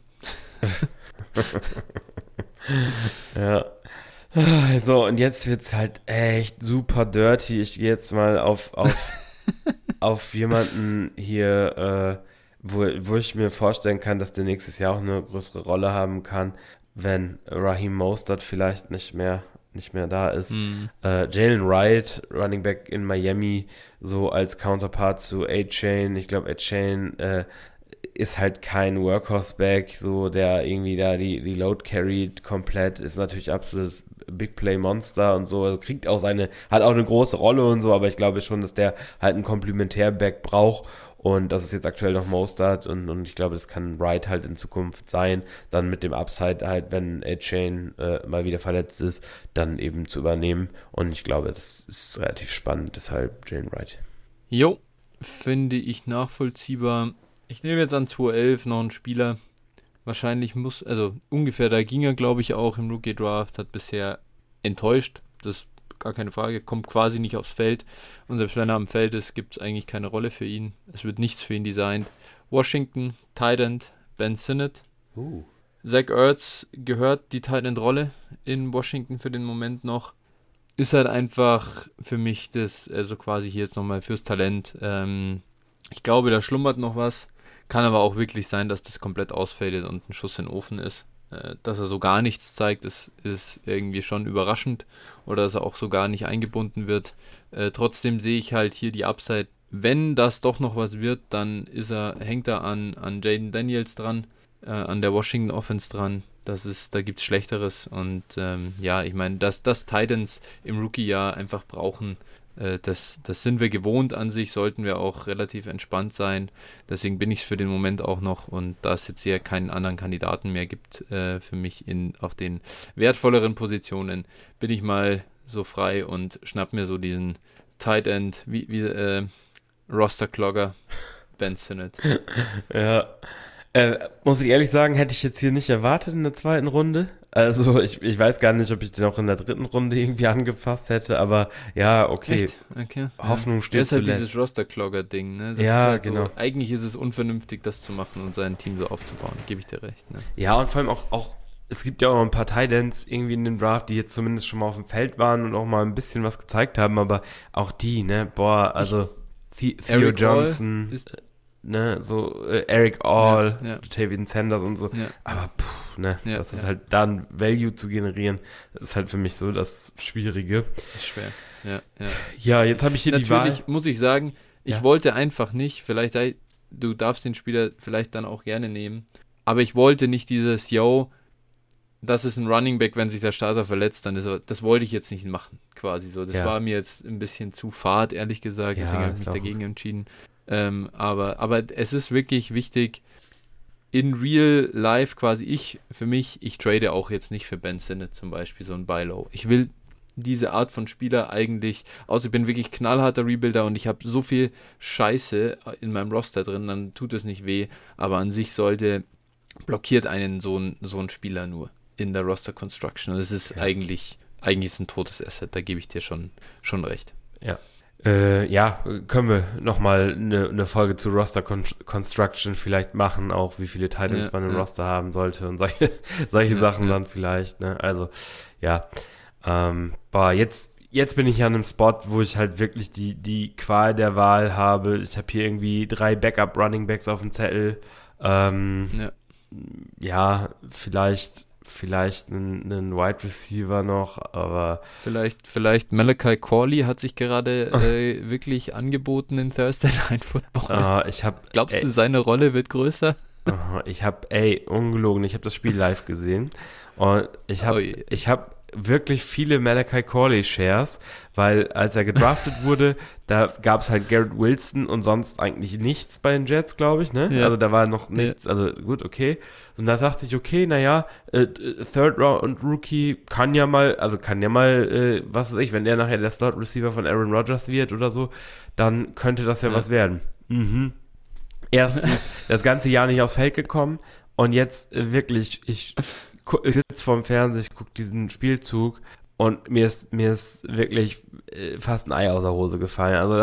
Ja. So, und jetzt wird's halt echt super dirty. Ich gehe jetzt mal auf jemanden hier, wo ich mir vorstellen kann, dass der nächstes Jahr auch eine größere Rolle haben kann, wenn Raheem Mostert vielleicht nicht mehr da ist. Jalen Wright, Running Back in Miami, so als Counterpart zu A-Chain. Ich glaube, A-Chain ist halt kein Workhorse-Back, so der irgendwie da die Load carried komplett, ist natürlich absolutes Big Play Monster und so, also hat auch eine große Rolle und so, aber ich glaube schon, dass der halt einen Komplementär-Back braucht und das ist jetzt aktuell noch Mostert und ich glaube, das kann Wright halt in Zukunft sein, dann mit dem Upside halt, wenn A-Chain mal wieder verletzt ist, dann eben zu übernehmen und ich glaube, das ist relativ spannend, deshalb Jalen Wright. Jo, finde ich nachvollziehbar. Ich nehme jetzt an 211 noch einen Spieler. Wahrscheinlich ungefähr, da ging er, glaube ich, auch im Rookie-Draft, hat bisher enttäuscht. Das ist gar keine Frage, kommt quasi nicht aufs Feld. Und selbst wenn er am Feld ist, gibt es eigentlich keine Rolle für ihn. Es wird nichts für ihn designt. Washington, Tight End, Ben Sinnott. Zach Ertz gehört die Tight End-Rolle in Washington für den Moment noch. Ist halt einfach für mich quasi hier jetzt nochmal fürs Talent. Ich glaube, da schlummert noch was. Kann aber auch wirklich sein, dass das komplett ausfällt und ein Schuss in den Ofen ist. Dass er so gar nichts zeigt, ist irgendwie schon überraschend. Oder dass er auch so gar nicht eingebunden wird. Trotzdem sehe ich halt hier die Upside. Wenn das doch noch was wird, dann hängt er an Jaden Daniels dran, an der Washington Offense dran. Da gibt es Schlechteres. Und ich meine, dass Titans im Rookie-Jahr einfach brauchen, das sind wir gewohnt an sich, sollten wir auch relativ entspannt sein. Deswegen bin ich es für den Moment auch noch. Und da es jetzt hier keinen anderen Kandidaten mehr gibt für mich auf den wertvolleren Positionen, bin ich mal so frei und schnapp mir so diesen Tight End wie Roster-Clogger Ben Sinnott. Ja. Muss ich ehrlich sagen, hätte ich jetzt hier nicht erwartet in der zweiten Runde. Also ich weiß gar nicht, ob ich den auch in der dritten Runde irgendwie angefasst hätte, aber ja, okay. Echt? Okay. Hoffnung steht zuletzt. Das ist halt zuletzt. dieses Roster-Clogger-Ding, ne? Das ja, ist halt genau. So, eigentlich ist es unvernünftig, das zu machen und sein Team so aufzubauen, gebe ich dir recht, ne? Ja, und vor allem auch es gibt ja auch noch ein paar Titans irgendwie in dem Draft, die jetzt zumindest schon mal auf dem Feld waren und auch mal ein bisschen was gezeigt haben, aber auch die, ne, Theo Eric Johnson, ne, so Eric All, ja. Tavian Sanders und so, Ja. aber das ist halt da ein Value zu generieren, das ist halt für mich so das Schwierige. Das ist schwer, ja. Ja, jetzt habe ich hier die Wahl. Natürlich muss ich sagen, ich wollte einfach nicht, du darfst den Spieler vielleicht dann auch gerne nehmen, aber ich wollte nicht dieses, das ist ein Running Back, wenn sich der Starter verletzt, das wollte ich jetzt nicht machen, quasi so. Das war mir jetzt ein bisschen zu fad, ehrlich gesagt, deswegen habe ich mich dagegen entschieden. Aber es ist wirklich wichtig, in real life quasi ich trade auch jetzt nicht für Ben Sinnott zum Beispiel so ein Buy Low. Ich will diese Art von Spieler eigentlich, außer ich bin wirklich knallharter Rebuilder und ich habe so viel Scheiße in meinem Roster drin, dann tut es nicht weh, aber an sich blockiert einen so ein Spieler nur in der Roster Construction und es ist eigentlich ist ein totes Asset, da gebe ich dir schon recht. Ja. Können wir nochmal eine Folge zu Roster Construction vielleicht machen, auch wie viele Titans man im Roster haben sollte und solche Sachen dann vielleicht, ne? Also, ja. Jetzt bin ich an einem Spot, wo ich halt wirklich die Qual der Wahl habe. Ich habe hier irgendwie 3 Backup-Running-Backs auf dem Zettel. Vielleicht einen Wide Receiver noch, aber vielleicht Malachi Corley hat sich gerade wirklich angeboten in Thursday Night Football. Glaubst du, seine Rolle wird größer? Ungelogen, ich habe das Spiel live gesehen und ich habe wirklich viele Malachi Corley Shares, weil als er gedraftet wurde, da gab es halt Garrett Wilson und sonst eigentlich nichts bei den Jets, glaube ich, ne? Ja. Also da war noch nichts, also gut, okay. Und da dachte ich, okay, Third Round Rookie kann ja mal, was weiß ich, wenn der nachher der Slot Receiver von Aaron Rodgers wird oder so, dann könnte das ja was werden. Erstens, das ganze Jahr nicht aufs Feld gekommen und jetzt wirklich, ich sitze vorm Fernseher, ich gucke diesen Spielzug und mir ist wirklich fast ein Ei aus der Hose gefallen. Also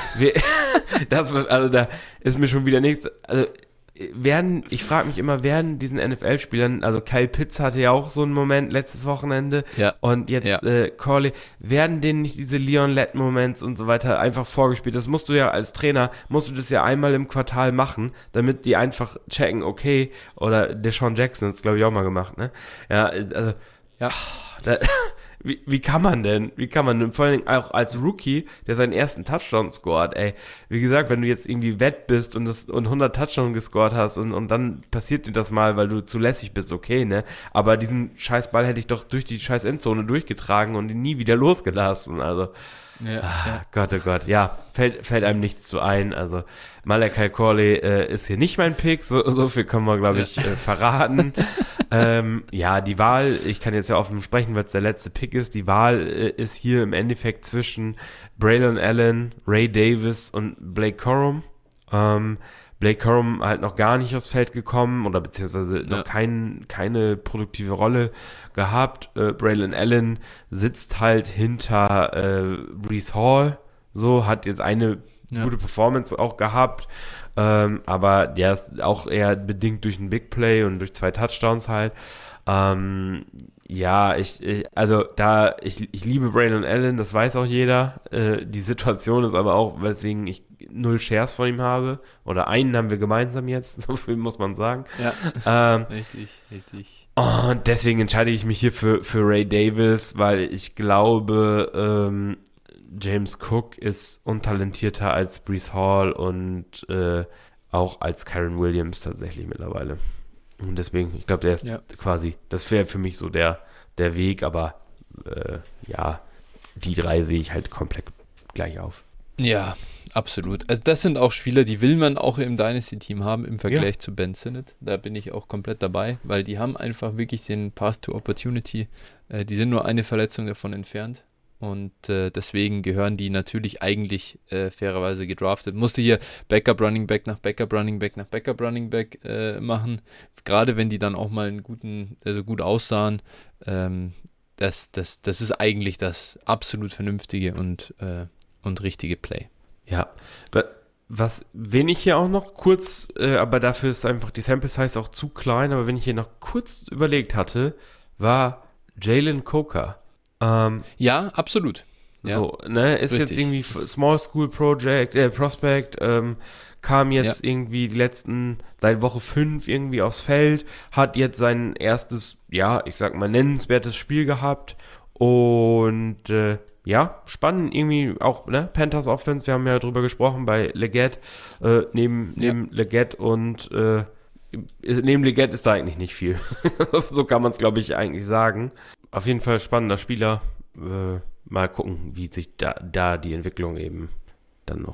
da ist mir schon wieder nichts. Also ich frage mich immer, werden diesen NFL-Spielern, also Kyle Pitts hatte ja auch so einen Moment letztes Wochenende und jetzt Corley, werden denen nicht diese Leon Lett-Moments und so weiter einfach vorgespielt? Das musst du ja als Trainer, das ja einmal im Quartal machen, damit die einfach checken, okay, oder Deshaun Jackson hat es, glaube ich, auch mal gemacht, ne? Ja, also, Wie kann man denn, vor allen Dingen auch als Rookie, der seinen ersten Touchdown scored, ey, wie gesagt, wenn du jetzt irgendwie wett bist und 100 Touchdowns gescored hast und dann passiert dir das mal, weil du zu lässig bist, okay, ne, aber diesen scheiß Ball hätte ich doch durch die scheiß Endzone durchgetragen und ihn nie wieder losgelassen, also, Gott, oh Gott, ja, fällt einem nichts zu ein, also Malachi Corley ist hier nicht mein Pick, so viel können wir, glaube ich, verraten. Die Wahl, ich kann jetzt ja offen sprechen, weil es der letzte Pick ist, die Wahl ist hier im Endeffekt zwischen Braylon Allen, Ray Davis und Blake Corum. Blake Corum halt noch gar nicht aufs Feld gekommen oder beziehungsweise noch keine produktive Rolle gehabt. Braylon Allen sitzt halt hinter Breece Hall, so, hat jetzt eine gute Performance auch gehabt, aber der ist auch eher bedingt durch ein Big Play und durch 2 Touchdowns halt. Ich liebe Braylon Allen, das weiß auch jeder. Die Situation ist aber auch, weswegen ich 0 Shares von ihm habe. Oder einen haben wir gemeinsam jetzt, so viel muss man sagen. Ja, richtig. Und deswegen entscheide ich mich hier für Ray Davis, weil ich glaube, James Cook ist untalentierter als Breece Hall und auch als Kyren Williams tatsächlich mittlerweile. Und deswegen, ich glaube, der ist quasi, das wäre für mich so der Weg, aber die 3 sehe ich halt komplett gleich auf. Ja, absolut. Also das sind auch Spieler, die will man auch im Dynasty-Team haben im Vergleich zu Ben Sinnott. Da bin ich auch komplett dabei, weil die haben einfach wirklich den Path to Opportunity. Die sind nur eine Verletzung davon entfernt. Und deswegen gehören die natürlich eigentlich fairerweise gedraftet. Musste hier Backup Running Back nach Backup Running Back nach Backup Running Back machen. Gerade wenn die dann auch mal gut aussahen. Das ist eigentlich das absolut vernünftige und richtige Play. Ja, wen ich hier auch noch kurz, aber dafür ist einfach die Sample Size auch zu klein, aber wenn ich hier noch kurz überlegt hatte, war Jalen Coker. Ja, absolut. So, ne, ist richtig. Jetzt irgendwie Small School Prospect, kam jetzt irgendwie die letzten, seit Woche 5 irgendwie aufs Feld, hat jetzt sein erstes, ich sag mal, nennenswertes Spiel gehabt und, spannend irgendwie auch, ne, Panthers Offense, wir haben ja drüber gesprochen bei Leggett, neben Leggett und, neben Leggett ist da eigentlich nicht viel. So kann man es, glaube ich, eigentlich sagen. Auf jeden Fall spannender Spieler. Mal gucken, wie sich da die Entwicklung eben dann noch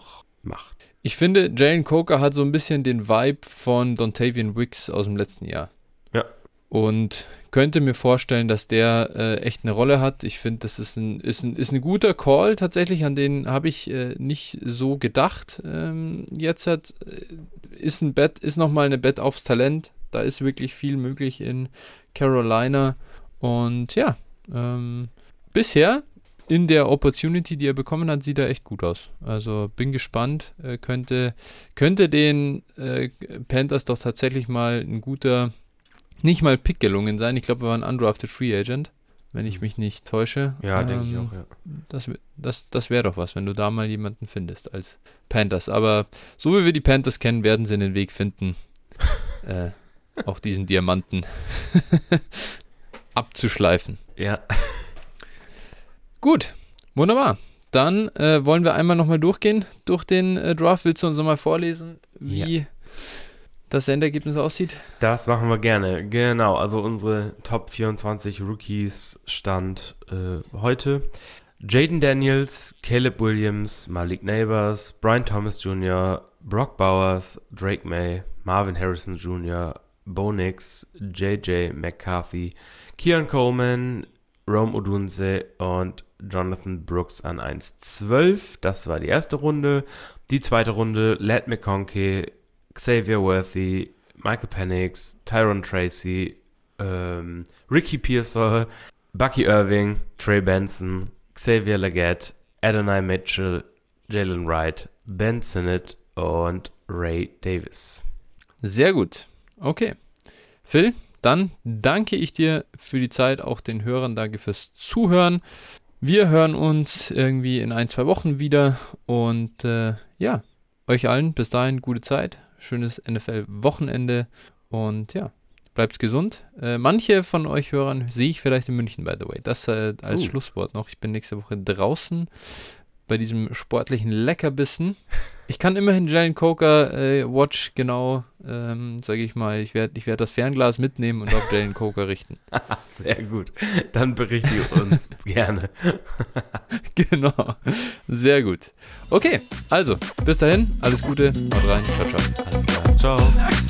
macht. Ich finde, Jalen Coker hat so ein bisschen den Vibe von Dontavian Wicks aus dem letzten Jahr. Ja. Und könnte mir vorstellen, dass der echt eine Rolle hat. Ich finde, das ist ein guter Call tatsächlich, an den habe ich nicht so gedacht. Jetzt ist nochmal eine Bet aufs Talent. Da ist wirklich viel möglich in Carolina. Und ja, bisher in der Opportunity, die er bekommen hat, sieht er echt gut aus. Also bin gespannt. Könnte den Panthers doch tatsächlich mal ein guter, nicht mal Pick gelungen sein. Ich glaube, er war ein undrafted Free Agent, wenn ich mich nicht täusche. Ja, denke ich auch, ja. Das wäre doch was, wenn du da mal jemanden findest als Panthers. Aber so wie wir die Panthers kennen, werden sie den Weg finden, auch diesen Diamanten abzuschleifen. Ja. Gut, wunderbar. Dann wollen wir einmal nochmal durchgehen durch den Draft. Willst du uns nochmal vorlesen, wie das Endergebnis aussieht? Das machen wir gerne. Genau, also unsere Top 24 Rookies stand heute. Jaden Daniels, Caleb Williams, Malik Neighbors, Brian Thomas Jr., Brock Bowers, Drake May, Marvin Harrison Jr., Bo Nix, JJ McCarthy, Keon Coleman, Rome Odunze und Jonathan Brooks an 1,12. Das war die erste Runde. Die zweite Runde, Ladd McConkey, Xavier Worthy, Michael Penix, Tyron Tracy, Ricky Pearsall, Bucky Irving, Trey Benson, Xavier Legette, Adonai Mitchell, Jalen Wright, Ben Sinnott und Ray Davis. Sehr gut. Okay. Phil, dann danke ich dir für die Zeit, auch den Hörern danke fürs Zuhören. Wir hören uns irgendwie in 1-2 Wochen wieder und ja, euch allen bis dahin gute Zeit, schönes NFL-Wochenende und ja, bleibt gesund. Manche von euch Hörern sehe ich vielleicht in München, by the way. Das als Schlusswort noch. Ich bin nächste Woche draußen bei diesem sportlichen Leckerbissen. Ich kann immerhin Jalen Coker Watch genau, sage ich mal, ich werd das Fernglas mitnehmen und auf Jalen Coker richten. Sehr gut. Dann berichtige uns gerne. Genau. Sehr gut. Okay, also, bis dahin, alles Gute, haut rein, ciao, ciao. Alles klar. Ciao.